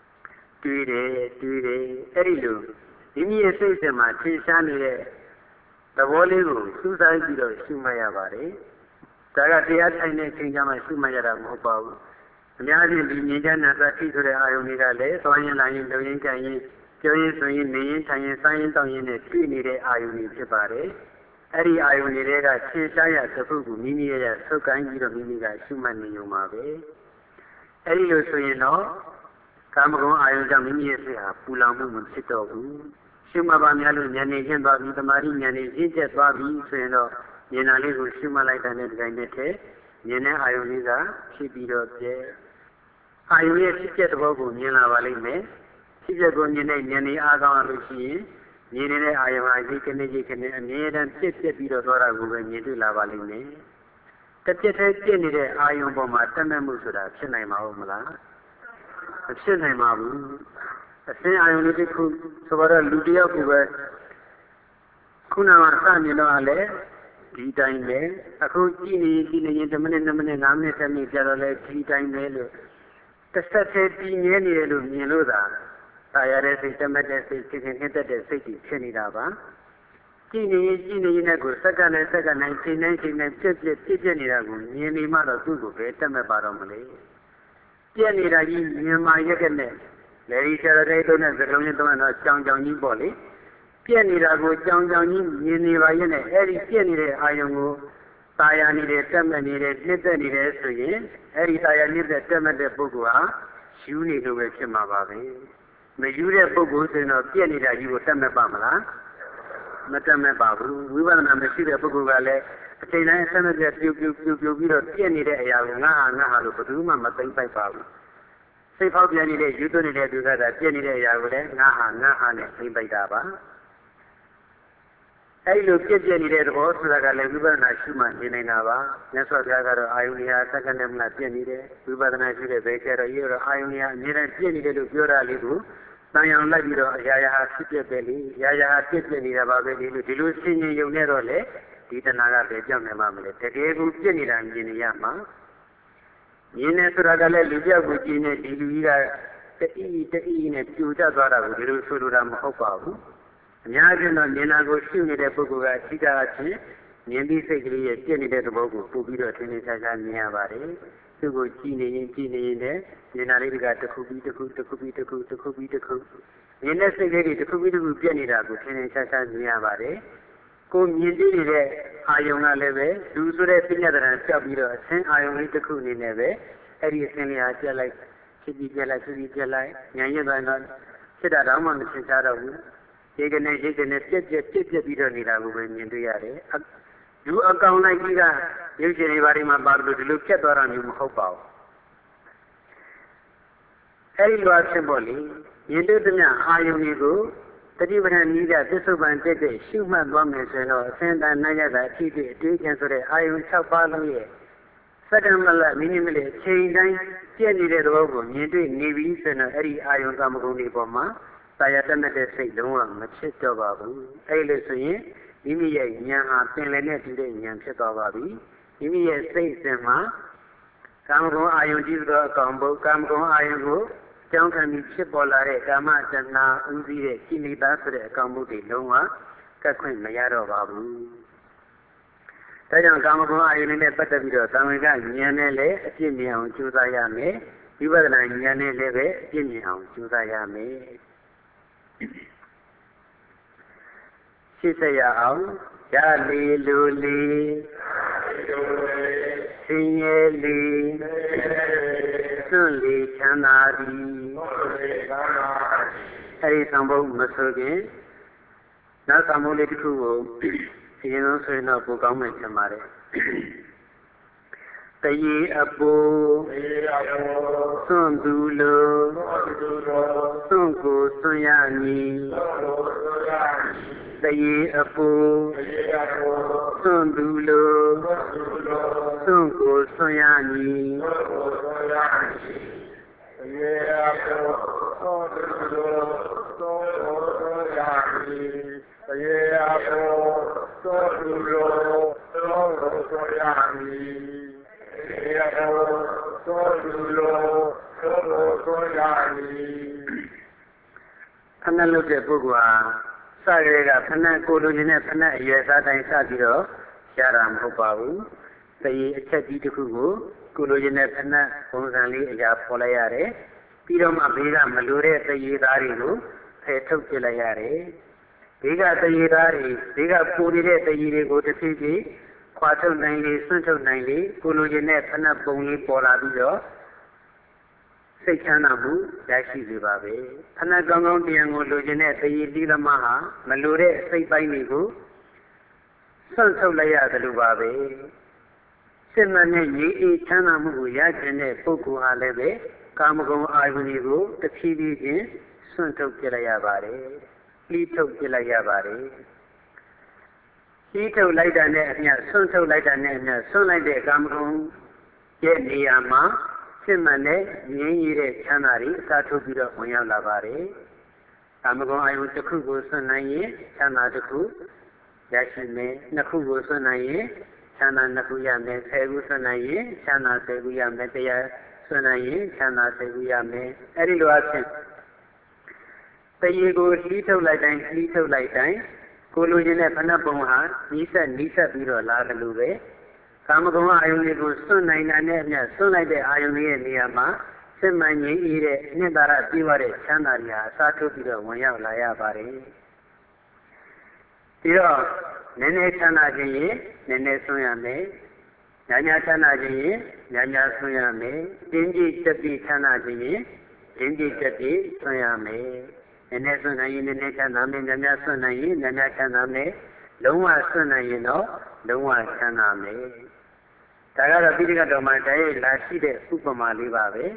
တွေ့တယ်အဲ့ဒီလိုမိမိရဲ့စိတ်ထဲမှာထင်ရှားနေတဲ့သဘောလေးကိုစူးစိုက်ပြီးတော့ရှုမှတ်ရပါတယ်ဒါကတရားထိုင်တဲ့အချိန်ကျမှရှုမှတ်ရတာမဟုတ်ပါဘူးအများကြီးဒီမြင်ကြနာသတိဆိုတဲ့အာယုန်တွေကလည်းသွားရင်လာရင်လုံရင်ကြံရင်ပြောရင်ဆိုရင်နေရင်ထိုင်ရင်စားရင်တောင်းရင်နဲ့တွေ့နေတဲ့အာယုန်တွေဖြစ်ပါတယ်အဲ့ဒီအာယုန်တွေကထင်ရှားရသခုကိုမိမိရဲ့ဆုပ်ကိုင်းပြီးတော့မိမိကရှုမှတ်နေုံပါပဲအဲ့ဒီလိုဆိုရင်တော့ကာမဂုဏ်အာယုန်ကြောင့်မိမိရဲ့စိတ်ဟာပူလောင်မှုမဖြစ်တော့ဘူးရှုမှတ်ပါများလို့ဉာဏ်နဲ့ရှင်းသွားပြီးတမာတိဉာဏ်နဲ့ရှင်းကျက်သွားပြီးဆိုရင်တော့ဉာဏ်လေးကိုရှုမှတ်လိုက်တဲ့ဒီတိုင်းနဲ့တည်းဉာဏ်နဲ့အာယုန်လေးကဖြစ်ပြီးတော့ပြဲအာယုန်ရဲ့ဖြစ်ကျက်တဲ့ဘောကိုမြင်လာပါလိမ့်မယ်ဖြစ်ကျက်ကိုမြင်တဲ့ဉာဏ်လေးအားကောင်းလို့ရှိရင်မြင်နေတဲ့အာယုန်ဟာဒီကနေ့အမြဲတမ်းပြည့်ပြီးတော့သွားတာကိုပဲမြင်တွေ့လာပါလိမ့်မယ်တစ်ပြက်တည်းပြည့်နေတဲ့အာယုန်ပေါ်မှာတက်မဲ့မှုဆိုတာဖြစ်နိုင်မှာမလားမဖြစ်နိုင်ပါဘူးအစင်းအာယုန်လေးတစ်ခုဆိုတော့လူတယောက်ကိုပဲခုနကစမြင်တော့လည်းဒီတိုင်းပဲအခုကြည့်နေရင်10မိနစ်2မိနစ်5မိနစ်10မိနစ်ကြာတော့လည်းဒီတိုင်းပဲလို့တစ်ဆက်တည်းပြင်းနေတယ်လို့မြင်လို့သာတာရတဲ့စိတ်တမတ်တဲ့စိတ်စိတ်နဲ့တက်တဲ့စိတ်ကြီးဖြစ်နေတာပါကြည့်နေရင်လည်းကိုစက္ကန့်နဲ့စက္ကန့်တိုင်းချိန်တိုင်းပြည့်နေတာကိုမြင်နေမှတော့သူ့ကိုပဲတက်မဲ့ပါတော့မလဲပြည့်နေတာကြီးမြင်မှရက်ကနဲ့လေဒီဆရာတော်တို့နဲ့စကလုံးချင်းတော့ကြောင်ကြီးပေါ့လေပြည့်နေတာကိုကြောင်ကြီးမြင်နေပါရဲ့နဲ့အဲ့ဒီပြည့်နေတဲ့အာယုံကိုตายာနေတဲ့တက်မဲ့နေတဲ့နှစ်သက်နေတယ်ဆိုရင်အဲ့ဒီตายာနေတဲ့တက်မဲ့တဲ့ပုဂ္ဂိုလ်ဟာယူနေလို့ပဲဖြစ်မှာပါပဲမယူတဲ့ပုဂ္ဂိုလ်ဆိုရင်တော့ပြည့်နေတာကြီးကိုတက်မဲ့ပါမလားမတက်မဲ့ပါဘူးဝိပဿနာမရှိတဲ့ပုဂ္ဂိုလ်ကလည်းအချိန်တိုင်းဆက်မပြတ်ပြုတ်ပြီးတော့ပြည့်နေတဲ့အရာကိုငါဟာလို့ဘယ်သူမှမသိမ့်ပိုက်ပါဘူးစိတ်ဖောက်ပြန်နေတဲ့ယူသွနေတဲ့သူကသာပြည့်နေတဲ့အရာကိုလည်းငါဟာနဲ့သိမ့်ပိုက်တာပါအဲ့လိုပြည့်နေတဲ့သဘောဆိုတာကလည်းဝိပဿနာရှုမှနေနေတာပါမြတ်စွာဘုရားကတော့အာယုန်ဟာစက္ကန့်နဲ့မလားပြည့်နေတယ်ဝိပဿနာရှိတဲ့ဘယ်ကျတော့ရေတော့အာယုန်ဟာအမြဲတမ်းပြည့်နေတယ်လို့ပြောတာလေးကိုတန်ရောင်လိုက်ပြီးတော့အရာရာဟာဖြစ်ပြပဲလေရာရာဟာပြည့်နေတာပါပဲလေလို့ဒီလိုရှင်းရင်ယုံနေတော့လေဒီတဏှာကပဲကြောက်နေမှာမလဲတကယ်ကိုပြည့်နေတာမြင်နေရမှာမြင်နေဆိုတာကလည်းလူပြောက်ကိုကြည့်နေဒီလူကြီးကတအီနဲ့ပြိုကျသွားတာကိုဒီလိုဆိုလိုတာမဟုတ်ပါဘူးအများကြီးတော့ဉာဏ်ကိုရှုနေတဲ့ပုဂ္ဂိုလ်ကအဓိကအဖြစ်ဉာဏ်ပြီးစိတ်ကလေးရဲ့ပြည့်နေတဲ့သဘောကိုပို့ပြီးတော့သင်္နေရှားမြင်ရပါတယ်သူ့ကိုကြည့်နေရင်လည်းဉာဏ်လေးတွေကတစ်ခုပြီးတစ်ခုဉာဏ်နဲ့စိတ်လေးတွေတစ်ခုပြီးတစ်ခုပြည့်နေတာကိုသင်္နေရှားမြင်ရပါတယ်ကိုမြင်တွေ့နေတဲ့အာယုံကလည်းပဲလူဆိုတဲ့ပညာတရံပြောက်ပြီးတော့အဆင်းအာယုံလေးတစ်ခုအနေနဲ့ပဲအဲ့ဒီအဆင်းလေးဟာပြက်လိုက်ဖြစ်ပြီးပြက်လိုက်ဉာဏ်ရည်သွားတော့ဖြစ်တာတော့မှမသင်ရှားတော့ဘူးဒီကနေ့ပြက်ပြီးတော့နေတာကိုပဲမြင်တွေ့ရတယ်လူအကောင်လိုက်ကြီးကရုပ်ရှင်တွေဘာတွေမှာပါလို့ဒီလိုပြက်သွားတာမျိုးမဟုတ်ပါဘူးအဲဒီလိုအဖြစ်ပေါ့လေမြင်တွေ့သမျှအာယုန်တွေကိုတတိပဌာန်ဤကသစ္စုပ္ပန်တက်တဲ့ရှုမှတ်သွားမယ်ဆိုရင်တော့အစင်တန်နိုင်ရတာအဖြစ်အတွေ့အကြုံဆိုတဲ့အာယုန်6ပါးလုံးရဲ့စက္ကန့်မလမိနစ်မလေးအချိန်တိုင်းပြည့်နေတဲ့သဘောကိုမြင်တွေ့နေပြီဆိုတော့အဲ့ဒီအာယုန်ကာမဂုဏ်တွေပေါ်မှာတာယာတက်တဲ့စိတ်လုံးဝမဖြစ်တော့ပါဘူးအဲ့လိုဆိုရင်မိမိရဲ့ဉာဏ်ဟာပင်လယ်နဲ့တူတဲ့ဉာဏ်ဖြစ်သွားပါပြီမိမိရဲ့စိတ်စဉ်မှာကာမဂုဏ်အာယုန်ကြီးသောအကောင်ဘုကာမဂုဏ်အာယုန်ကိုကြောင်းခံပြီးဖြစ်ပေါ်လာတဲ့ကာမတဏှာဥသိတဲ့ကိလေသာဆိုတဲ့အကောင်ဘုတွေလုံးဝကတ်ခွင့်မရတော့ပါဘူးဒါကြောင့်ကာမဂုဏ်အာယုန်နဲ့ပတ်သက်ပြီးတော့သံဝေကဉာဏ်နဲ့လည်းအပြည့်မြင်အောင်ကြိုးစားရမယ်ဝိပဿနာဉာဏ်နဲ့လည်းပဲအပြည့်မြင်အောင်ကြိုးစားရမယ်ရှင်းဆက်ရအောင်ရလေလူလေဆင်းရဲလေစွန့်လေချမ်းသာသည်အဲဒီသံဘုံမဆိုခင်နောက်သံဘုံလေးတစ်ခုကိုအရင်ဆုံးဆိုရင်တော့ပိုကောင်းမယ်ထင်ပါတယ်တရေအပူစွန့်သူလိုစွန့်ကိုစွန့်ရမည်တရေအပူစွန့်သူလိုစွန့်ကိုစွန့်ရမည်တရေအပူစွန့်သူလိုစွန့်ကိုစွန့်ရမည်တရေအပူစွန့်သူလိုစွန့်ကိုစွန့်ရမည်ရေအပူစွန့်သူလိုစွန့်ကိုစွန့်ရမည်ဖဏလုပ်တဲ့ပုဂ္ဂိုလ်ဟာစကြဲကဖဏကိုလိုချင်တဲ့ဖဏအရွယ်စားတိုင်းစပြီးတော့ရတာမဟုတ်ပါဘူး။သေအချက်ကြီးတစ်ခုကိုလိုချင်တဲ့ဖဏပုံစံလေးအရာပေါ်လိုက်ရတယ်။ပြီးတော့မှဘေးကမလိုတဲ့သေသားတွေကိုဖယ်ထုတ်ပြလိုက်ရတယ်။ဘေးကသေသားတွေဘေးကပူနေတဲ့သေတွေကိုတစ်ဖြည်းဖြည်းခွာထုတ်နိုင်လေဆွန့်ထုတ်နိုင်လေကိုလိုချင်တဲ့ဖဏပုံလေးပေါ်လာပြီးတော့စိတ်ချမ်းသာမှုရရှိစေပါပဲခဏကောင်းကောင်းတရားကိုလိုချင်တဲ့သေရည်တိသမားဟာမလိုတဲ့စိတ်ပိုင်းတွေကိုဆွန့်ထုတ်လိုက်ရတယ်လို့ပါပဲစစ်မှန်တဲ့ရည်အေးချမ်းသာမှုကိုရကျင်တဲ့ပုဂ္ဂိုလ်ဟာလည်းပဲကာမဂုဏ်အာယုန်တွေကိုတဖြည်းဖြည်းချင်းဆွန့်ထုတ်ပြလိုက်ရပါတယ်လှီးထုတ်ပြလိုက်ရပါတယ်လှီးထုတ်လိုက်တာနဲ့အမျှဆွန့်ထုတ်လိုက်တာနဲ့အမျှဆွန့်လိုက်တဲ့ကာမဂုဏ်ရဲ့နေရာမှာစစ်မှန်တဲ့ငြင်းရည်တဲ့ချမ်းသာတွေအစားထိုးပြီးတော့ဝင်ရောက်လာပါတယ်။ကာမဂုဏ်အာယုန်တစ်ခုကိုဆွနိုင်ရင်ချမ်းသာတစ်ခုရရှိမယ်။နှစ်ခုကိုဆွနိုင်ရင်ချမ်းသာနှစ်ခုရမယ်။10ခုဆွနိုင်ရင်ချမ်းသာ10ခုရမယ်။တရားဆွနိုင်ရင်ချမ်းသာ10ခုရမယ်။အဲဒီလိုအဖြစ်သေကိုလှီးထုတ်လိုက်တိုင်းလှီးထုတ်လိုက်တိုင်းကိုလိုချင်တဲ့ဖဏပုံဟာနီးစပ်ပြီးတော့လာတယ်လို့ပဲကာမဂုဏ်အာယုန်တွေကိုစွန့်နိုင်တာနဲ့အမျှစွန့်လိုက်တဲ့အာယုန်ရဲ့နေရာမှာစစ်မှန်ငြိမ်းအေးတဲ့အနှစ်သာရပြည့်ဝတဲ့ချမ်းသာတွေဟာအစားထိုးပြီးတော့ဝင်ရောက်လာရပါတယ်။ပြီးတော့နည်းနည်းချမ်းသာခြင်းရင်နည်းနည်းဆွန့်ရမယ်။ညာညာချမ်းသာခြင်းရင်ညာညာဆွန့်ရမယ်။တင်းကြီးတက်ပြီးချမ်းသာခြင်းရင်တင်းကြီးတက်ပြီးဆွန့်ရမယ်။နည်းနည်းဆွန့်နိုင်ရင်နည်းနည်းချမ်းသာမယ်။ညာညာဆွန့်နိုင်ရင်ညာညာချမ်းသာမယ်။လုံးဝဆွန့်နိုင်ရင်တော့လုံးဝချမ်းသာမယ်။ဒါကတော့ပိဋကတော်မှာတည်းလာရှိတဲ့ဥပမာလေးပါပဲ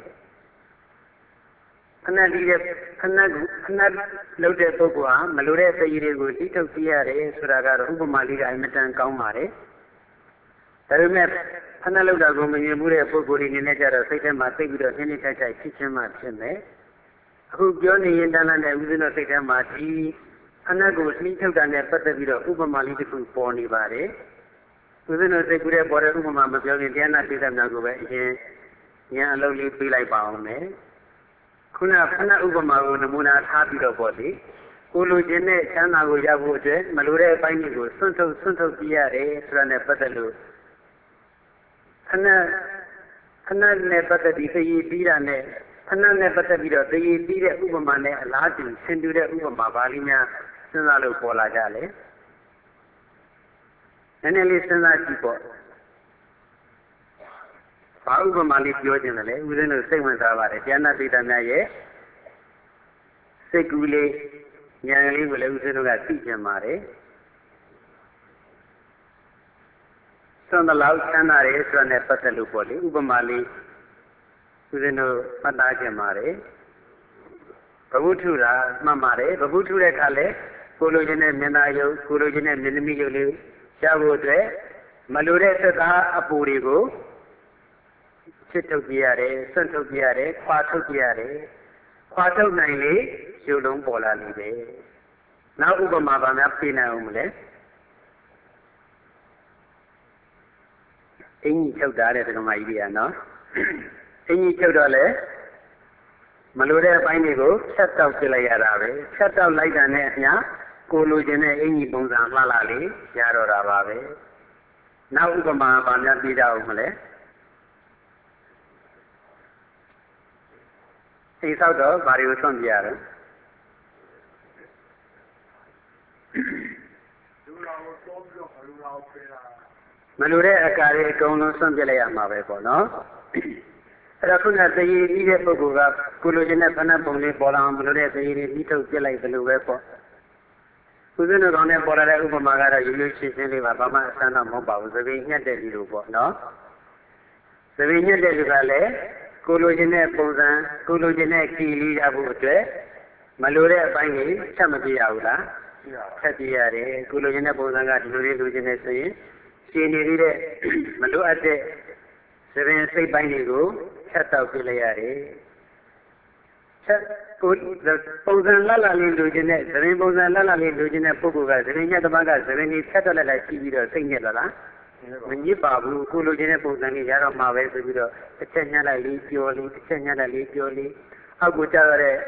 ခဏလှုပ်တဲ့ပုဂ္ဂိုလ်ဟာမလိုတဲ့သေရည်တွေကိုတိထုတ်ပြရတယ်ဆိုတာကတော့ဥပမာလေးကအင်မတန်ကောင်းပါတယ်ဒါပေမဲ့ခဏလှုပ်တာကိုမမြင်ဘူးတဲ့ပုဂ္ဂိုလ်တွေနေနဲ့ကြတော့စိတ်ထဲမှာသိပြီးတော့နှင်းနှင်းထိုက်ထိုက်ဖြစ်ချင်းမှဖြစ်မယ်အခုပြောနေရင်တန်းတဲ့ဦးဇင်းတို့စိတ်ထဲမှာဒီခဏကိုလှိထုတ်တာနဲ့ပတ်သက်ပြီးတော့ဥပမာလေးတစ်ခုပေါ်နေပါတယ်ဦးဇင်းတို့စိတ်ကူးတဲ့ပေါ်တဲ့ဥပမာမပြောခင်တရားနာပိဋကများကိုပဲအရင်ဉာဏ်အလုံးလေးပေးလိုက်ပါအောင်မယ်ခုနခဏဥပမာကိုနမူနာထားပြီးတော့ပေါ့လေကိုလိုချင်တဲ့ချမ်းသာကိုရဖို့အတွက်မလိုတဲ့အပိုင်းတွေကိုဆွန့်ထုတ်ပြရတယ်ဆိုတာနဲ့ပတ်သက်လို့ခဏနဲ့ပတ်သက်ပြီးသိရပြီးတာနဲ့ခဏနဲ့ပတ်သက်ပြီးတော့သိရပြီးတဲ့ဥပမာနဲ့အလားတူဆင်တူတဲ့ဥပမာပါဠိများစဉ်းစားလို့ပေါ်လာကြတယ်နည်းနည်းလေးစဉ်းစားကြည့်ပေါ့ဘာဥပမာလေးပြောခြင်းလဲဦးဇင်းတို့စိတ်ဝင်စားပါတယ်ဉာဏပိဋကများရဲ့စိတ်ကူးလေးဉာဏ်လေးကိုလည်းဦးဇင်းတို့ကသိကျင်ပါတယ်သွန်တလောက်ချမ်းသာတယ်ဆိုတာနဲ့ပတ်သက်လို့ပေါ့လေဥပမာလေးဦးဇင်းတို့မှတ်သားကျင်ပါတယ်ဘဝထုတာမှတ်ပါတယ်ဘဝထုတဲ့အခါလဲကိုလိုချင်တဲ့မျက်နှာရုပ်ကိုလိုချင်တဲ့မျက်နှာမိရုပ်လေးရဖို့အတွက်မလိုတဲ့သက်သားအပူတွေကိုချစ်ထုတ်ပြရတယ်ဆွန့်ထုတ်ပြရတယ်ခွာထုတ်ပြရတယ်ခွာထုတ်နိုင်လေရုပ်လုံးပေါ်လာနေတယ်နောက်ဥပမာပါများပြနိုင်အောင်မလဲအင်းကြီးထုတ်တာတဲ့ဓမ္မကြီးတွေကနော်အင်းကြီးထုတ်တော့လေမလိုတဲ့အပိုင်းတွေကိုဖြတ်တောက်ပြလိုက်ရတာပဲဖြတ်တောက်လိုက်တာနဲ့အမျှကိုလိုချင်တဲ့အင်ကြီးပုံစံလှလာလေးရတော့တာပါပဲနောက်ဥပမာပါများပြကြအောင်မလဲအိမ်ဆောက်တော့ဘာတွေကိုဆွန့်ပြရတယ်မလိုတဲ့အကာတွေအကုန်လုံးဆွန့်ပြလိုက်ရမှာပဲပေါ့နော်အဲ့တော့ခုနသေရည်ပြီးတဲ့ပုဂ္ဂိုလ်ကကိုလိုချင်တဲ့ဖဏပုံလေးပေါ်လာအောင်မလိုတဲ့သေရည်တွေပြီးထုတ်ပြလိုက်သလိုပဲပေါ့ဦးဇင်းတို့ကောင်းတဲ့ပေါ်လာတဲ့ဥပမာကတော့ရိုးရိုးရှင်းရှင်းလေးပါဘာမှအဆန်းတော့မဟုတ်ပါဘူးသတိညှက်တဲ့ဒီလိုပေါ့နော်သတိညှက်တဲ့လူကလည်းကိုလိုချင်တဲ့ပုံစံကိုလိုချင်တဲ့ခီလေးရဖို့အတွက်မလိုတဲ့အပိုင်းကြီးချက်မပြရဘူးလားချက်ပြရတယ်ကိုလိုချင်တဲ့ပုံစံကဒီလိုလေးလိုချင်နေဆိုရင်ရှင်းနေသေးတဲ့မလိုအပ်တဲ့သဘင်စိတ်ပိုင်းတွေကိုချက်တောက်ပြလိုက်ရတယ်ချက်ကိုပုံစံလှလှလေးလိုချင်တဲ့သဘင်ပုံစံလှလှလေးလိုချင်တဲ့ပုဂ္ဂိုလ်ကသဘင်ညက်သမားကသဘင်ကြီးဆက်တက်လိုက်ရှိပြီးတော့စိတ်ညစ်လာလားမညစ်ပါဘူးကိုလိုချင်တဲ့ပုံစံလေးရတော့မှာပဲဆိုပြီးတော့တစ်ချက်ညှက်လိုက်လေးပြောလေးတစ်ချက်ညှက်လိုက်လေးပြောလေးအောက်ကိုကျတော့တဲ့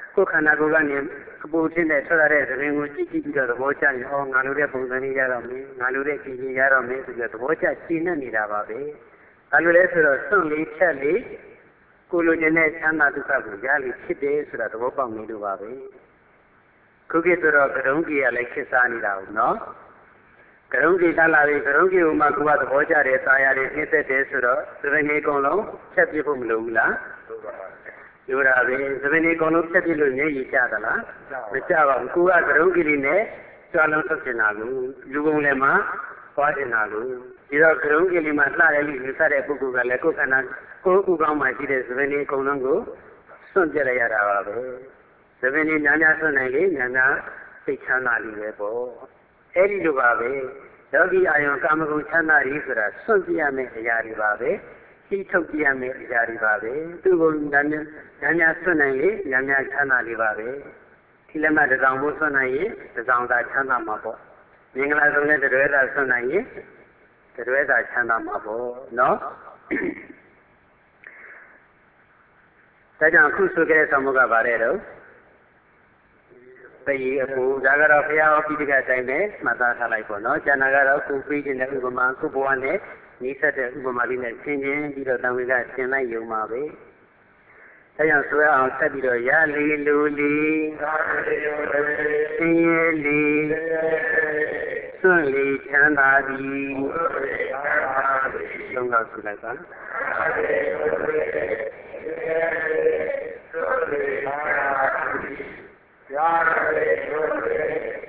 ကိုယ်ခန္ဓာကိုယ်ကနေအပူချင်းနဲ့ထွက်လာတဲ့သဘင်ကိုကြည့်ပြီးတော့သဘောကျရင်ငါလိုတဲ့ပုံစံလေးရတော့မယ်ငါလိုတဲ့ကြည်ကြီးရတော့မယ်ဆိုပြီးတော့သဘောကျရှင်းနေတာပါပဲဘာလို့လဲဆိုတော့စွန့်လေးချက်လေးကိုလိုချင်တဲ့ချမ်းသာဒုက္ခကိုရလိဖြစ်တယ်ဆိုတာသဘောပေါက်နေလို့ပါပဲခုခေတ်ဆိုတော့ကရုံးကြီးကလည်းခစ်စားနေတာဟုတ်နော်ကရုံးကြီးကလာပြီးကရုံးကြီးကမှကိုယ်ကသဘောကျတယ်သာယာတယ်နှိမ့်သက်တယ်ဆိုတော့သဘင်ကြီးအကုန်လုံးချက်ပြဖို့မလိုဘူးလားပြောတာပဲသဘင်ကြီးအကုန်လုံးချက်ပြလို့မျက်ရည်ကျသလားမကျပါဘူးကိုကကရုံးကြီးလေးနဲ့ကြွားလုံးထုတ်နေတာကိုလူကုန်လည်းမှသွားနေတာကိုဒီတော့ကရုံးကြီးလေးမှာလှတယ်လို့ယူဆတဲ့ပုဂ္ဂိုလ်ကလည်းကိုယ်ခန္ဓာကိုယ်ဥကောင်းမှရှိတဲ့သဘင်ကြီးအကုန်လုံးကိုစွန့်ပြလိုက်ရတာပါပဲသဘင်ကြီးညာညာစွန့်နိုင်လေညာညာစိတ်ချမ်းသာလိမ့်ပဲပေါ့အဲ့ဒီလိုပါပဲယောဂီအာယုံကာမဂုဏ်ချမ်းသာရီဆိုတာစွန့်ပြရမယ့်အရာတွေပါပဲသိထုတ်ပြရမယ့်အရာတွေပါပဲသူ့ကိုညာညာစွန့်နိုင်လေညာညာချမ်းသာလေးပါပဲဒီလက်မှတ်တစ်စောင်ဖို့စွန့်နိုင်ရင်တစ်စောင်သာချမ်းသာမှာပေါ့မင်္ဂလာဆုံးတဲ့တရွဲသာစွန့်နိုင်ရင်တရွဲသာချမ်းသာမှာပေါ့နော်ဒါကြောင့်အခုဆိုခဲ့တဲ့ဆောင်မှုကဗါတဲ့တော့တည်အပူဒါကတော့ဘုရားဟောပိဋကအတိုင်းပဲမှတ်သားထားလိုက်ပေါ့နော်ကျန်တာကတော့ကိုပြီးခြင်းတဲ့ဥပမာကိုဘဝနဲ့နိစ္စတဲ့ဥပမာလေးနဲ့ရှင်းချင်းပြီးတော့တန်ဝေကရှင်းလိုက်ရုံပါပဲဒါကြောင့်ဆွဲအောင်ဆက်ပြီးတော့ရလေလူလီအင်းရလီစွန့်လီချမ်းသာသည်သုံးတော့ဆိုလိုက်ပါရာရေတို့ရေ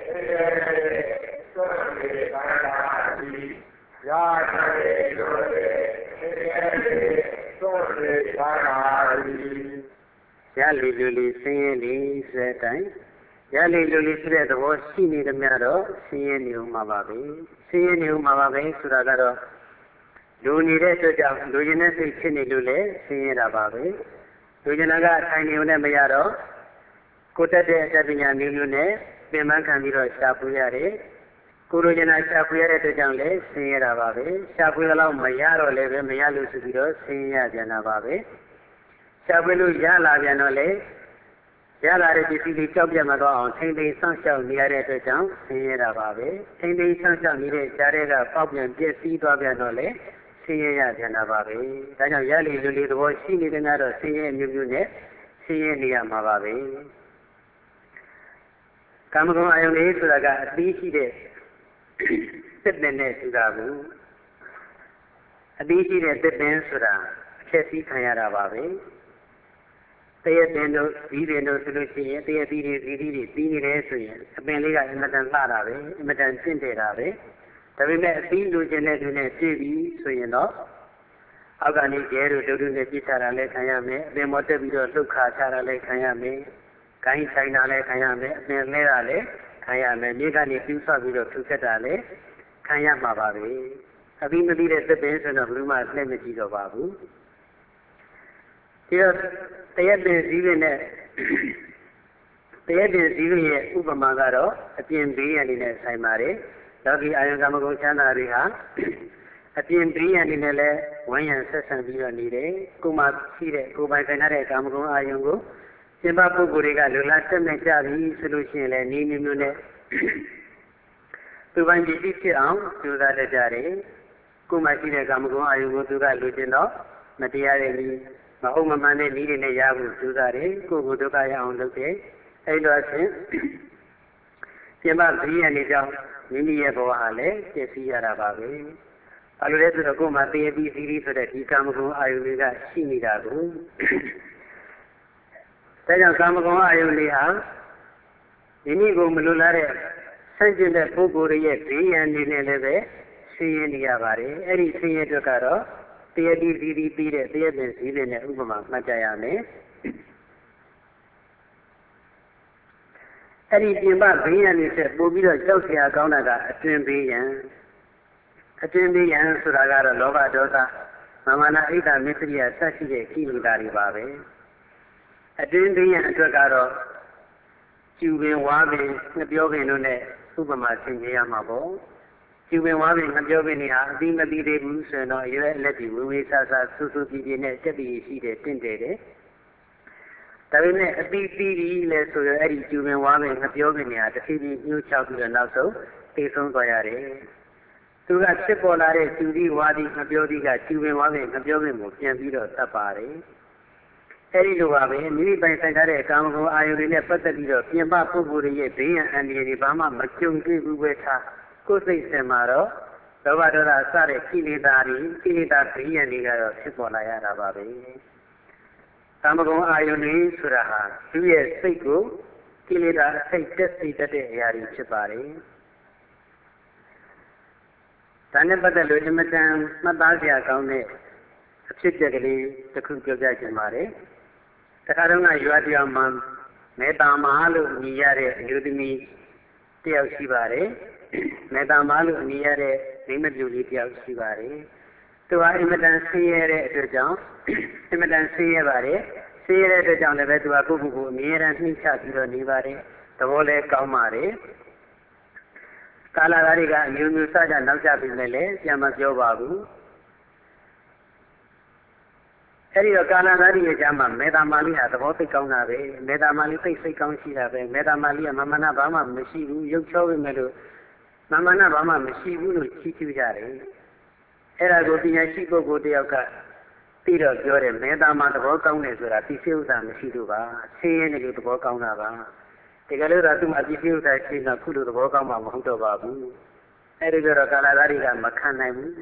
သုရေသာတိရာရေတို့ရေသုရေသာတိရလီလူလီဆင်းရဲလီဆိုတဲ့အတိုင်းရလီလူလီဆိုတဲ့သဘောရှိနေသမျှတော့ဆင်းရဲနေဦးမှာပါပဲဆင်းရဲနေဦးမှာပါပဲဆိုတာကတော့လူနေတဲ့အတွက်ကြောင့်လူကျင်တဲ့စိတ်ဖြစ်နေလို့လည်းဆင်းရဲတာပါပဲလူကျင်တာကအထိုင်နေုံနဲ့မရတော့ကိုတက်တဲ့အတ္တပညာမျိုးမျိုးနဲ့ပင်ပန်းခံပြီးတော့ရှားပွေရတယ်ကိုလိုချင်တာရှားပွေရတဲ့အတွက်ကြောင့်လည်းဆင်းရဲတာပါပဲရှားပွေတော့မရတော့လည်းပဲမရလို့ဆိုပြီးတော့ဆင်းရဲပြန်တာပါပဲရှားပွေလို့ရလာပြန်တော့လေရလာတဲ့ပစ္စည်းတွေကြောက်ပြတ်မသွားအောင်ထိမ့်သိမ်းဆောင်းရှောက်နေရတဲ့အတွက်ကြောင့်ဆင်းရဲတာပါပဲထိမ့်သိမ်းဆောင်းရှောက်နေတဲ့ကြားတွေကပေါက်ပြန်ပြည့်စည်သွားပြန်တော့လေဆင်းရဲရပြန်တာပါပဲဒါကြောင့်ရလေလူလေးသဘောရှိနေတဲ့များတော့ဆင်းရဲမျိုးမျိုးနဲ့ဆင်းရဲနေရမှာပါပဲကာမဂုဏ်အာယုန်လေးဆိုတာကအသီးရှိတဲ့သစ်ပင်နဲ့ဆိုတာကိုအသီးရှိတဲ့သစ်ပင်ဆိုတာအချက်စီးခံရတာပါပဲတရက်ပင်တို့ဒီပင်တို့ဆိုလို့ရှိရင်တရက်ပြီးဒီပြီးနေတယ်ဆိုရင်အပင်လေးကအင်မတန်လှတာပဲအင်မတန်တင့်တယ်တာပဲဒါပေမဲ့အသီးလိုချင်တဲ့သူနဲ့ပြည့်ပြီးဆိုရင်တော့အောက်ကနေကျဲတို့ဒုဒုနဲ့ပြစ်ချတာလည်းခံရမယ်အပင်ပေါ်တက်ပြီးတော့လှုပ်ခါချတာလည်းခံရမယ်ကိုင်းဆိုင်တာလည်းခံရမယ်အပင်လဲတာလည်းခံရမယ်မြေကနေပြူဆော့ပြီးတော့ဖြူခက်တာလည်းခံရမှာပါပဲအပြီးမပြီးတဲ့သစ်ပင်ဆိုတော့ဘယ်သူမှလက်မကြည့်တော့ပါဘူးဒီတော့တရက်ပင်စည်းပင်နဲ့တရက်ပင်စည်းပင်ရဲ့ဥပမာကတော့အပြင်ဘေးရန်နေနဲ့ဆိုင်ပါတယ်လောကီအာယုကာမဂုဏ်ချမ်းသာတွေဟာအပြင်ဘေးရန်နေနဲ့လည်းဝန်းရံဆက်ဆံပြီးတော့နေတယ်ကိုမှရှိတဲ့ကိုပိုင်ခံရတဲ့ကာမဂုဏ်အာယုကိုကျင့်ပပုဂ္ဂိုလ်တွေကလူလားတက်မဲ့ကြပြီဆိုလို့ရှိရင်လည်းနေမျိုးမျိုးနဲ့သူပိုင်ကြည့်ဖြစ်အောင်ကြိုးစားတတ်ကြတယ်ကိုမှရှိတဲ့ကာမဂုဏ်အာယုကိုသူကလူကျင်တော့မတရားတဲ့နည်းမဟုတ်မမှန်တဲ့နည်းတွေနဲ့ရဖို့ကြိုးစားတယ်ကိုယ်ကိုဒုက္ခရအောင်လုပ်တယ်အဲ့လိုအချင်းကျင့်ပဘေးရန်နေကြောင်းမိမိရဲ့ဘဝဟာလည်းပြည့်စည်ရတာပါပဲဘာလို့လဲဆိုတော့ကိုယ်မှာတည်ပြီးစီးပြီးဆိုတဲ့ဒီကာမဂုဏ်အာယုတွေကရှိနေတာကိုဒါကြောင့်ကာမဂုဏ်အာယုတွေဟာမိမိကိုမလိုလားတဲ့ဆန့်ကျင်တဲ့ပုဂ္ဂိုလ်ရဲ့ဘေးရန်နေနဲ့လည်းပဲဆင်းရဲနေရပါတယ်အဲ့ဒီဆင်းရဲတွေကတော့တရားဒီစီဒီပြီးတဲ့တရားပင်စည်းတွေနဲ့ဥပမာမှတ်ကြရမယ်အဲ့ဒီပြင်ပဘေးရန်တွေဆက်ပို့ပြီးတော့ကြောက်เสียကောင်းတာကအတွင်ဘေးရန်ဆိုတာကတော့လောဘဒေါသမာနအိတ်တာမစ္စရိယဆက်ရှိတဲ့ကိလေသာတွေပါပဲအတွင်ဘေးရန်အတွက်ကတော့ကျူပင်ဝါပင်ငပြောပင်တို့နဲ့ဥပမာဆင်ခြင်ရမှာပေါ့ကျူပင်ဝါပင်ငပြောပင်တွေဟာအပြီးမပြီးသေးဘူးဆိုရင်တော့ရွယ်အလက်တွေဝေဝေးဆဆဆူဆူပြပြနဲ့တက်ပြီးရှိတယ်တင့်တယ်တယ်ဒါပေမဲ့အတိအသီးလဲဆိုရအဲ့ဒီကျူပင်ဝါပင်ငပြောပင်တွေကတဖြည်းဖြည်းညှို့ချပြီးတော့နောက်ဆုံးသိဆုံးသွားရတယ်သူကဖြစ်ပေါ်လာတဲ့ကျူဒီဝါဒီငပြောဒီကကျူပင်ဝါပင်ငပြောပင်ကိုပြန်ပြီးတော့သတ်ပါတယ်အဲ့ဒီလိုပါပဲမိမိပိုင်ဆိုင်ထားတဲ့ကာမဂုဏ်အာယုတွေနဲ့ပတ်သက်ပြီးတော့ပြင်ပပုဂ္ဂိုလ်တွေရဲ့ဘေးရန်အန္တရာယ်တွေဘာမှမကြုံတွေ့ဘူးပဲထားကိုယ်စိတ်ဆင်မှာတော့လောဘဒေါသစတဲ့ကိလေသာတွေကိလေသာဘေးရန်တွေကတော့ဖြစ်ပေါ်လာရတာပါပဲကာမဂုဏ်အာယုတွေဆိုတာဟာသူ့ရဲ့စိတ်ကိုကိလေသာအစိတ်တက်စေတတ်တဲ့အရာတွေဖြစ်ပါတယ်ဒါနဲ့ပတ်သက်လို့အမတန်မှတ်သားစရာကောင်းတဲ့အဖြစ်အပျက်ကလေးတစ်ခုပြောပြချင်ပါတယ်တခါတော့ကရွာတယောက်မှာမေတ္တာမလို့အမည်ရတဲ့အမျိုးသမီးတယောက်ရှိပါတယ်မေတ္တာမလို့အမည်ရတဲ့မိမပြူလေးတယောက်ရှိပါတယ်သူဟာအမတန်ဆင်းရဲတဲ့အတွက်ကြောင့်အမတန်ဆင်းရဲပါတယ်ဆင်းရဲတဲ့အတွက်ကြောင့်လည်းပဲသူကကိုယ့်ကိုယ်ကိုအမြဲတမ်းနှိမ့်ချပြီးတော့နေပါတယ်သဘောလည်းကောင်းပါတယ်ကာလသားတွေကအမျိုးမျိုးစကြနောက်ကျပြီးလည်းပြန်မပြောပါဘူးအဲ့ဒီတော့ကာလသားတွေရဲ့ကြားမှာမေတ္တာမာလိဟာသဘောသိကောင်းတာပဲမေတ္တာမာလိသိစိတ်ကောင်းရှိတာပဲမေတ္တာမာလိကမမနာဘာမှမရှိဘူးရုပ်ချောပဲမဲ့လို့မမနာဘာမှမရှိဘူးလို့ချီးကျူးကြတယ်အဲ့ဒါကိုပညာရှိပုဂ္ဂိုလ်တယောက်ကပြီးတော့ပြောတယ်မေတ္တာမာသဘောကောင်းတယ်ဆိုတာသိစိတ်ဥစ္စာမရှိလို့ပါဆင်းရဲနေလို့သဘောကောင်းတာပါဒီကလေးကသူ့မှာသိစိတ်ဥစ္စာရှိနေခုလိုသဘောကောင်းမှမဟုတ်တော့ပါဘူးအဲ့ဒီတော့ကာလသားတွေကမခံနိုင်ဘူး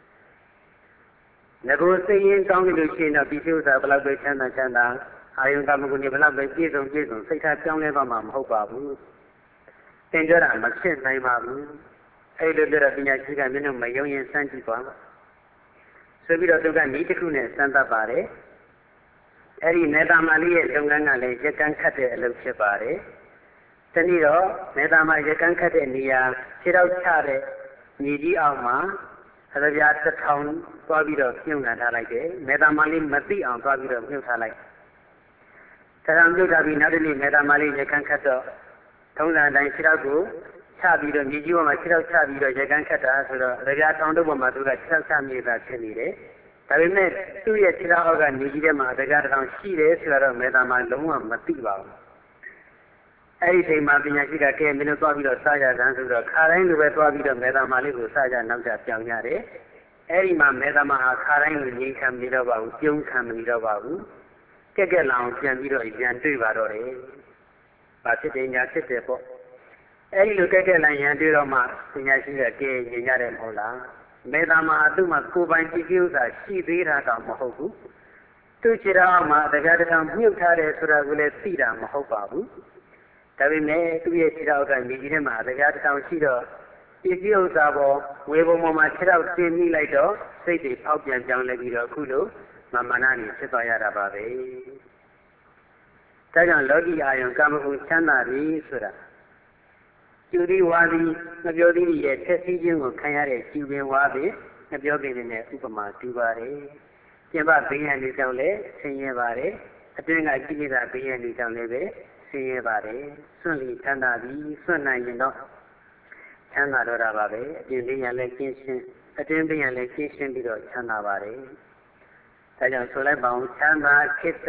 ငကိုစိတ်ရင်းကောင်းလို့ရှိရင်တော့ဒီဥစ္စာဘယ်လောက်ပဲချမ်းသာအာယုံကမကုနေဘယ်လောက်ပဲပြည့်စုံစိတ်ထားပြောင်းလဲသွားမှာမဟုတ်ပါဘူးသင်ကြတာမဖြစ်နိုင်ပါဘူးအဲ့လိုပြောတော့ပညာရှိကမင်းတို့မယုံရင်စမ်းကြည့်ပါဆိုပြီးတော့သူကဤတစ်ခုနဲ့စမ်းသပ်ပါတယ်အဲ့ဒီမေတ္တာမာလိရဲ့လုပ်ငန်းကလည်းရက်ကန်းခတ်တဲ့အလုပ်ဖြစ်ပါတယ်တနည်းတော့မေတ္တာမာရက်ကန်းခတ်တဲ့နေရာခြေထောက်ချတဲ့မြေကြီးအောက်မှာအရပြားတစ်ထောင်သွားပြီးတော့ပြုံးလာထားလိုက်တယ်မေတ္တာမာလိမသိအောင်သွားပြီးတော့မြုပ်ထားလိုက်တစ်ထောင်ပြုတ်ထားပြီးနောက်တစ်နေ့မေတ္တာမာလိရက်ကန်းခတ်တော့ထုံးစံတိုင်းခြေထောက်ကိုချပြီးတော့မြေကြီးပေါ်မှာခြေထောက်ချပြီးတော့ရက်ကန်းခတ်တာဆိုတော့အရပြားထောင်တို့ပေါ်မှာသူကခြေထောက်ချမြေသာဖြစ်နေတယ်ဒါပေမဲ့သူ့ရဲ့ခြေထောက်အောက်ကနေကြီးထဲမှာအရပြားတစ်ထောင်ရှိတယ်ဆိုတော့မေတ္တာမာလုံးဝမသိပါဘူးအဲ့ဒီချိန်မှာပညာရှိကကဲမင်းတို့သွားပြီးတော့စားကြတယ်ဆိုတော့ခါတိုင်းလိုပဲသွားပြီးတော့မေတ္တာမာလေးကိုစားကြနောက်ကြပြောင်းရတယ်အဲ့ဒီမှာမေတ္တာမာဟာခါတိုင်းလိုငြိမ်းချမ်းမတော့ပါဘူးပြုံးခံမတော့ပါဘူးကဲလောင်ပြန်ပြီးတော့ပြန်တွေ့ပါတော့တယ်ဘာဖြစ်တယ်ညာဖြစ်တယ်ပေါ့အဲ့ဒီလိုကဲလောင်ရန်တွေ့တော့မှပညာရှိကကဲညင်ရတယ်မဟုတ်လားမေတ္တာမာသူ့မှာကိုယ်ပိုင်ကြည်ကြည်ဥစ္စာရှိသေးတာတော့မဟုတ်ဘူးသူ့ခြေထောက်မှာတရားတော်မြုပ်ထားတယ်ဆိုတာကိုလည်းသိတာမဟုတ်ပါဘူးဒါပေမဲ့သူ့ရဲ့ခြေထောက်ကမြေကြီးထဲမှာတရားတော်ရှိတော့ပစ္စည်းဥစ္စာပေါ်ဝေဘုံပေါ်မှာခြေထောက်တင်မိလိုက်တော့စိတ်တွေဖောက်ပြန်ပြောင်းလဲပြီးတော့အခုလိုမမနာနေဖြစ်သွားရတာပါပဲဒါကြောင့်လောကီအာယုံကာမဂုဏ်ချမ်းသာပြီဆိုတာကျူဒီဝါဒီမပြောသေးရဲ့ထက်စီးခြင်းကိုခံရတဲ့ကျူပင်ဝါပင်မပြောသေးတဲ့ဥပမာတူပါတယ်ပြင်ပဘေးရန်တွေကြောင့်လည်းဆင်းရဲပါတယ်အတွင်းကကိလေသာဘေးရန်တွေကြောင့်လည်းပဲဆင်းရဲပါတယ်စွန့်လီချမ်းသာပြီးစွန့်နိုင်ရင်တော့ချမ်းသာတော့တာပါပဲအပြင်ဘေးရန်လည်းကျင်းရှင်းအတွင်းဘေးရန်လည်းကျင်းရှင်းပြီးတော့ချမ်းသာပါတယ်ဒါကြောင့်ဆိုလိုက်ပါအောင်ချမ်းသာခိတ္တ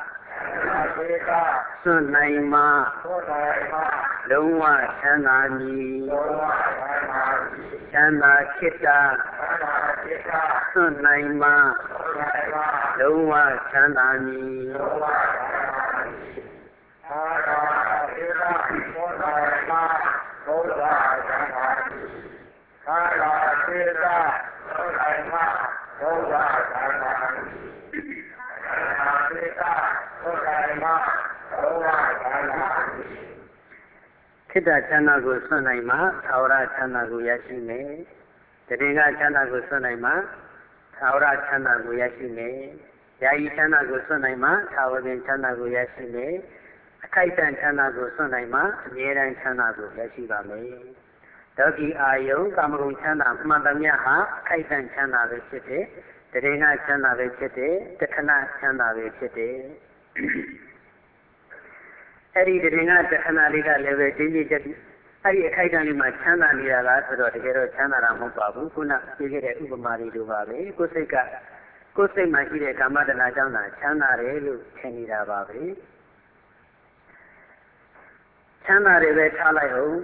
စွန့်နိုင်မှလုံးဝချမ်းသာမည်ချမ်းသာခိတ္တစွန့်နိုင်မှလုံးဝချမ်းသာမည်အာရာသေရသောတာမဘုရားသံဃာအာရာသေရသောတာမဘုရားသံဃာအာရာသေရသောတာမဘုရားသံဃာခိတ္တချမ်းသာကိုဆွတ်နိုင်မှသာဝရချမ်းသာကိုရရှိမယ်တတိယချမ်းသာကိုဆွတ်နိုင်မှသာဝရချမ်းသာကိုရရှိမယ်ယာယီချမ်းသာကိုဆွတ်နိုင်မှသာဝရချမ်းသာကိုရရှိမယ်အခိုက်အတန့်ချမ်းသာကိုဆွတ်နိုင်မှအမြဲတမ်းချမ်းသာကိုရရှိပါမယ်။ဒေါကိအာယုံကာမဂုဏ်ချမ်းသာမှန်သမျှဟာအခိုက်အတန့်ချမ်းသာပဲဖြစ်တယ်။တရေငါချမ်းသာပဲဖြစ်တယ်။တခဏချမ်းသာပဲဖြစ်တယ်။အဲ့ဒီတရေငါတခဏလေးကလည်းပဲတင်းကြီးချက်အဲ့ဒီအခိုက်အတန့်လေးမှာချမ်းသာနေတာလားဆိုတော့တကယ်တော့ချမ်းသာတာမဟုတ်ပါဘူး။ခုနပြောခဲ့တဲ့ဥပမာတွေလိုပါပဲ။ကိုယ်စိတ်မှာရှိတဲ့ကာမတဏှာကြောင့်သာချမ်းသာတယ်လို့ထင်နေတာပါပဲ။ချမ်းသာတွေပဲထားလိုက်အောင်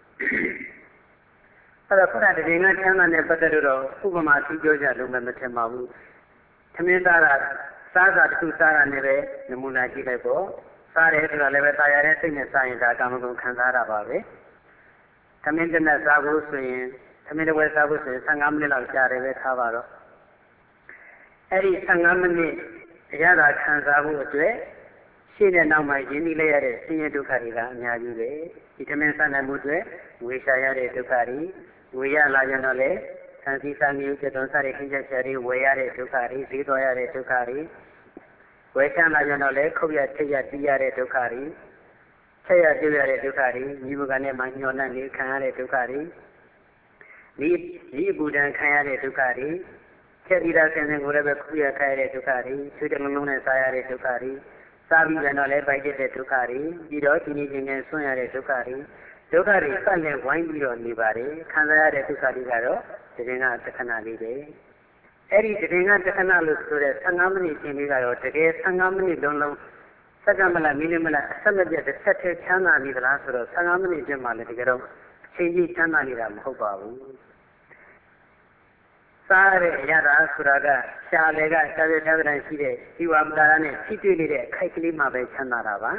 အဲ့တော့ခုနကတည်းကချမ်းသာနဲ့ပတ်သက်လို့ဥပမာသူပြောကြလို့မထင်ပါဘူးသမင်းသားကစားစာတစ်ခုစားတာနဲ့ပဲနမူနာကြည့်လိုက်ပေါ့စားတယ်ဆိုတာလည်းပဲတာယာတဲ့စိတ်နဲ့စားရင်ဒါကာမဂုဏ်ခံစားတာပါပဲသမင်းတစ်နက်စားဖို့ဆိုရင်သမင်းတစ်ဝက်စားဖို့ဆိုရင်15မိနစ်လောက်ကြာတယ်ပဲထားပါတော့အဲ့ဒီ15မိနစ်အရသာခံစားဖို့အတွက်ရှင်းတဲ့နောက်မှာရင်းနှီးလိုက်ရတဲ့ဆင်းရဲဒုက္ခတွေကအများကြီးပဲဒီသမင်းစားနိုင်မှုအတွက်ဝေရှာရတဲ့ဒုက္ခတွေဝေရလာကြတော့လေဆံစည်းစာမျိုးကျတော့စားတဲ့ခင်းချက်ချက်တွေဝေရတဲ့ဒုက္ခတွေဈေးတော်ရတဲ့ဒုက္ခတွေဝေချမ်းလာကြတော့လေခုတ်ရထိတ်ရတီးရတဲ့ဒုက္ခတွေဆက်ရပြည့်ရတဲ့ဒုက္ခတွေမိဘကနဲ့မှညှော်နှံ့နေခံရတဲ့ဒုက္ခတွေဒီဘူဒံခံရတဲ့ဒုက္ခတွေချက်ပြီးတာဆင်းရဲကိုလည်းပဲခုရခံရတဲ့ဒုက္ခတွေဆွေးတလုံးလုံးနဲ့စားရတဲ့ဒုက္ခတွေစားပြီးတော့လည်းပိုက်တဲ့ဒုက္ခတွေပြီးတော့ဒီနေ့ချင်းနဲ့ဆွံ့ရတဲ့ဒုက္ခတွေဆက်လက်ဝိုင်းပြီးတော့နေပါတယ်ခံစားရတဲ့ဒုက္ခတွေကတော့တကယ်ကတခဏလေးပဲအဲ့ဒီတကယ်ကတခဏလို့ဆိုတဲ့15မိနစ်ချင်းလေးကတော့တကယ်15မိနစ်လုံးစက္ကန့်မလားမိနစ်မလားအဆက်မပြတ်တစ်ဆက်တည်းချမ်းသာနေသလားဆိုတော့15မိနစ်ချင်းမှလည်းတကယ်တော့အချိန်ကြီးချမ်းသာနေတာမဟုတ်ပါဘူးစားရတဲ့အရာသာဆိုတာကရှားလေကရှားတဲ့တိုင်းရှိတဲ့ဒီဝါမတာနဲ့ထိတွေ့နေတဲ့အခိုက်ကလေးမှပဲချမ်းသာတာပါ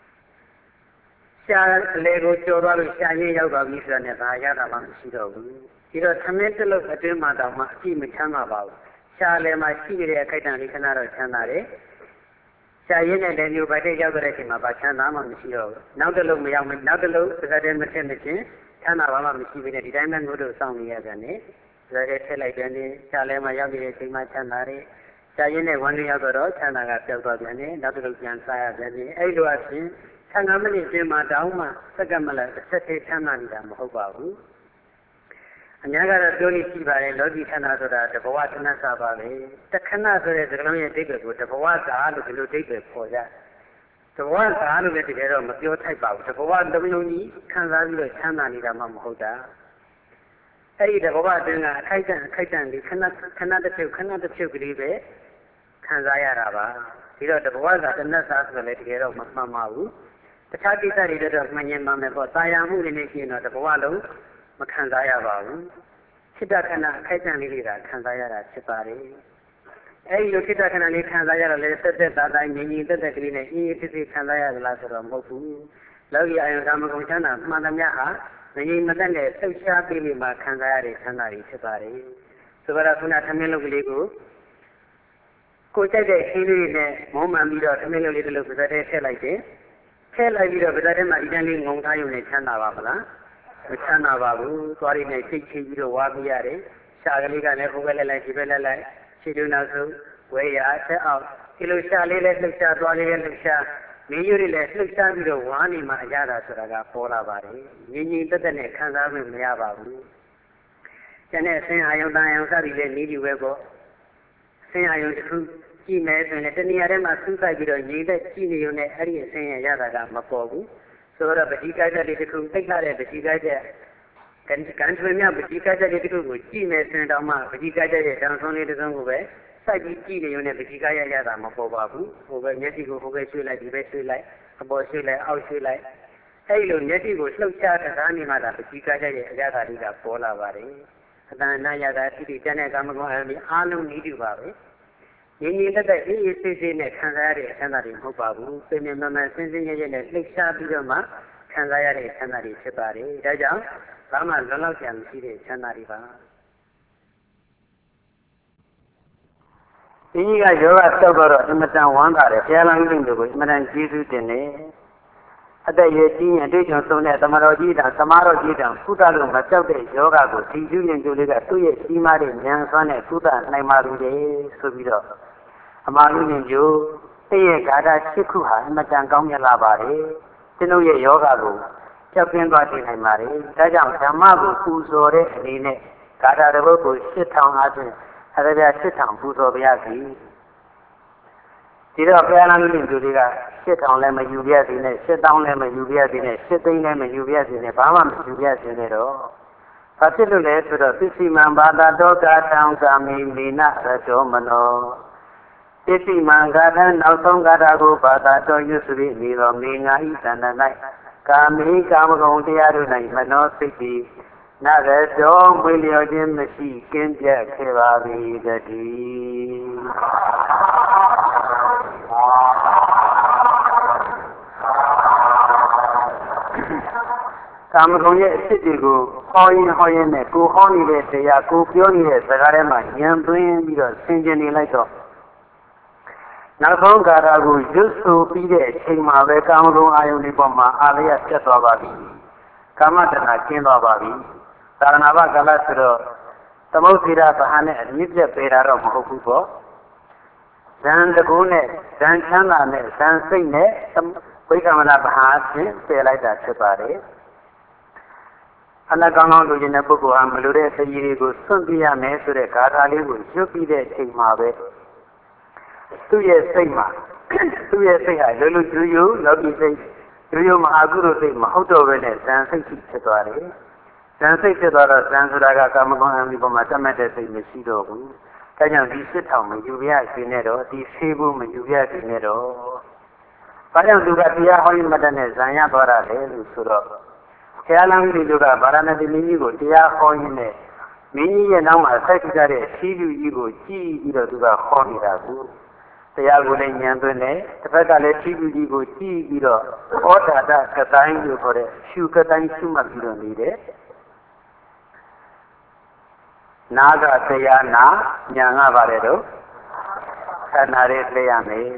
ရှားလေကိုကြော်သွားလို့ရှားရင်းရောက်သွားပြီဆိုတာနဲ့ဒါရတာမှမရှိတော့ဘူးဒီတော့သမင်းတစ်လုံးအတွင်းမှာတော့မှအကြည့်မချမ်းသာပါဘူးရှားလေမှာရှိနေတဲ့အခိုက်တန်လေးခဏတော့ချမ်းသာတယ်ရှားရင်းနဲ့လည်းမျိုးဗတ်တဲ့ရောက်တဲ့အချိန်မှာဘာချမ်းသာမှမရှိတော့ဘူးနောက်တစ်လုံးမရောက်ဘူးနောက်တစ်လုံးတစ်စက်တည်းမထက်မချင်းချမ်းသာပါမှမရှိဘဲနဲ့ဒီတိုင်းပဲငို့လို့စောင့်နေရကြတယ်ဒါကြထည့်လိုက်ပြန်တယ်ရှားလဲမှာရောက်တဲ့အချိန်မှာချမ်းသာတယ်ရှားရင်းနဲ့ဝမ်းလေးရောက်တော့ချမ်းသာကပျောက်သွားပြန်တယ်နောက်တစ်လုံးပြန်စားရပြန်တယ်အဲ့လိုအပြင်15မိနစ်အတွင်းမှာတောင်းမှစက္ကန့်မလားတစ်ဆက်တည်းချမ်းသာနေတာမဟုတ်ပါဘူးအများကတော့ပြောလို့ရှိပါတယ်လောကီခန္ဓာဆိုတာတဘဝတဏ္ဍစာပါပဲတခဏဆိုတဲ့စကားလုံးရဲ့အဓိပ္ပာယ်ကိုတဘဝသာလို့ဒီလိုအဓိပ္ပာယ်ပေါ်ကြတဘဝသာလို့လည်းတကယ်တော့မပြောထိုက်ပါဘူးတဘဝတစ်လုံးကြီးခံစားပြီးတော့ချမ်းသာနေတာမှမဟုတ်တာအဲ့ဒီတဘဝအတွင်းကအခိုက်အတန့်လေးခဏတစ်ဖြုတ်ကလေးပဲခံစားရတာပါဒီတော့တဘဝသာတဏ္ဍစာဆိုလည်းတကယ်တော့မမှန်ပါဘူးတခြားကိစ္စတွေတော့မှန်ရင်မှန်မယ်ပေါ့တာယာမှုတွေနဲ့ရှိရင်တော့တဘဝလုံးမခံစားရပါဘူးစိတ္တခဏအခိုက်အတန့်လေးတွေကခံစားရတာဖြစ်ပါတယ်အဲဒီလိုစိတ္တခဏလေးခံစားရတော့လေသက်သက်သာသာငြိမ်ငြိမ်သက်သက်ကလေးနဲ့အေးအေးဆေးဆေးခံစားရသလားဆိုတော့မဟုတ်ဘူးလောကီအာယုကာမဂုဏ်ချမ်းသာမှန်သမျှဟာငြိမ်မသက်နဲ့လှုပ်ရှားပြီးမှခံစားရတဲ့ချမ်းသာတွေဖြစ်ပါတယ်ဆိုတော့ခုနသမင်းလုပ်ကလေးကိုကြိုက်တဲ့အင်းလေးနဲ့မုံမှန်ပြီးတော့သမင်းလုပ်လေးတစ်လုပ်ပါးတဲ့ထည့်လိုက်တယ်ထည့်လိုက်ပြီးတော့ပါးတဲ့မှာဒီတန်းလေးငုံထားရုံနဲ့ချမ်းသာပါမလားမချမ်းသာပါဘူးသွားရည်နဲ့စိတ်ချိပြီးတော့ဝါပြရတယ်ရှာကလေးကလည်းဟိုဘက်လက်လိုက်ဒီဘက်လက်လိုက်ခြေတွနောက်ဆုံးဝဲရဆက်အောင်ဒီလိုရှာလေးလည်းလှုပ်ရှားသွားလေးလည်းလှုပ်ရှားမင်းရိုးတွေလည်းလှုပ်ရှားပြီးတော့ဝါနေမှအရသာဆိုတာကပေါ်လာပါတယ်ငြိမ်ငြိမ်သက်သက်နဲ့ခံစားမှုမရပါဘူးကျန်တဲ့အဆင်းအာယုံတန်အာယုံစသည်လည်းနေပြီးပဲပေါ့အဆင်းအာယုံတစ်ခုကြည့်မယ်ဆိုရင်တဏှာထဲမှာစူးစိုက်ပြီးတော့ငြိမ်သက်ကြည့်နေုံနဲ့အဲ့ဒီအဆင်းရဲ့ရတာကမပေါ်ဘူးဆိုတော့ပဋိကကြလေးတစ်ခုသိလာတဲ့ပဋိကကြကန်ထွေမြပဋိကကြလေးတစ်ခုကိုကြည့်မယ်ဆိုရင်တော့မှပဋိကကြရဲ့တန်ဆုံးလေးတစ်စုံကိုပဲစိုက်ပြီးကြည့်နေုံနဲ့ပဋိကရရတာမပေါ်ပါဘူးဟိုပဲမျက်စိကိုဟိုပဲရွှေ့လိုက်ဒီပဲရွှေ့လိုက်အပေါ်ရွှေ့လိုက်အောက်ရွှေ့လိုက်အဲ့လိုမျက်စိကိုလှုပ်ရှားထားနေမှသာပဋိကကြရဲ့အရာဓာတ်တွေကပေါ်လာပါတယ်အတဏှာရတာတိတိကျန်တဲ့ကာမဂုဏ်အမျိုးအားလုံးဤတူပါပဲငြိမ်ငြိမ်သက်သက်အေးအေးဆေးဆေးနဲ့ခံစားရတဲ့အချမ်းသာတွေမဟုတ်ပါဘူး။စိတ်နဲ့မှန်မှန်ဆင်းဆင်းရဲရဲနဲ့လှိပ်ရှားပြီးတော့မှခံစားရတဲ့အချမ်းသာတွေဖြစ်ပါတယ်။ဒါကြောင့်ဘာမှလွန်လောက်ကြမရှိတဲ့ချမ်းသာတွေပါ။ဒီကြီးကယောဂဆောက်တော့အမတန်ဝမ်းသာတယ်ဘုရားလောင်းကြီးတွေကိုအမတန်ကျေးဇူးတင်တယ်။အသက်ရကြီးရင်အတွေ့အကြုံဆုံးတဲ့သမတော်ကြီးတာသမားတော်ကြီးတာကုသလို့မကြောက်တဲ့ယောဂကိုဒီကျူးရင်ကျိုးလေးကသူ့ရဲ့ကြီးမားတဲ့ဉာဏ်စွမ်းနဲ့ကုသနိုင်ပါလို့လေဆိုပြီးတော့အမှားလူညင်ကျိုးသိရဲ့ဂါထာ၈ခုဟာအမတန်ကောင်းမြတ်လာပါတယ်ကျွန်ုပ်ရဲ့ယောဂကိုကြောက်ကင်းသွားနိုင်ပါတယ်ဒါကြောင့်ဓမ္မကိုပူဇော်တဲ့အနေနဲ့ဂါထာတစ်ပုဒ်ကို8000အားဖြင့်အရဗျာ8000ပူဇော်ပါရစေဒီတော့ဘုရားလမ်းလူတွေက8000လည်းမယူပြစေနဲ့7000လည်းမယူပြစေနဲ့7သိန်းလည်းမယူပြစေနဲ့ဘာမှမယူပြစေနဲ့တော့ဘာဖြစ်လို့လဲဆိုတော့သစ္စိမံဘာသာတော်ကာတံကာမိမေနရတောမနောသစ္စိမံဂါထံနောက်ဆုံးဂါထာကိုဘာသာတော်ရွတ်ဆိုပြီးနေတော်မေငါဤတဏ္ဍ၌ကာမိကာမဂုဏ်တရားတို့၌မနောစိတ်သည်နရတော်မွေလျော်ခြင်းမရှိကင်းပြတ်ခဲ့ပါ၏တည်းကာမဂုဏ်ရဲ့အဖြစ်တွေကိုဟောရင်နဲ့ကိုဟောနေတဲ့တရားကိုပြောနေတဲ့စကားထဲမှာဉာဏ်သွင်းပြီးတော့ဆင်ခြင်နေလိုက်တော့နောက်ဆုံးကာရကိုရွတ်ဆိုပြီးတဲ့အချိန်မှာပဲကာမဂုဏ်အာယုန်ဒီပေါ်မှာအာလျက်ပြတ်သွားပါပြီကာမတဏကျင်းသွားပါပြီသာရဏဘကာလဆိုတော့သမုဒ္ဒရာဗဟာနဲ့အမြင့်ပြတ်ပေတာတော့မဟုတ်ဘူးပေါ့ဇန်တကူနဲ့ဇန်ချမ်းသာနဲ့ဇန်စိတ်နဲ့ဝိကမနာဗဟာဖြင့်ပယ်လိုက်တာဖြစ်ပါတယ်အနာကောင်းကောင်းလူကျင်တဲ့ပုဂ္ဂိုလ်ဟာမလိုတဲ့စည်တွေကိုစွန့်ပြရမယ်ဆိုတဲ့ဂါထာလေးကိုရွတ်ပြီးတဲ့အချိန်မှာပဲသူ့ရဲ့စိတ်ဟာလူလူကျူးကျူးလောကီစိတ်ရိုးမဟာကုသိုလ်စိတ်မဟုတ်တော့ဘဲနဲ့ဇန်စိတ်ဖြစ်သွားတယ်ဇန်စိတ်ဖြစ်သွားတော့ဇန်ဆိုတာကကာမဂုဏ်အမိပေါ်မှာတတ်မှတ်တဲ့စိတ်မရှိတော့ဘူးဒါကြောင့်ဒီစစ်ထောင်မယူပြရခြင်းနဲ့တော့ဒီဆေးဖို့မယူပြရခြင်းနဲ့တော့ဘာကြောင့်သူကတရားဟောရင်မတတ်နဲ့ဇန်ရသွားတာလဲလို့ဆိုတော့ဆရာလောင်းကြီးတို့ကဗာရာဏသီမင်းကြီးကိုတရားဟောရင်းနဲ့မင်းကြီးရဲ့နောက်မှာဆက်ကြတဲ့အစည်းအဝေးကြီးကိုကြည့်ပြီးတော့သူကဟောနေတာကိုတရားကိုလည်းဉာဏ်သွင်းတယ်တစ်ဖက်ကလည်းအစည်းအဝေးကြီးကိုကြည့်ပြီးတော့ဩဒါတကတိုင်းလို့ခေါ်တဲ့ရှုကတိုင်းရှုမှတ်ပြီးတော့နေတယ်နာကတရားနာဉာဏ်ကပါတယ်တော့ခန္ဓာလေးသိရမယ်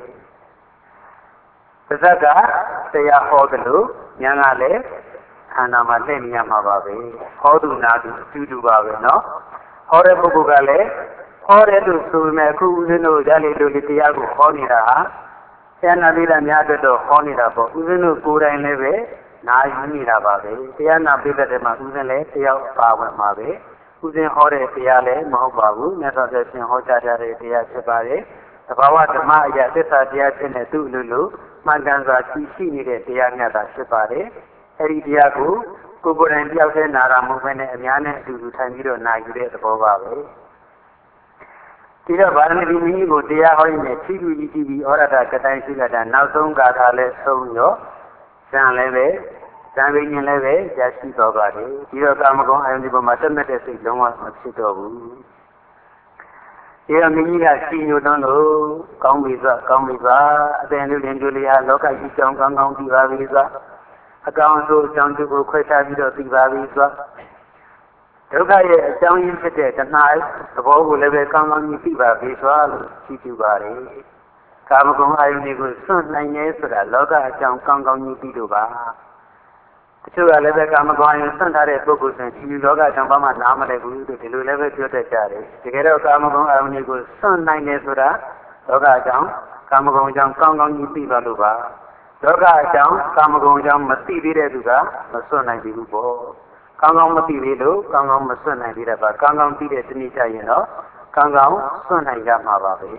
တစ်ဖက်ကတရားဟောတယ်လို့ဉာဏ်ကလည်းခန္ဓာမှာသိနေရမှာပါပဲဟောသူနာသူအတူပါပဲเนาะဟောတဲ့ပုဂ္ဂိုလ်ကလည်းဟောတယ်လို့ဆိုပေမဲ့အခုဦးဇင်းတို့ဓာတ်လေးတို့တရားကိုဟောနေတာဟာဆရာနာပိဋကများအတွက်တော့ဟောနေတာပေါ့ဦးဇင်းတို့ကိုယ်တိုင်လည်းပဲနာယူနေတာပါပဲတရားနာပိဋကတဲ့မှာဦးဇင်းလည်းတရားပါဝင်မှာပဲဦးဇင်းဟောတဲ့တရားလည်းမဟုတ်ပါဘူးမြတ်စွာဘုရားရှင်ဟောကြားတဲ့တရားဖြစ်ပါတယ်သဘာဝဓမ္မအရာသစ္စာတရားဖြစ်တဲ့သူ့လိုမှန်ကန်စွာရှိနေတဲ့တရားများသာဖြစ်ပါတယ်အဲ့ဒီတရားကိုကိုယ်တိုင်တယောက်တည်းနာတာမဟုတ်ဘဲနဲ့အများနဲ့အတူတူထိုင်ပြီးတော့နာယူတဲ့သဘောပါပဲဒီတော့ဗာရဏသီမင်းကြီးကိုတရားဟောရင်းနဲ့ဖြည်းဖြည်းကြည့်ပြီးဩရဒကတိုင်းရှိလိုက်တာနောက်ဆုံးဂါထာလည်းဆုံးရောဇန်လည်းပဲဇန်ဝိညာဉ်လည်းပဲရရှိတော့ပါတယ်ဒီတော့ကာမဂုဏ်အာယုန်ဒီပေါ်မှာတက်မဲ့တဲ့စိတ်လုံးဝမဖြစ်တော့ဘူးဒီတော့မင်းကြီးကစီညိုတွန်းလို့ကောင်းပြီဆိုကောင်းပြီပါအပင်လူလင်တို့လေးဟာလောကကြီးကြောင်းကောင်းကောင်းကြည့်ပါပြီဆိုအကောင်အဆိုးအကြောင်းကျိုးကိုခွဲခြားပြီးတော့သိပါပြီဆိုဒုက္ခရဲ့အကြောင်းရင်းဖြစ်တဲ့တဏှာသဘောကိုလည်းပဲကောင်းကောင်းကြီးသိပါပြီဆိုလို့ကြည့်ကြပါလေကာမဂုဏ်အာယုန်တွေကိုစွန့်နိုင်ရဲဆိုတာလောကအကြောင်းကောင်းကောင်းကြီးသိလို့ပါတချို့ကလည်းပဲကာမဂုဏ်အာယုန်စွန့်ထားတဲ့ပုဂ္ဂိုလ်ဆိုရင်ဒီလောကအကြောင်းဘာမှနားမလည်ဘူးလို့ဒီလိုလည်းပဲပြောတတ်ကြတယ်တကယ်တော့ကာမဂုဏ်အာယုန်တွေကိုစွန့်နိုင်တယ်ဆိုတာလောကအကြောင်းကာမဂုဏ်အကြောင်းကောင်းကောင်းကြီးသိပါလို့ပါလောကအကြောင်းကာမဂုဏ်အကြောင်းမသိသေးတဲ့သူကမစွန့်နိုင်ဘူးပေါ့ကောင်းကောင်းမသိသေးလို့ကောင်းကောင်းမစွန့်နိုင်သေးတာပါကောင်းကောင်းသိတဲ့တနည်းကြရင်တော့ကောင်းကောင်းစွန့်နိုင်ကြမှာပါပဲ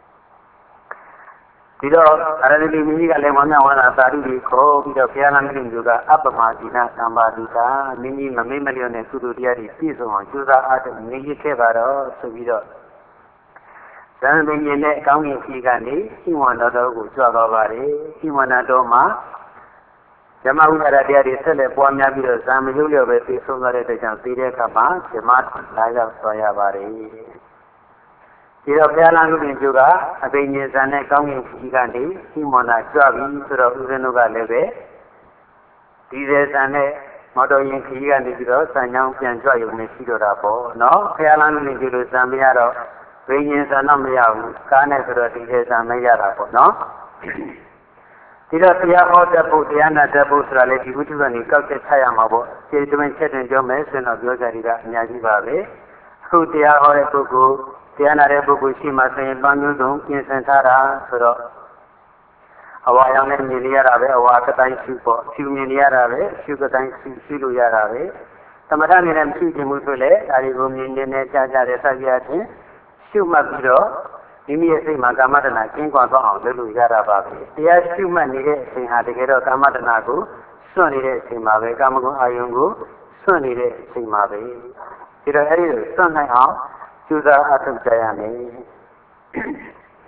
ဒီတော့အရဟတိမင်းကြီးကလည်းဝမ်းမြောက်ဝမ်းသာသာဓုတွေခေါ်ပြီးတော့ဘုရားလမ်းကြီးတို့ကအပ္ပမဒိနာသံပါတိတာမင်းကြီးမမေ့မလျော့နဲ့ကုသိုလ်တရားတွေပြည့်စုံအောင်ကြိုးစားအားထုတ်နေရခဲ့ပါတော့ဆိုပြီးတော့ဇန်ပင်ရှင်နဲ့အကောင်းကြီးဖြေကနေရှိဝန္တော်ကိုကြွသွားပါတယ်ရှိဝန္တော်မှာဓမ္မဥပါဒတရားတွေဆက်လက်ပွားများပြီးတော့ဇံမရုပ်လျော်ပဲသိဆုံးသွားတဲ့အတွက်ကြောင့်သိတဲ့အခါမှာဓမ္မလာရောက်သွားရပါတယ်ဒီတော့ဘုရားလမ်းကြီးကျိုးကအဘိညာဉ်ဇံနဲ့ကောင်းကင်ကြီးကနေရှိမနာကြွပြီးဆိုတော့ဦးဇင်းတို့ကလည်းပဲဒီဇေဇံနဲ့မော်တော်ယာဉ်ခကြီးကနေပြီးတော့ဇံကြောင်းပြန်ကြွရုံနဲ့ရှိတော့တာပေါ့နော်ဘုရားလမ်းကြီးကျိုးလို့ဇံမရတော့ဘိညာဉ်ဇံတော့မရဘူးကားနဲ့ဆိုတော့ဒီဇေဇံမရတာပေါ့နော်ဒီတော့တရားဟောတတ်ဖို့တရားနာတတ်ဖို့ဆိုတာလေဒီဝိသုကနေကောက်ချက်ချရမှာပေါ့ခြေတွင်ချက်တွင်ပြောမယ်ဆိုတော့ပြောကြရတာအများကြီးပါပဲအခုတရားဟောတဲ့ပုဂ္ဂိုလ်တရားနာတဲ့ပုဂ္ဂိုလ်ရှိမှဆိုရင်ပန်းမျိုးစုံပြင်ဆင်ထားတာဆိုတော့အဝါရောင်နဲ့မြင်ရတာပဲအဝါကတိုင်းရှိပေါ့ဖြူမြင်ရတာပဲဖြူကတိုင်းရှိလို့ရတာပဲသမထအနေနဲ့မရှိခြင်းမှုဆိုလေဒါတွေကိုမြင်နေကြားကြတဲ့ဆက်ရခြင်းရှုမှတ်ပြီးတော့မိမိရဲ့စိတ်မှာကာမတဏကျင်းကွာသွားအောင်လုပ်လို့ရတာပါပဲတရားရှုမှတ်နေတဲ့အချိန်ဟာတကယ်တော့ကာမတဏကိုစွန့်နေတဲ့အချိန်မှာပဲကာမဂုဏ်အာယုန်ကိုစွန့်နေတဲ့အချိန်မှာပဲဒီတော့အဲဒီလိုစွန့်နိုင်အောင်ကြိုးစားအားထုတ်ကြရမယ်ဒီ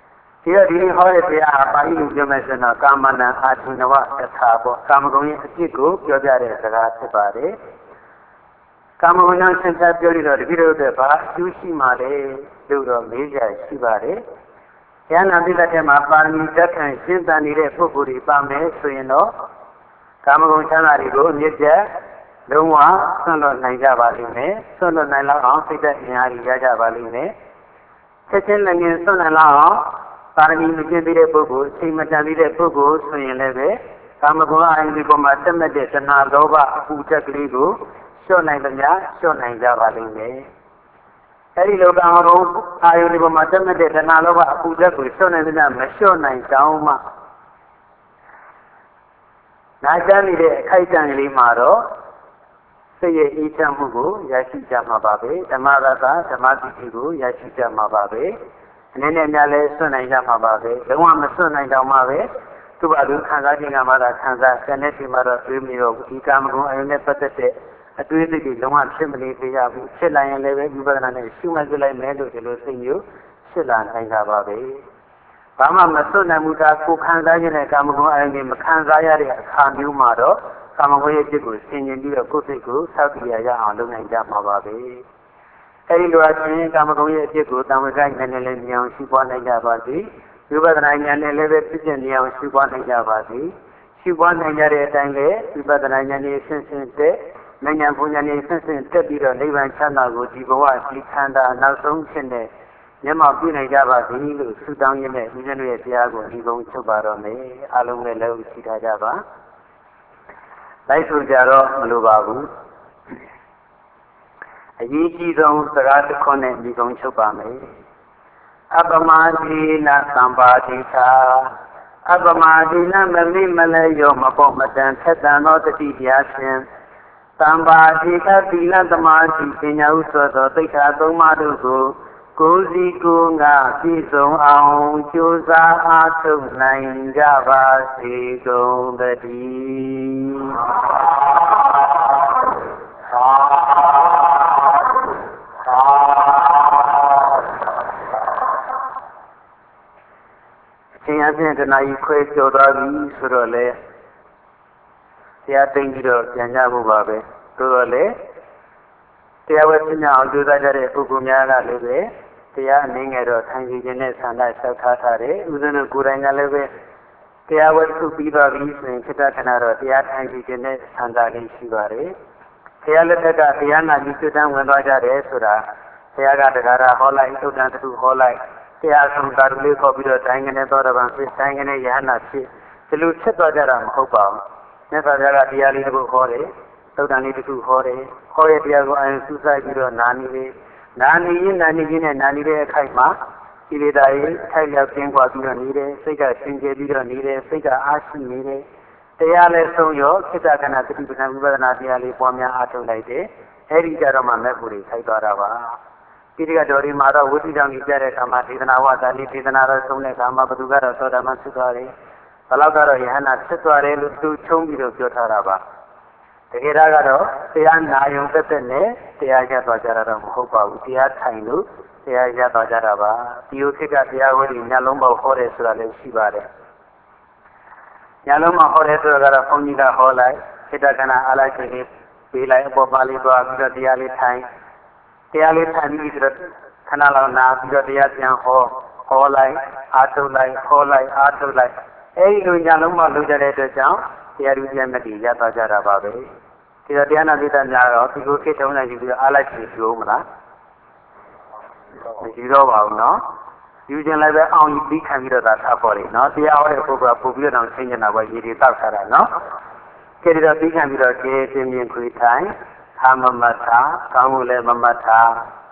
ဒီတော့ဒီဟောတဲ့တရားပါဠိလိုပြောမယ်ဆိုတော့ကာမနံအာထုနဝတထာပေါ့ကာမဂုဏ်ရဲ့အဖြစ်ကိုပြောပြတဲ့စကားဖြစ်ပါတယ်ကာမဂုဏ်ကြောင့်ဆင်ဖြတ်ပြောရတော့တတိယအတွက်ဘာအကျိုးရှိမှလဲလို့တော့မေးကြရှိပါတယ်ဉာဏ်နာပိဋကထဲမှာပါရမီသက်ခံရှင်းတန်နေတဲ့ပုဂ္ဂိုလ်တွေပါမယ်ဆိုရင်တော့ကာမဂုဏ်ချမ်းသာတွေကိုအမြင့်ပြတ်လုံးဝဆွန့်လွတ်နိုင်ကြပါလိမ့်မယ်ဆွန့်လွတ်နိုင်လောက်အောင်စိတ်သက်အင်အားကြီးရကြပါလိမ့်မယ်ချက်ချင်းလည်းငင်ဆွန့်နိုင်လောက်အောင်ပါရမီမကျင့်သေးတဲ့ပုဂ္ဂိုလ်အချိန်မတန်သေးတဲ့ပုဂ္ဂိုလ်ဆိုရင်လည်းပဲကာမဂုဏ်အာရုံဒီပေါ်မှာတက်မဲ့တဲ့တဏှာလောဘအပူချက်ကလေးကိုလျှော့နိုင်သမျှလျှော့နိုင်ကြပါလိမ့်မယ်အဲဒီလိုကာမဂုဏ်အာရုံဒီပေါ်မှာတက်မဲ့တဲ့တဏှာလောဘအပူချက်ကိုလျှော့နိုင်သမျှမလျှော့နိုင်ကြောင်းမှနာကျမ်းနေတဲ့အခိုက်အတန့်ကလေးမှာတော့စိတ်ရဲ့အေးချမ်းမှုကိုရရှိကြမှာပါပဲဓမ္မရတဓမ္မတိကိုရရှိကြမှာပါပဲအနေနဲ့များလဲဆွတ်နိုင်ကြမှာပါပဲလုံးဝမဆွတ်နိုင်တော့မှပဲသူ့ဘာလို့ခံစားခြင်းကမှသာခံစားတဲ့နေ့ဒီမှာတော့တွေးမိတော့ဒီကာမဂုဏ်အယုံနဲ့ပတ်သက်တဲ့အတွေးအတွေလုံးဝဖြစ်မနေသေးရဘူးဖြစ်လာရင်လည်းပဲဝိပဿနာနဲ့ရှုမှတ်ကြလိုက်မယ်လို့ဒီလိုစိတ်မျိုးဖြစ်လာနိုင်ကြပါပဲဘာမှမဆွတ်နိုင်မှုသာကိုခံစားခြင်းနဲ့ကာမဂုဏ်အယုံတွေမခံစားရတဲ့အခါမျိုးမှာတော့ကာမဂုဏ်ရဲ့จิตကိုဆင်ခြင်ပြီးတော့ကိုယ်စိတ်ကိုစောင့်ကြည့်ရအောင်လုပ်နိုင်ကြမှာပါပဲအဲဒီလိုအချင်းကာမဂုဏ်ရဲ့အဖြစ်ကိုတံဝေကဉာဏ်နဲ့လည်းဉာဏ်ရှိပွားနိုင်ကြပါစေဝိပဿနာဉာဏ်နဲ့လည်းပဲဖြစ်ဖြစ်ဉာဏ်ရှိပွားနိုင်ကြပါစေရှိပွားနိုင်ကြတဲ့အတိုင်းလည်းဝိပဿနာဉာဏ်နဲ့ဆင်းဆင်းတဲ့ဉာဏ်ပူဉာဏ်နဲ့ဆင်းဆင်းတက်ပြီးတော့နိဗ္ဗာန်ချမ်းသာကိုဒီဘဝဒီခန္ဓာနောက်ဆုံးဖြစ်တဲ့မျက်မှောက်ပြုနိုင်ကြပါစေလို့ဆုတောင်းရင်းနဲ့ဦးဇင်းတို့ရဲ့တရားကိုဒီကုန်းချုပ်ပါတော့မယ်အားလုံးလည်းလည်းရှိထားကြပါလိုက်ဆိုကြတော့မလိုပါဘူးအရေးကြီးဆုံးစကားတစ်ခွန်းနဲ့ဒီကုန်းချုပ်ပါမယ်အပမတိနာသံပါတိသာအပမတိနာမမိမလဲရောမပေါ်မတန်ထက်တန်သောတတိတရားဖြင့်သံပါတိကသီလသမာဓိပညာဥသောသောသိက္ခာသုံးပါးတို့ကိုယ်စီကိုယ်ငါပြည့်စုံအောင်ကြိုးစားအားထုတ်နိုင်ကြပါစေကုန်သတည်းအချိန်အပြင်တနာကြီးခွဲကျော်သွားပြီဆိုတော့လေတရားသိပြီးတော့ပြန်ကြဖို့ပါပဲဆိုတော့လေတရားဝဲပြညာအောင်ကြိုးစားကြတဲ့ပုဂ္ဂိုလ်များကလည်းပဲတရားအနေငယ်တော့ထိုင်ကြည့်ခြင်းနဲ့ဆန္ဒလျှောက်ထားတယ်ဥစဉ်တို့ကိုယ်တိုင်ကလည်းပဲတရားဝဲထုပြီးသွားပြီဆိုရင်ခိတ္တခဏတော့တရားထိုင်ကြည့်ခြင်းနဲ့ဆန္ဒလေးရှိပါတယ်တရားလက်ထက်ကတရားနာပြီးကျွတ်တန်းဝင်သွားကြတယ်ဆိုတာဘုရားကတရားရဟောလိုက်သုတ္တန်တူဟောလိုက်တရားဆုံးသာဓုလေးခေါ်ပြီးတော့တိုင်းကနေသောတပန်ဖြစ်တိုင်းကနေယဟနာဖြစ်ဒီလိုဖြစ်သွားကြတာမဟုတ်ပါဘူးမြတ်စွာဘုရားကတရားလေးတစ်ခုဟောတယ်သုတ္တန်လေးတစ်ခုဟောတယ်ဟောတဲ့တရားကိုအရင်စူးစိုက်ပြီးတော့နာနေတယ်နာနေရင်နာနေခြင်းနဲ့နာနေတဲ့အခိုက်မှာဒီလေတာရေးထိုက်ရောက်ကျင်းကွာပြီးတော့နေတယ်စိတ်ကရှင်ကျဲပြီးတော့နေတယ်စိတ်ကအားရှိနေတယ်တရားလည်းဆုံးရောခိတ္တခဏသတိပဋ္ဌာန်ဝိပဿနာတရားလေးပွားများအားထုတ်လိုက်တယ်အဲဒီကြတော့မှမဲ့ဖို့တွေဆိုင်သွားတာပါဒီကတော်ဒီမှာတော့ဝိသိတောင်ကြီးကြတဲ့အခါမှာဒေသနာဝါဒလေးဒေသနာတော့ဆုံးတဲ့အခါမှာဘသူကတော့သောတာပန်ဖြစ်သွားတယ်ဘလောက်ကတော့ယဟနာဖြစ်သွားတယ်လို့သူချုံးပြီးတော့ပြောထားတာပါတကယ်တော့တရားနာယုံသက်သက်နဲ့တရားရသွားကြတာတော့မဟုတ်ပါဘူးတရားထိုင်လို့တရားရသွားကြတာပါဒီဥခေတ်ကတရားဝဲကြီးညလုံးပေါက်ဟောတယ်ဆိုတာလည်းရှိပါတယ်ညလုံးပေါက်ဟောတယ်ဆိုတာကတော့ဘုန်းကြီးကဟောလိုက်ခိတ္တကနာအားလိုက်ခြင်းပေးလိုက်အပေါ်ပါလေးသွားပြီးတော့တရားလေးထိုင်ပြီးဆိုတော့ခဏလောက်နာပြီးတော့တရားပြန်ဟောလိုက်အားထုတ်လိုက်ဟောလိုက်အားထုတ်လိုက်အဲဒီလိုညလုံးပေါက်လုပ်ကြတဲ့အတွက်ကြောင့်တရားဓုပြန်မတည်ရသွားကြတာပါပဲဒီတော့တရားနာပိဋကများတော့ဒီကိုခေတ်တုံးလိုက်ပြီးတော့အားလိုက်ကြည့်ပြောမလားမရှိတော့ပါဘူးနော်ယူခြင်းလည်းပဲအောင်ပြီးခံပြီးတော့သာထားပေါ်တယ်နော်တရားဟောတဲ့ပုဂ္ဂိုလ်ကပို့ပြီးတော့ဆင်းနေတာပဲရည်ရည်တောက်ထားတာနော်ကြည့်တော့ပြီးခံပြီးတော့ကျေပြင်းပြင်းခွေထိုင်အာမမထာကောင်းမှုလည်းမမထာ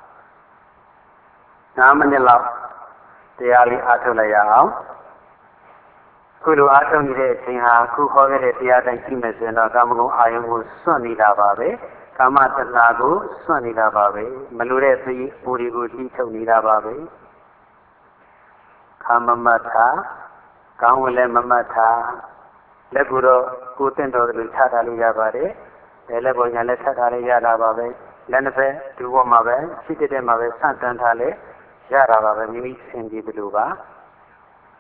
9မိနစ်လောက်တရားလေးအားထုတ်လိုက်ရအောင်ခုလိုအားထုတ်နေတဲ့အချိန်ဟာခုဟောခဲ့တဲ့တရားတိုင်းရှိမယ်ဆိုရင်တော့ကာမဂုဏ်အာယုံကိုစွန့်နေတာပါပဲကာမတဏှာကိုစွန့်နေတာပါပဲမလိုတဲ့သိပူတွေကိုတီးထုတ်နေတာပါပဲကာမမထာကောင်းဝင်လည်းမမထာလက်ကိုတော့ကိုယ်တင့်တော်တယ်ချထားလို့ရပါတယ်လက်ပေါ်ညာလက်ထပ်ထားလို့ရတာပါပဲလက်နှစ်ဖက်ဒီဘက်မှာပဲရှိတဲ့မှာပဲဆန့်တန်းထားလဲရတာပါပဲမိမိဆင်ကြည့်ဘလို့ပါ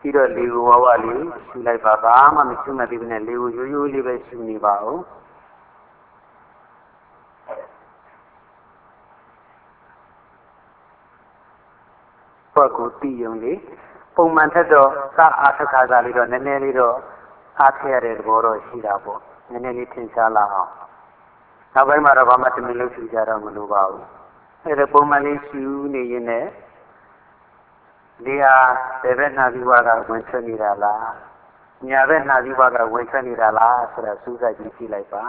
ပြီးတော့လေကိုဝဝလေးရှူလိုက်ပါဘာမှမရှူမှသေးဘူးနဲ့လေကိုရိုးရိုးလေးပဲရှူနေပါဦးဘက်ကိုတီးရုံလေးပုံမှန်ထက်တော့စအားထက်ခါစားလေးတော့နည်းနည်းလေးတော့အားထည့်ရတဲ့သဘောတော့ရှိတာပေါ့နည်းနည်းလေးထင်ရှားလာအောင်နောက်ပိုင်းမှာတော့ဘာမှတမင်လို့ရှူကြတော့မလိုပါဘူးအဲ့ဒါပုံမှန်လေးရှူနေရင်လည်းလေဟာဘယ်ဘက်နှာပြီးွားကဝင်ထွက်နေတာလားညာဘက်နှာပြီးွားကဝင်ထွက်နေတာလားဆိုတာစူးစိုက်ကြည့်ကြည့်လိုက်ပါ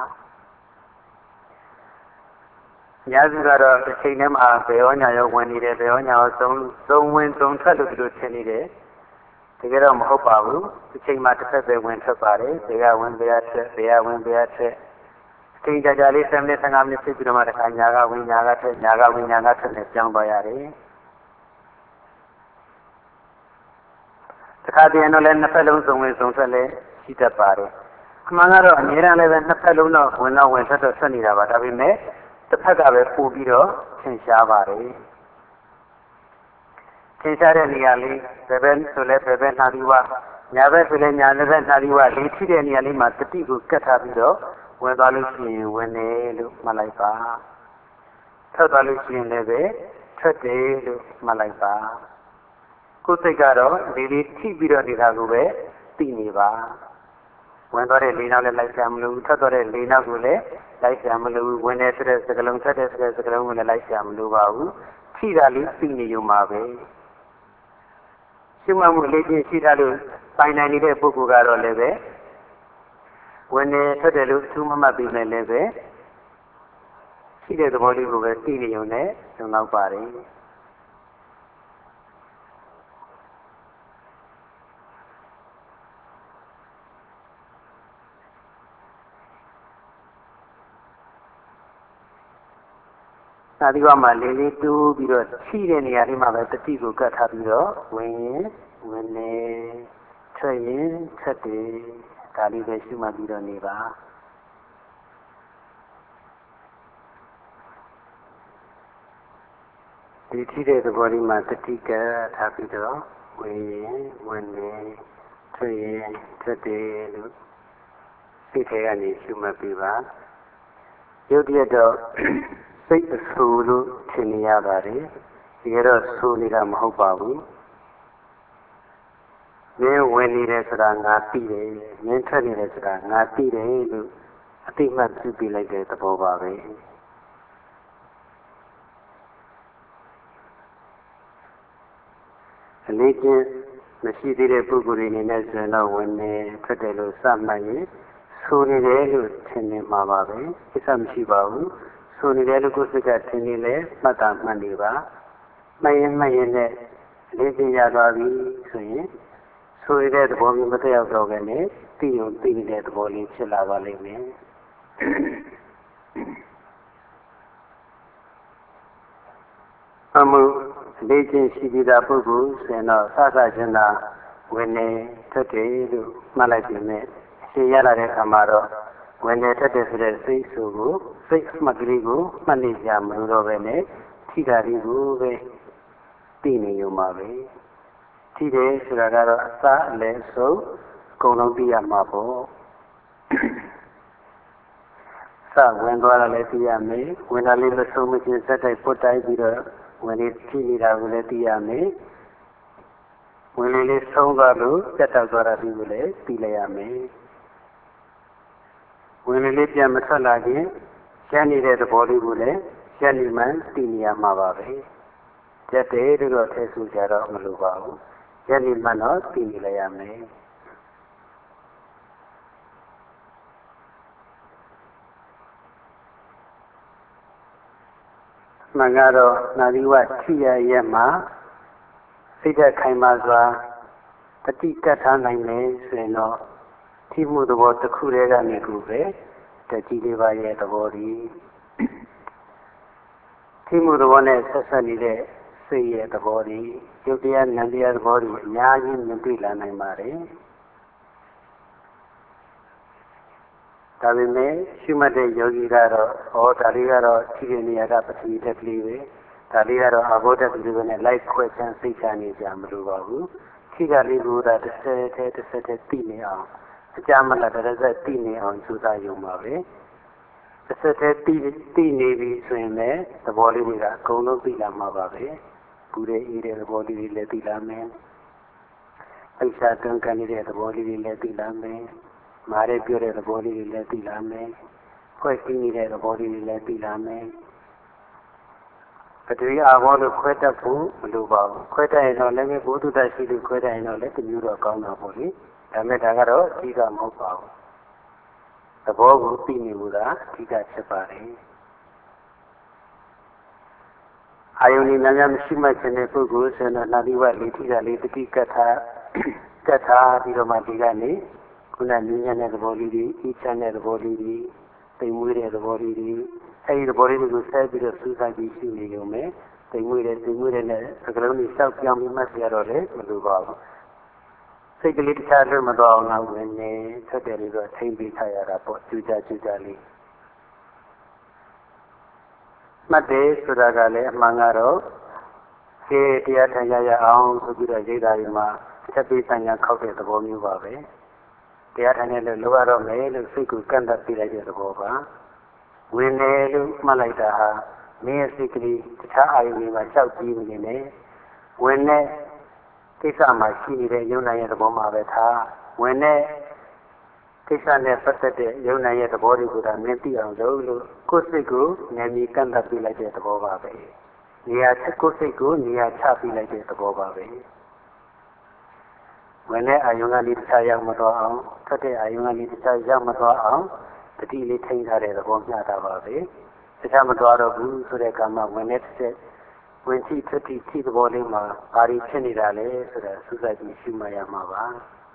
ညာစုကတော့တစ်ချိန်တည်းမှာဘယ်ရောညာရောဝင်နေတယ်ဘယ်ရောညာရောသုံးဝင်သုံးထွက်လို့ဒီလိုထင်နေတယ်တကယ်တော့မဟုတ်ပါဘူးတစ်ချိန်မှာတစ်ဖက်ပဲဝင်ထွက်ပါတယ်ဘယ်ကဝင်ဘယ်ကထွက်ဘယ်ကဝင်ဘယ်ကထွက်အချိန်ကြာကြာလေး10မိနစ်15မိနစ်ဖြစ်ပြီးတော့မှတစ်ခါညာကဝင်ညာကထွက်ညာကဝင်ညာကထွက်နဲ့ပြောင်းသွားရတယ်တစ်ခါတည်းတော့လည်းနှစ်ဖက်လုံးစုံဝင်စုံထွက်လည်းရှိတတ်ပါတယ်အမှန်ကတော့အများအားလည်းပဲနှစ်ဖက်လုံးတော့ဝင်ထွက်တော့ထွက်နေတာပါဒါပေမဲ့တစ်ဖက်ကပဲပို့ပြီးတော့ထင်ရှားပါတယ်ထင်ရှားတဲ့နေရာလေးဘယ်ဘက်ဆိုလဲဘယ်ဘက်နှာပြီးွားညာဘက်ဆိုလဲညာဘက်နှာပြီးွားလေးထိတဲ့နေရာလေးမှာတတိကိုကတ်ထားပြီးတော့ဝင်သွားလို့ရှိရင်ဝင်တယ်လို့မှတ်လိုက်ပါထွက်သွားလို့ရှိရင်လည်းပဲထွက်တယ်လို့မှတ်လိုက်ပါကိုယ်စိတ်ကတော့လေးလေးထိပြီးတော့နေတာကိုပဲသိနေပါဝင်သွားတဲ့လေးနောက်လည်းလိုက်ကြမလို့ထွက်သွားတဲ့လေးနောက်ကိုလည်းလိုက်ကြမလို့ဝင်နေတဲ့စကလုံးထွက်တဲ့စကလုံးကိုလည်းလိုက်ကြမလို့ပါဘူးထိတာလေးသိနေရုံပါပဲရှုမှတ်မှုလေးချင်းရှိတာလို့ပိုင်နိုင်နေတဲ့ပုဂ္ဂိုလ်ကတော့လည်းပဲဝင်နေထွက်တယ်လို့အထူးမမှတ်ပြီးလည်းပဲရှိတဲ့သဘောလေးကိုပဲသိနေရုံနဲ့လုံလောက်ပါတယ်သာဒီကမှာလေးလေးတူးပြီးတော့ချိတဲ့နေရာလေးမှာပဲတတိကိုကတ်ထားပြီးတော့ဝင်ရင်ဝင်နေထွက်ရင်ထွက်တယ်ဒါလေးပဲရှုမှတ်ပြီးတော့နေပါဒီချိတဲ့သဘောလေးမှာတတိကတ်ထားပြီးတော့ဝင်ရင်ဝင်နေထွက်ရင်ထွက်တယ်လို့စိတ်ထဲကနေရှုမှတ်ပြီးပါရုပ်တရက်တော့စိတ်အဆူလို့ထင်နေရပါတယ်ဒီကတော့ဆူနေတာမဟုတ်ပါဘူးမင်းဝင်နေတယ်ဆိုတာငါသိတယ်မင်းထွက်နေတယ်ဆိုတာငါသိတယ်လို့အသိမှတ်ပြုပြလိုက်တဲ့သဘောပါပဲအလေးချင်းမရှိသေးတဲ့ပုဂ္ဂိုလ်တွေအနေနဲ့ဆိုရင်တော့ဝင်နေထွက်တယ်လို့စမှတ်ရင်ဆူနေတယ်လို့ထင်နေမှာပါပဲကိစ္စမရှိပါဘူးဆိုနေတယ်လို့ကိုယ်စိတ်ကထင်နေလဲမှတ်တာမှတ်နေပါမှတ်ရင်နဲ့လေးသိရသွားပြီဆိုရင်ဆိုရတဲ့သဘောမျိုးမတက်ရောက်တော့ပဲနဲ့သိရင်သိနေတဲ့သဘောလေးဖြစ်လာပါလိမ့်မယ်အမှုလေးချင်းရှိပြီးသားပုဂ္ဂိုလ်ဆိုရင်တော့စသချင်းသာဝင်နေထွက်တယ်လို့မှတ်လိုက်ပြီနဲ့အရှင်းရလာတဲ့အခါမှာတော့ဝင်နေထွက်တယ်ဆိုတဲ့စိတ်ဆိုကိုစိတ်အမှတ်ကလေးကိုမှတ်နေကြမလို့တော့ပဲနဲ့ထိတာလေးကိုပဲသိနေရုံပါပဲထိတယ်ဆိုတာကတော့အစအလယ်ဆုံးအကုန်လုံးသိရမှာပေါ့စဝင်သွားတာလည်းသိရမယ်ဝင်တာလေးမဆုံးမချင်းစက်တိုက်ပုတ်တိုက်ပြီးတော့ဝင်နေထိနေတာကိုလည်းသိရမယ်ဝင်လေးဆုံးသွားလို့ပြတ်တောက်သွားတာဒီကိုလည်းသိလိုက်ရမယ်ဝင်လေးပြန်မထွက်လာခင်ကျန်နေတဲ့သဘောလေးကိုလည်းကျန်နေမှသိနေရမှာပါပဲကျက်တယ်တော့ထဲဆူကြတော့မလိုပါဘူးကျန်နေမှတော့သိနေလိုက်ရမယ်မှန်ကတော့နာဒီဝထိရရဲ့မှာစိတ်ဓာတ်ခိုင်မာစွာတတိကတ်ထားနိုင်မယ်ဆိုရင်တော့ထိမှုသဘောတစ်ခုတည်းကနေခုပဲတတိလေးပါးရဲ့သဘောဒီထိမှုသဘောနဲ့ဆက်ဆက်နေတဲ့စိတ်ရဲ့သဘောဒီရုပ်တရားနာမ်တရားသဘောဒီအများကြီးမြင်တွေ့လာနိုင်ပါတယ်ဒါပေမဲ့ရှိမှတ်တဲ့ယောဂီကတော့ဒါလေးကတော့ထိတဲ့နေရာကပထဝီဓာတ်ကလေးပဲဒါလေးကတော့အာဘောဓာတ်ကလေးပဲနဲ့လိုက်ခွဲချမ်းစိတ်ချနေကြမလို့ပါဘူးထရှိကလေးကိုတစ်ဆက်တည်းသိနေအောင်အကြမ်းမလားတစ်ဆက်သိနေအောင်ကြိုးစားရုံပါပဲတစ်ဆက်တည်းသိနေပြီဆိုရင်လည်းသဘောလေးတွေကအကုန်လုံးသိလာမှာပါပဲဘူးတဲ့အေးတဲ့သဘောလေးတွေလည်းသိလာမယ်အိဆာတွန်းကန်နေတဲ့သဘောလေးတွေလည်းသိလာမယ်မားရဲပြောတဲ့သဘောလေးတွေလည်းသိလာမယ်ဖွဲ့စည်းနေတဲ့သဘောလေးတွေလည်းသိလာမယ်ပထဝီအာဘောလို့ခွဲတတ်ဖို့မလိုပါဘူးခွဲတတ်ရင်တော့လည်းဘုသူတ္တရှိလို့ခွဲတတ်ရင်တော့လည်းတမျိုးတော့ကောင်းတာပေါ့လေဒါမဲ့ဒါကတော့အဓိကမဟုတ်ပါဘူးသဘောကိုသိနေလို့သာအဓိကဖြစ်ပါတယ်အာယုန်ဉာဏ်များမရှိမှခြင်းတဲ့ပုဂ္ဂိုလ်ဆိုတော့နာတိဝလေးထိတာလေးတတိကထာပြီးတော့မှဒီကနေခုနဉာဏ်နဲ့သဘောလေးတွေအေးချမ်းတဲ့သဘောလေးတွေသိမ်မွေးတဲ့သဘောလေးတွေအဲဒီသဘောလေးတွေကိုဆက်ပြီးတော့စူးစိုက်ပြီးရှိနေရုံပဲသိမ်မွေးတဲ့နဲ့အကလုံးကြီးစောက်ပြောင်းပြီးမှတ်ရတော့လေမလိုပါဘူးစိတ်ကလေးတစ်ခြားလွတ်မသွားအောင်နောက်ဝင်နေဆက်တယ်လေးတော့ထိမ့်ပေးထားရတာပေါ့ကြူကြလေးမှတ်တယ်ဆိုတာကလည်းအမှန်ကတော့ဒီတရားထိုင်ရအောင်ဆိုပြီးတော့ရိတ်တာဒီမှာချက်ပြီးဆိုင်ရာခောက်တဲ့သဘောမျိုးပါပဲတရားထိုင်နေလို့လိုရတော့မယ်လို့စိတ်ကိုကန့်သတ်ပြလိုက်တဲ့သဘောပါဝင်တယ်လို့မှတ်လိုက်တာဟာမင်းရဲ့စိတ်ကလေးတခြားအာယုန်တွေမှာကြောက်ကြည့်နေနေဝင်တဲ့ကိစ္စမှာရှိနေတဲ့ယုံနာရဲ့သဘောမှာပဲထားဝင်တဲ့ကိစ္စနဲ့ပတ်သက်တဲ့ယုံနာရဲ့သဘောတွေကိုဒါမြင်သိအောင်လုပ်လို့ကိုယ်စိတ်ကိုဉာဏ်ကြီးကန့်သတ်ပြလိုက်တဲ့သဘောပါပဲနေရာကိုယ်စိတ်ကိုနေရာချပြလိုက်တဲ့သဘောပါပဲဝင်တဲ့အာယုံကနေတခြားရောက်မသွားအောင်ထွက်တဲ့အာယုံကနေတခြားရောက်မသွားအောင်တတိလေးထိန်းထားတဲ့သဘောမျှတာပါပဲတခြားမသွားတော့ဘူးဆိုတဲ့ကံမှာဝင်တဲ့ဝင်ကြည့်ထွက်ကြည့်သဘောလေးမှာဘာတွေဖြစ်နေတာလဲဆိုတာစူးစိုက်ပြီးရှုမှတ်ရမှာပါ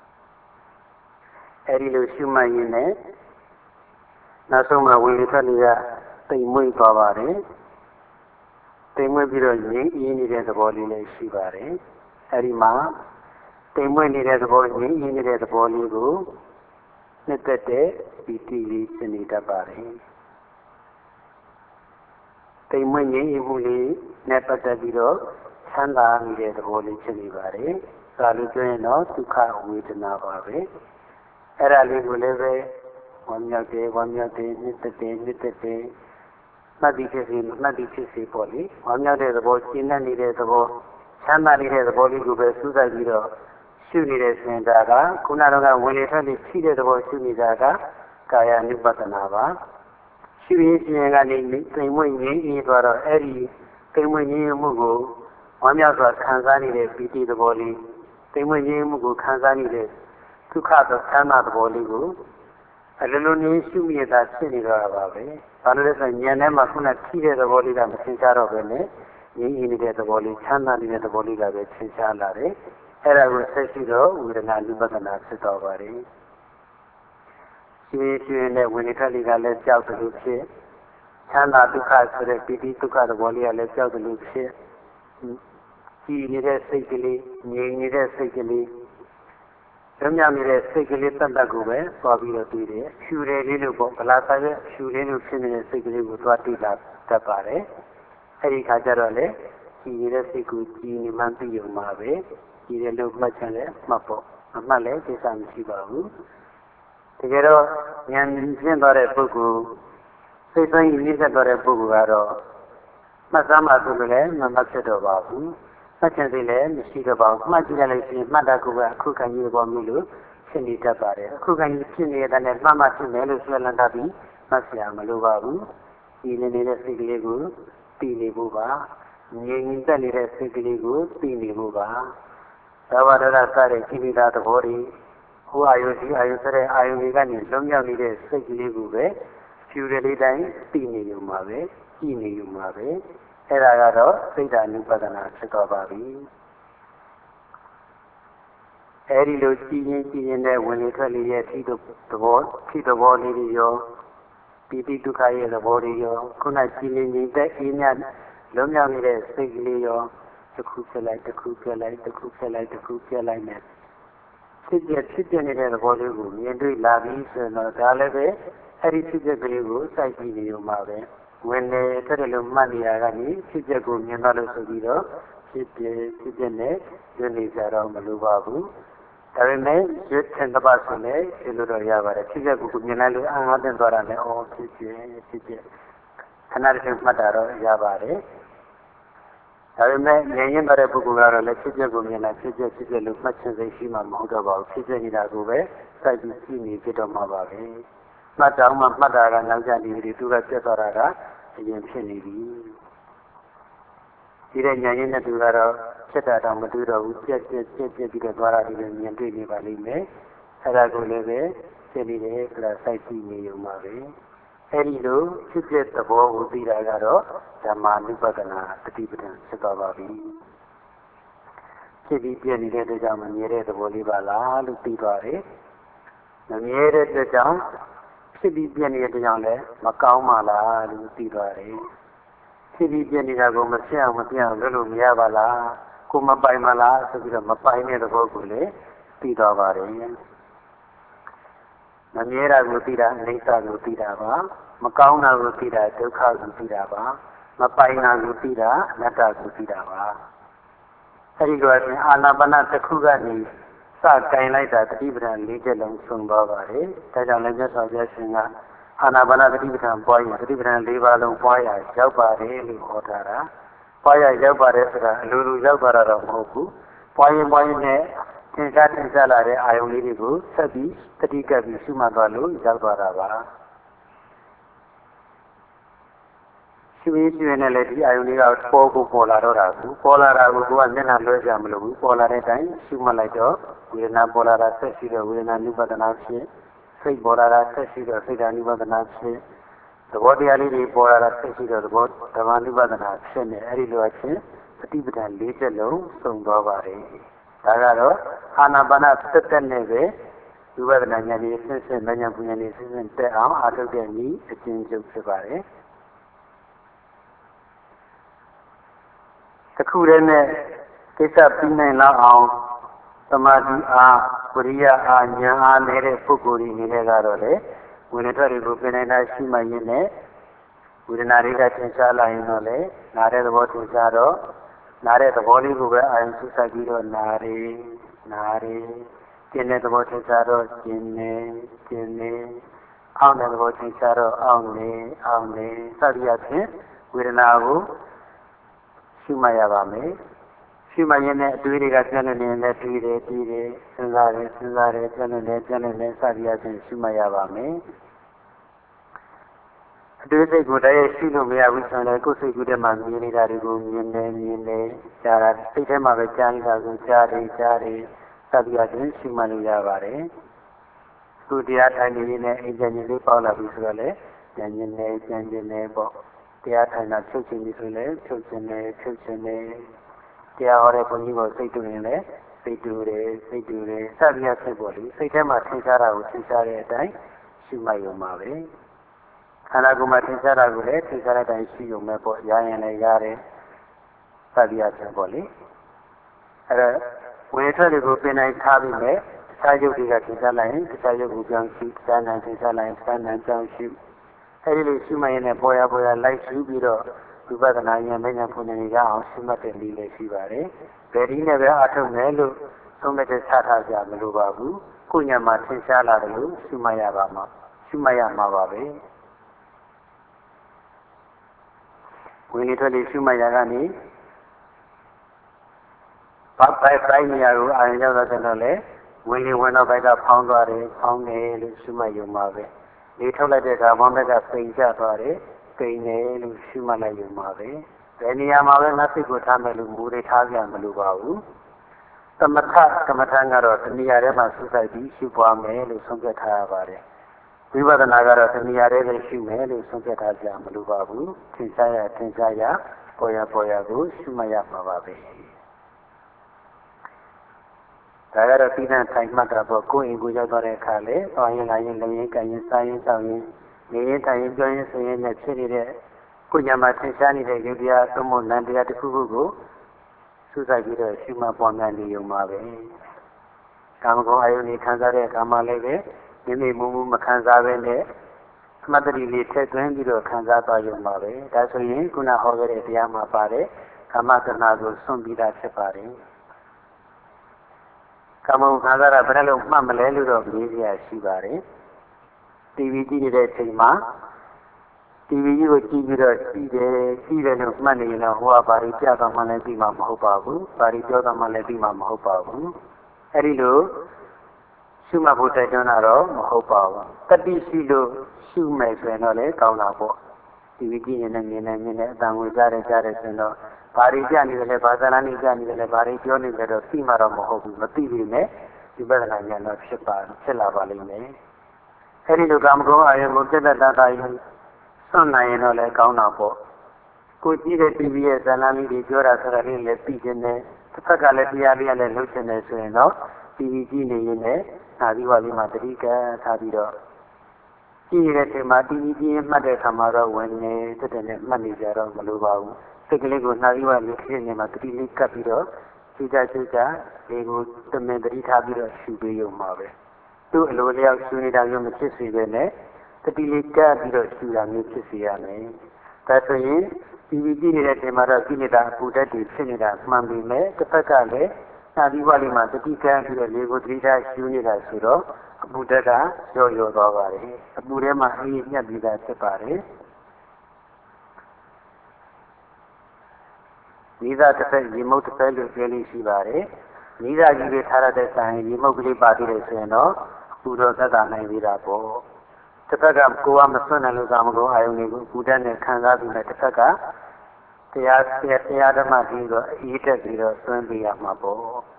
အဲဒီလိုရှုမှတ်ရင်းနဲ့နောက်ဆုံးမှာဝင်ထွက်နေရတိမ်မွေ့သွားပါတယ်တိမ်မွေ့ပြီးတော့ငြိမ်းအေးနေတဲ့သဘောလေးလည်းရှိပါတယ်အဲဒီမှာတိမ်မွေ့နေတဲ့သဘောငြိမ်းအေးနေတဲ့သဘောလေးကိုနှစ်သက်တဲ့ပီတိလေးဖြစ်နေတတ်ပါတယ်တိမ်မွေ့ငြိမ်းအေးမှုလေးနဲ့ပတ်သက်ပြီးတော့ချမ်းသာနေတဲ့သဘောလေးဖြစ်နေပါတယ်ဒါလိုပြောရင်တော့ဒုက္ခဝေဒနာပါပဲအဲ့ဒါလေးကိုလည်းပဲဝမ်းမြောက်တယ်နှစ်သက်တယ်မှတ်ပြီးဖြစ်စေပေါ့လေဝမ်းမြောက်တဲ့သဘောရှင်းနေတဲ့သဘောချမ်းသာနေတဲ့သဘောလေးကိုပဲစူးစိုက်ပြီးတော့ရှုနေတဲ့စင်တာကခုနကတော့ဝင်လေထွက်လေရှိတဲ့သဘောရှုနေတာကကာယ ानु ပတနာပါရှုရင်းရှင်ကနေသိမ်မွေ့ငြိမ်းအေးသွားတော့အဲ့ဒီသိမ်မွေ့ငြိမ်းမှုကိုဝမ်းမြောက်စွာခံစားနေတဲ့ပီတိသဘောလေးသိမ်မွေ့ငြိမ်းမှုကိုခံစားနေတဲ့ဒုက္ခသောချမ်းသာသဘောလေးကိုအလိုလိုနည်းရှုမိတာဖြစ်နေတော့တာပါပဲဘာလို့လဲဆိုရင်ဉာဏ်ထဲမှာခုနထိတဲ့သဘောလေးကမသင်ရှားတော့ပဲနဲ့ငြိမ်းအေးနေတဲ့သဘောလေးချမ်းသာနေတဲ့သဘောလေးကပဲသင်ရှားလာတယ်အဲ့ဒါကိုဆက်ရှိတော့ဝေဒနာ ानु ပတနာဖြစ်တော့ပါတယ်ရှင်နဲ့ဝင်နေထွက်လေးကလည်းကြောက်တယ်လို့ဖြစ်ချမ်းသာဒုက္ခဆိုတဲ့ပီတိဒုက္ခသဘောလေးကလည်းကြောက်တယ်လို့ဖြစ်ကြည်နေတဲ့စိတ်ကလေးငြိမ်နေတဲ့စိတ်ကလေးလွတ်မြောက်နေတဲ့စိတ်ကလေးတတ်ကိုပဲသွားပြီးတော့တွေ့တယ်ဖြူတယ်လေးလို့ပေါ့ဗလာဆိုင်ရဲ့ဖြူလေးလို့ဖြစ်နေတဲ့စိတ်ကလေးကိုသွားတွေ့လာတတ်ပါတယ်အဲဒီခါကျတော့လေကြည်နေတဲ့စိတ်ကိုကြည်နေမှသိရုံပါပဲကြည်တယ်လို့မှတ်ချင်တယ်မှတ်ပေါ့မမှတ်လည်းကိစ္စမရှိပါဘူးတကယ်တော့ဉာဏ်ရှင်းသွားတဲ့ပုဂ္ဂိုလ်စိတ်ဆိုင်ရင်းသက်သွားတဲ့ပုဂ္ဂိုလ်ကတော့မှတ်သားမှဆိုလို့လည်းမမှတ်ဖြစ်တော့ပါဘူးမှတ်ချင်သေးလည်းမရှိတော့ပါဘူးမှတ်ကြည့်ရလို့ရှိရင်မှတ်တာကအခုခံရပေါ်မျိုးလို့ဖြစ်နေတတ်ပါတယ်အခုခံရဖြစ်နေတဲ့နဲ့မှတ်မှဖြစ်မယ်လို့ဆွဲလန်းတတ်ပြီးမှတ်เสียမလိုပါဘူးဒီနေတဲ့စိတ်ကလေးကိုတည်နေဖို့ပါငြိမ်သက်နေတဲ့စိတ်ကလေးကိုတည်နေဖို့ပါသဘာဝတရားစတဲ့ခိမိတာသဘောတွေဟိုအာယုဒီအာယုစတဲ့အာယုတွေကနေလွန်မြောက်နေတဲ့စိတ်ကလေးကိုပဲဖြူတယ်လေးတိုင်းတည်နေယူမှာပဲကြည်နေယူမှာပဲအဲ့ဒါကတော့စိတ်ဓာတ် ानु ပတနာဖြစ်တော့ပါပြီအဲ့ဒီလိုကြည်ရင်နဲ့ဝင်လေထွက်လေရဲ့ထိသဘောလေးတွေရောပီတိဒုက္ခရဲ့သဘောတွေရောခုနကြည်ရင်တဲ့အေးမြလွန်မြောက်နေတဲ့စိတ်ကလေးရောတစ်ခုဖြစ်လိုက်နဲ့ဖြစ်ပြနေတဲ့သဘောလေးကိုမြင်တွေ့လာပြီးဆိုတော့ဒါလည်းပဲအဲ့ဒီဖြစ်ပြကလေးကိုစိုက်ကြည့်နေုံမှာပဲဝင်နေထွက်တယ်လို့မှတ်နေရတာကြီးဖြစ်ပြကိုမြင်တော့လို့ဆိုပြီးတော့ဖြစ်နဲ့ရွတ်နေကြတော့မလိုပါဘူးဒါပေမဲ့ရွတ်တဲ့တစ်ပတ်ဆိုလည်းဒီလိုတော့ရပါတယ်ဖြစ်ချက်ကိုမြင်လိုက်လို့အားတင်သွားတာနဲ့အော်ဖြစ်ခဏတစ်ချိန်မှတ်တာတော့ရပါတယ်ဒါပေမဲ့ဉာဏ်ရင်းတဲ့ပုဂ္ဂိုလ်ကတော့လည်းဖြစ်ချက်ကိုမြင်လိုက်ဖြစ်ချက်လို့မှတ်ခြင်းစိတ်ရှိမှမဟုတ်တော့ပါဘူးဖြစ်ချက်နေတာကိုပဲစိုက်ပြီးကြည့်နေဖြစ်တော့မှာပါပဲမှတ်တောင်မှမှတ်တာကနောက်ကျနေပြီသူကပြတ်သွားတာကအရင်ဖြစ်နေပြီဒီတဲ့ဉာဏ်ရင်းတဲ့သူကတော့ဖြစ်တာတော့မတွေ့တော့ဘူးပြက်ပြီးတော့သွားတာဒီလိုမြင်တွေ့နေပါလိမ့်မယ်အဲ့ဒါကိုလည်းပဲဖြစ်နေတယ်ဆိုတာစိုက်ကြည့်နေုံပါပဲအဲ့ဒီလိုဖြစ်တဲ့သဘောကိုသိတာကတော့ဓမ္မာနုပဒနာတတိပဒံဖြစ်သွားပါပြီဖြစ်ပြီးပြည့်နေတဲ့အတွက်ကြောင့်မမြဲတဲ့သဘောလေးပါလားလို့သိသွားတယ်မမြဲတဲ့အတွက်ကြောင့်ဖြစ်ပြီးပြည့်နေတဲ့အတွက်ကြောင့်လည်းမကောင်းပါလားလို့သိသွားတယ်ဖြစ်ပြီးပြည့်နေတာကိုမဖြစ်အောင်လုပ်လို့မရပါလားကိုမပိုင်ပါလားဆိုပြီးတော့မပိုင်တဲ့သဘောကိုလည်းသိသွားပါတယ်မမြဲတာကိုသိတာအနိစ္စကိုသိတာပါမကောင်းတာကိုသိတာဒုက္ခကိုသိတာပါမပိုင်တာကိုသိတာအနတ္တကိုသိတာပါအဲဒီလိုအပြင်အာနာပါနတစ်ခုကနေစကင်လိုက်တာတတိပဒံ၄ချက်လုံးဆုံးသွားပါတယ်ဒါကြောင့်လည်းမြတ်စွာဘုရားရှင်ကအာနာပါနတတိပဒံပွားရင်တတိပဒံ၄ပါးလုံးပွားရရောက်ပါတယ်လို့ဟောထားတာပွားရရောက်ပါတယ်ဆိုတာအလိုလိုရောက်သွားတာတော့မဟုတ်ဘူးပွားရင်နဲ့သင်္ချာလာတဲ့အာယုံလေးတွေကိုဆက်ပြီးတတိကပ်ပြီးရှုမှတ်သွားလို့ရောက်သွားတာပါရှုရင်းနဲ့လည်းဒီအာယုံလေးကပေါ်လာတော့တာကိုပေါ်လာတာကိုကမျက်နှာလွှဲကြမလို့ဘူးပေါ်လာတဲ့အတိုင်းရှုမှတ်လိုက်တော့ဝေဒနာပေါ်လာတာဆက်ရှိတော့ဝေဒနာနုပဒနာဖြစ်စိတ်ပေါ်လာတာဆက်ရှိတော့စိတ်ဓာနုပဒနာဖြစ်သဘောတရားလေးတွေပေါ်လာတာဆက်ရှိတော့သဘောဓမ္မနုပဒနာဖြစ်နေအဲ့ဒီလိုအချင်းပฏิပဒံ၄ချက်လုံးစုံသွားပါတယ်ဒါကတော့အာနာပါနတက်နဲ့ပဲဝိပဿနာဉာဏ်ကြီးဆင်းမဉဏ်ပူဉာဏ်ကြီးဆင်းတက်အောင်အားထုတ်တဲ့နည်းအကျဉ်းချုပ်ဖြစ်ပါတယ်တစ်ခုတည်းနဲ့ကိစ္စပြီးနိုင်လောက်အောင်သမာဓိအားဝိရိယအားဉာဏ်အားနေတဲ့ပုဂ္ဂိုလ်တွေအနေနဲ့ကတော့လေဝိနည်းတွေကိုပြင်နေတာရှိမှရင်းနဲ့ဝေဒနာတွေကသင်္ချာလာရင်တော့လေနားတဲ့သဘောသင်္ချာတော့နားတဲ့သဘောလေးကိုပဲအာရုံစိုက်ပြီးတော့နားရကျင်တဲ့သဘောသင်္ချာတော့ကျင်နေအောင့်တဲ့သဘောသင်္ချာတော့အောင့်နေစသည်အဖြစ်ဝေဒနာကိုရှုမှတ်ရပါမယ်ရှုမှတ်ရင်းနဲ့အတွေးတွေကပြန်နေတယ်တွေးတယ်စဉ်းစားတယ်ပြန်နေတယ်စသည်အဖြစ်ရှုမှတ်ရပါမယ်အတွေ့အကြုံကိုတည်းရှိလို့မရဘူးဆိုရင်ကိုယ်စိတ်ကူးထဲမှာမြင်နေတာတွေကိုမြင်နေကြားတာစိတ်ထဲမှာပဲကြားနေတာကိုကြားတယ်စသည်အချင်းရှိမှလို့ရပါတယ်သူတရားထိုင်နေရင်လည်းအင်ဂျင်လေးပေါက်လာပြီဆိုတော့လေပြန်ကျင်နေပေါ့တရားထိုင်တာဖြုတ်ခြင်းပြီဆိုလည်းဖြုတ်ခြင်းနေတရားဟောတဲ့ဘုန်းကြီးကိုစိတ်တူရင်လည်းစိတ်တူတယ်စသည်အဖြစ်ပေါ့လေစိတ်ထဲမှာထင်ရှားတာကိုထင်ရှားတဲ့အတိုင်းရှိမှရုံပါပဲခန္ဓာကိုယ်မှာသင်္ချာတာကိုလည်းသင်္ချာတဲ့အတိုင်းရှိုံမဲ့ပေါ့ရရင်လည်းရတယ်စသည်အချင်းပေါ့လေအဲ့တော့ဝေထွက်တွေကိုပြင်နိုင်ထားပြီးမဲ့တခြားယုတ်တွေကသင်္ချာလိုက်ရင်တခြားယုတ်ကိုကြောင်းရှိတခြားနိုင်သင်္ချာလိုက်ရင်တခြားနိုင်ကြောင်းရှိအဲ့ဒီလိုရှိမှရင်လည်းပေါ်ရလိုက်ရှိပြီးတော့ဝိပဿနာဉာဏ်နဲ့ဉာဏ်ဖွင့်နေကြအောင်ရှိမှတ်တဲ့နည်းလေးရှိပါတယ်ဗေဒီနဲ့ပဲအထုတ်မယ်လို့သုံးတဲ့ချထားကြမလိုပါဘူးကိုဉာဏ်မှာသင်္ချာလာတယ်လို့ရှိမှတ်ရမှာပါပဲဝိနည်းထွက်လေးရှုမှတ်ရကနေပိုင်းနေရာကိုအာရုံရောက်တော့လည်းဝိနည်းဝင်တော့ဘက်ကဖောင်းသွားတယ်ဖောင်းတယ်လို့ရှုမှတ်ရုံပါပဲလေထုတ်လိုက်တဲ့အခါမောင်းဘက်ကပိန်ကျသွားတယ်ပိန်တယ်လို့ရှုမှတ်လိုက်ရုံပါပဲဘယ်နေရာမှာပဲငါစိတ်ကိုထားမယ်လို့မူတွေထားကြမလို့ပါဘူးသမထကမ္မထံကတော့တဏှာထဲမှာစုဆိုင်ပြီးရှုပွားမယ်လို့ဆုံးဖြတ်ထားရပါတယ်ဝိပဿနာကတော့တဏှာထဲပဲရှိမယ်လို့ဆုံးဖြတ်ထားကြမလို့ပါဘူးသင်္ချာရပေါ်ရကိုရှုမှတ်ရမှာပါပဲဒါကတော့ပြီးတဲ့ထိုင်မှတ်တာပေါ့ကိုယ်အိမ်ကိုရောက်သွားတဲ့အခါလေသွားရင်လာရင်လည်းရင်ကန်ရင်စားရင်တောင်းရင်နေရင်ထိုင်ရင်ပြောရင်ဆိုရင်လည်းဖြစ်နေတဲ့ကိုယ်ညမှာသင်္ချာနေတဲ့ယုတ်တရားသုံးဖို့နံတရားတစ်ခုခုကိုစူးစိုက်ပြီးတော့ရှုမှတ်ပွားများနေုံပါပဲကာမဂုဏ်အာယုန်ကြီးခံစားတဲ့အခါမှာလည်းပဲမိမိမူမခံစားဘဲနဲ့အမှတ်တရလေးထည့်သွင်းပြီးတော့ခံစားသွားရုံပါပဲဒါဆိုရင်ခုနဟောခဲ့တဲ့တရားမှာပါတဲ့ကာမတဏှာကိုစွန့်ပြီးသားဖြစ်ပါတယ်ကာမဂုဏ်ခံစားတာဘယ်နဲ့လို့မှတ်မလဲလို့တော့မေးစရာရှိပါတယ်တီဗီကြည့်နေတဲ့အချိန်မှာတီဗီကြီးကိုကြည့်ပြီးတော့ကြည့်တယ်လို့မှတ်နေရင်တော့ဟိုကဘာတွေပြသွားမှလည်းသိမှာမဟုတ်ပါဘူးဘာတွေပြောသွားမှလည်းသိမှာမဟုတ်ပါဘူးအဲ့ဒီလိုရှုမှတ်ဖို့တိုက်တွန်းတာတော့မဟုတ်ပါဘူးတတိရှိလို့ရှုမယ်ဆိုရင်တော့လည်းကောင်းတာပေါ့တီဗီကြည့်နေမြင်နေအတန်ကိုကြားတယ်ဆိုရင်တော့ဘာတွေကြနေတယ်လဲဘာသာလမ်းတွေကြနေတယ်လဲဘာတွေပြောနေတယ်တော့သိမှတော့မဟုတ်ဘူးမသိဘူးနဲ့ဒီပဒနာဉာဏ်တော့ဖြစ်လာပါလိမ့်မယ်အဲ့ဒီလိုကာမဂုဏ်အာယုံကိုပြတ်တတ်တာရင်စွန့်နိုင်ရင်တော့လည်းကောင်းတာပေါ့ကိုကြည့်တဲ့ TV ရဲ့ဇာတ်လမ်းလေးတွေပြောတာဆိုတာလေးလည်းသိခြင်းနဲ့တစ်ဖက်ကလည်းတရားလေးလည်းလုပ်ခြင်းနဲ့ဆိုရင်တော့ TV ကြည့်နေရင်လည်းသာသီဝလေးမှာတတိကထားပြီးတော့ကြည့်နေတဲ့ချိန်မှာ TV ကြည့်ရင်မှတ်တဲ့အခါမှာတော့ဝင်နေတက်နဲ့မှတ်နေကြတော့မလိုပါဘူးစိတ်ကလေးကိုသာသီဝလေးဖြစ်နေမှာတတိလေးကပ်ပြီးတော့ကြည့်ကြဒီကိုတမင်တတိထားပြီးတော့ရှုပေးရုံမှာပဲသူ့အလိုလျောက်ရှုနေတာမျိုးမဖြစ်စေပဲနဲ့တတိလေးကပ်ပြီးတော့ရှုတာမျိုးဖြစ်စေရမယ်ဒါဆိုရင်ဒီကြည့်နေတဲ့ချိန်မှာတော့ကြည့်နေတာအပူဓာတ်တွေဖြစ်နေတာမှန်ပြီမဲ့တစ်ဖက်ကလည်းသာသီဝလေးမှာတတိကပ်ပြီးတော့လေကိုတတိထားရှုနေတာဆိုတော့အပူဓာတ်ကရောသွားပါတယ်အပူထဲမှာအေးညက်ပြီးသားဖြစ်ပါတယ်မိသားတစ်ဖက်ရေမုတ်တစ်ဖက်လို့ပြောလို့ရှိပါတယ်မိသားကြီးတွေထားရတဲ့ဆိုင်ရေမုတ်ကလေးပါသေးတယ်ဆိုရင်တော့အပူတော့သက်သာနိုင်သေးတာပေါ့တစ်ဖက်ကကိုယ်ကမစွန့်နိုင်လို့ကာမဂုဏ်အာယုန်တွေကိုပူတတ်နဲ့ခံစားပြီးမှတစ်ဖက်ကတရားဓမ္မကြီးတော့အေးတက်ပြီးတော့သွင်းပေးရမှာပေါ့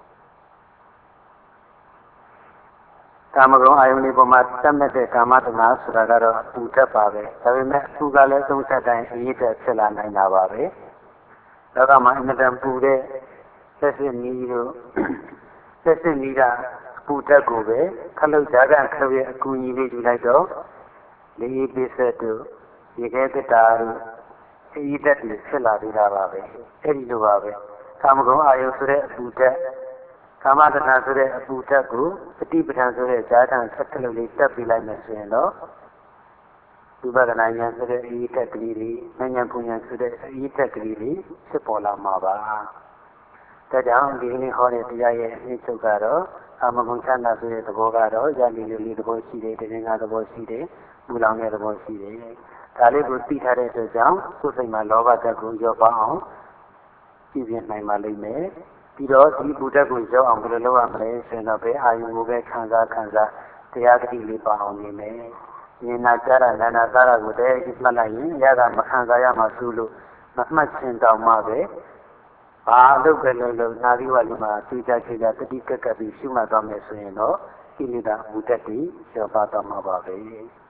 ကာမဂုဏ်အာယုန်တွေပေါ်မှာတတ်မဲ့တဲ့ကာမတဏှာဆိုတာကတော့ပူတတ်ပါပဲဒါပေမဲ့သူကလည်းသုံးဆက်တိုင်းအေးတက်ဖြစ်လာနိုင်တာပါပဲဒါကမှအမြဲတမ်းပူတဲ့ဆက်စစ်နီးတို့ဆက်စစ်နီးတာပူတတ်ကိုပဲခလုတ်ဓာတ်ကခလုတ်ရဲ့အကူအညီလေးယူလိုက်တော့လေးပိစက်တို့ရေခဲတတာတို့အေးတက်ပြီးဖြစ်လာသေးတာပါပဲအဲ့ဒီလိုပါပဲကာမဂုဏ်အာယုဆိုတဲ့အပူတက်ကာမတဏှာဆိုတဲ့အပူတက်ကိုပฏิပဋ္ဌာန်ဆိုတဲ့ဇာတန်ဆက်ခလုတ်လေးတက်ပြီးလိုက်မယ်ဆိုရင်တော့ဒီပဒနာဉာဏ်ဆိုတဲ့အေးတက်ကလေးလေးဉာဏ်ပူဉာဏ်ဆိုတဲ့အေးတက်ကလေးလေးဖြစ်ပေါ်လာမှာပါဒါကြောင့်ဒီနေ့ဟောတဲ့တရားရဲ့အနှစ်ချုပ်ကတော့ကာမဂုဏ်ချမ်းသာဆိုတဲ့သဘောကတော့ယန္တိလေးသဘောရှိတယ်တင်းငါသဘောရှိတယ်ပူလောင်တဲ့သဘောရှိတယ်ဒါလေးကိုသိထားတဲ့အတွက်ကြောင့်ကိုယ်စိတ်မှာလောဘဓာတ်ကိုရောပါအောင်ကြည့်ပြနိုင်ပါလိမ့်မယ်ပြီးတော့ဒီဘုဒ္ဓကိုရောက်အောင်ဘယ်လိုလုပ်ရမလဲဆိုရင်တော့ဘယ်အာယုကိုပဲခံစားတရားဂတိလေးပါအောင်နေမယ်ဉာဏ်နာကြတာနာနာစားတာကိုတည်းမှတ်လိုက်ရင်ရကမခံစားရမှသို့လို့မမှတ်ချင်တောင်မှပဲဘာလုပ်ပဲလို့နာရီဝလေးမှာသိကြချေကြတတိကက်ကပ်ပြီးရှုမှတ်သွားမယ်ဆိုရင်တော့ကိလေသာဘုဒ္ဓတိကျော်ပါသွားမှာပါပဲ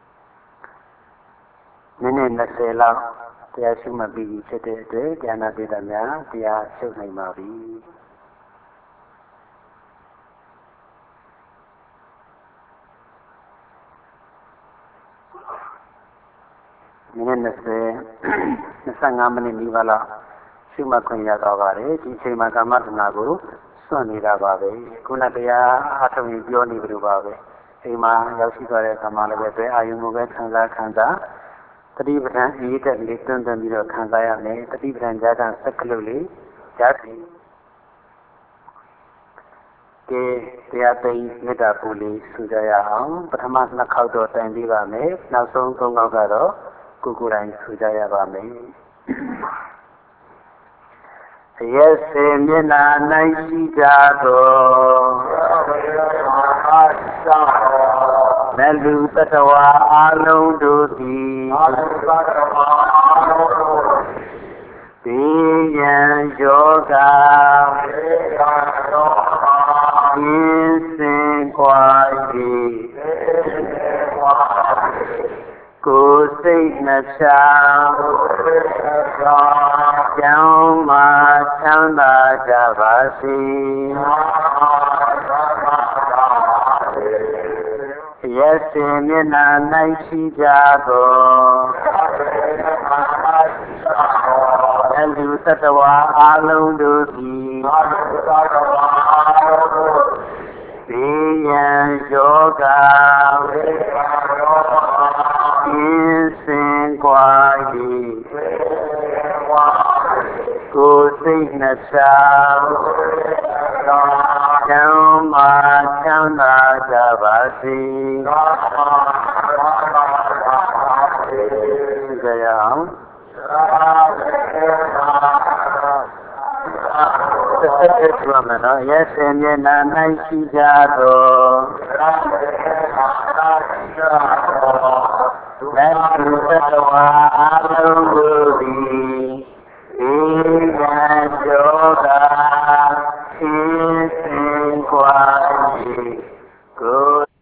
မိနစ်20လောက်တရားရှုမှတ်ပြီးဖြစ်တဲ့အတွက်ဉာဏ်ဒေသများတရားရှုနိုင်ပါပြီမိနစ်25မိနစ်နီးပါးလောက်ရှုမှတ်ခွင့်ရတော့ပါတယ်ဒီအချိန်မှာကာမတဏှာကိုစွန့်နေတာပါပဲခုနတရားအထုံးပြောနေကြလို့ပါပဲအိမ်မှာရောက်ရှိသွားတဲ့ကာမလည်းပဲအာယုံကိုပဲခံစားတတိပဋ္ဌာန်အေးတက်လေးတွန်းပြီးတော့ခံစားရမယ်တတိပဋ္ဌာန်ဇာတန်စက္ကလုလေးဇာတိတရားသိမေတ္တာပူလေးဆူကြရအောင်ပထမ2ခေါက်တော့တိုင်ပြီးပါမယ်နောက်ဆုံး3ခေါက်ကတော့ကိုယ်တိုင်ဆူကြရပါမယ်ရက်စေမျက်နာ၌ရှိကြသောနလူတတဝါအာလုံးတို့သည်ဘေးရန်ယောဂရင်းစင်ကွာ၏ကိုယ်စိတ်နှဖြာကျောင်းမှာချမ်းသာကြပါစေရက်စင်မျက်နာ၌ရှိကြသောအလူတတဝါအာလုံးတို့သည်ဘေးရန်ယောဂရင်းစင်ကွာ၏ကိုယ်စိတ်နှစာချမ်းသာချမ်းသာကြပါစေကြရအောင်သက်သက်မှနော်ရဲ့စင်မျက်နှာ၌ရှိကြသောလက်သူသတ္တဝါအလုံးကိုသည်ဧကကြောကရှင်းစင်ကွာကို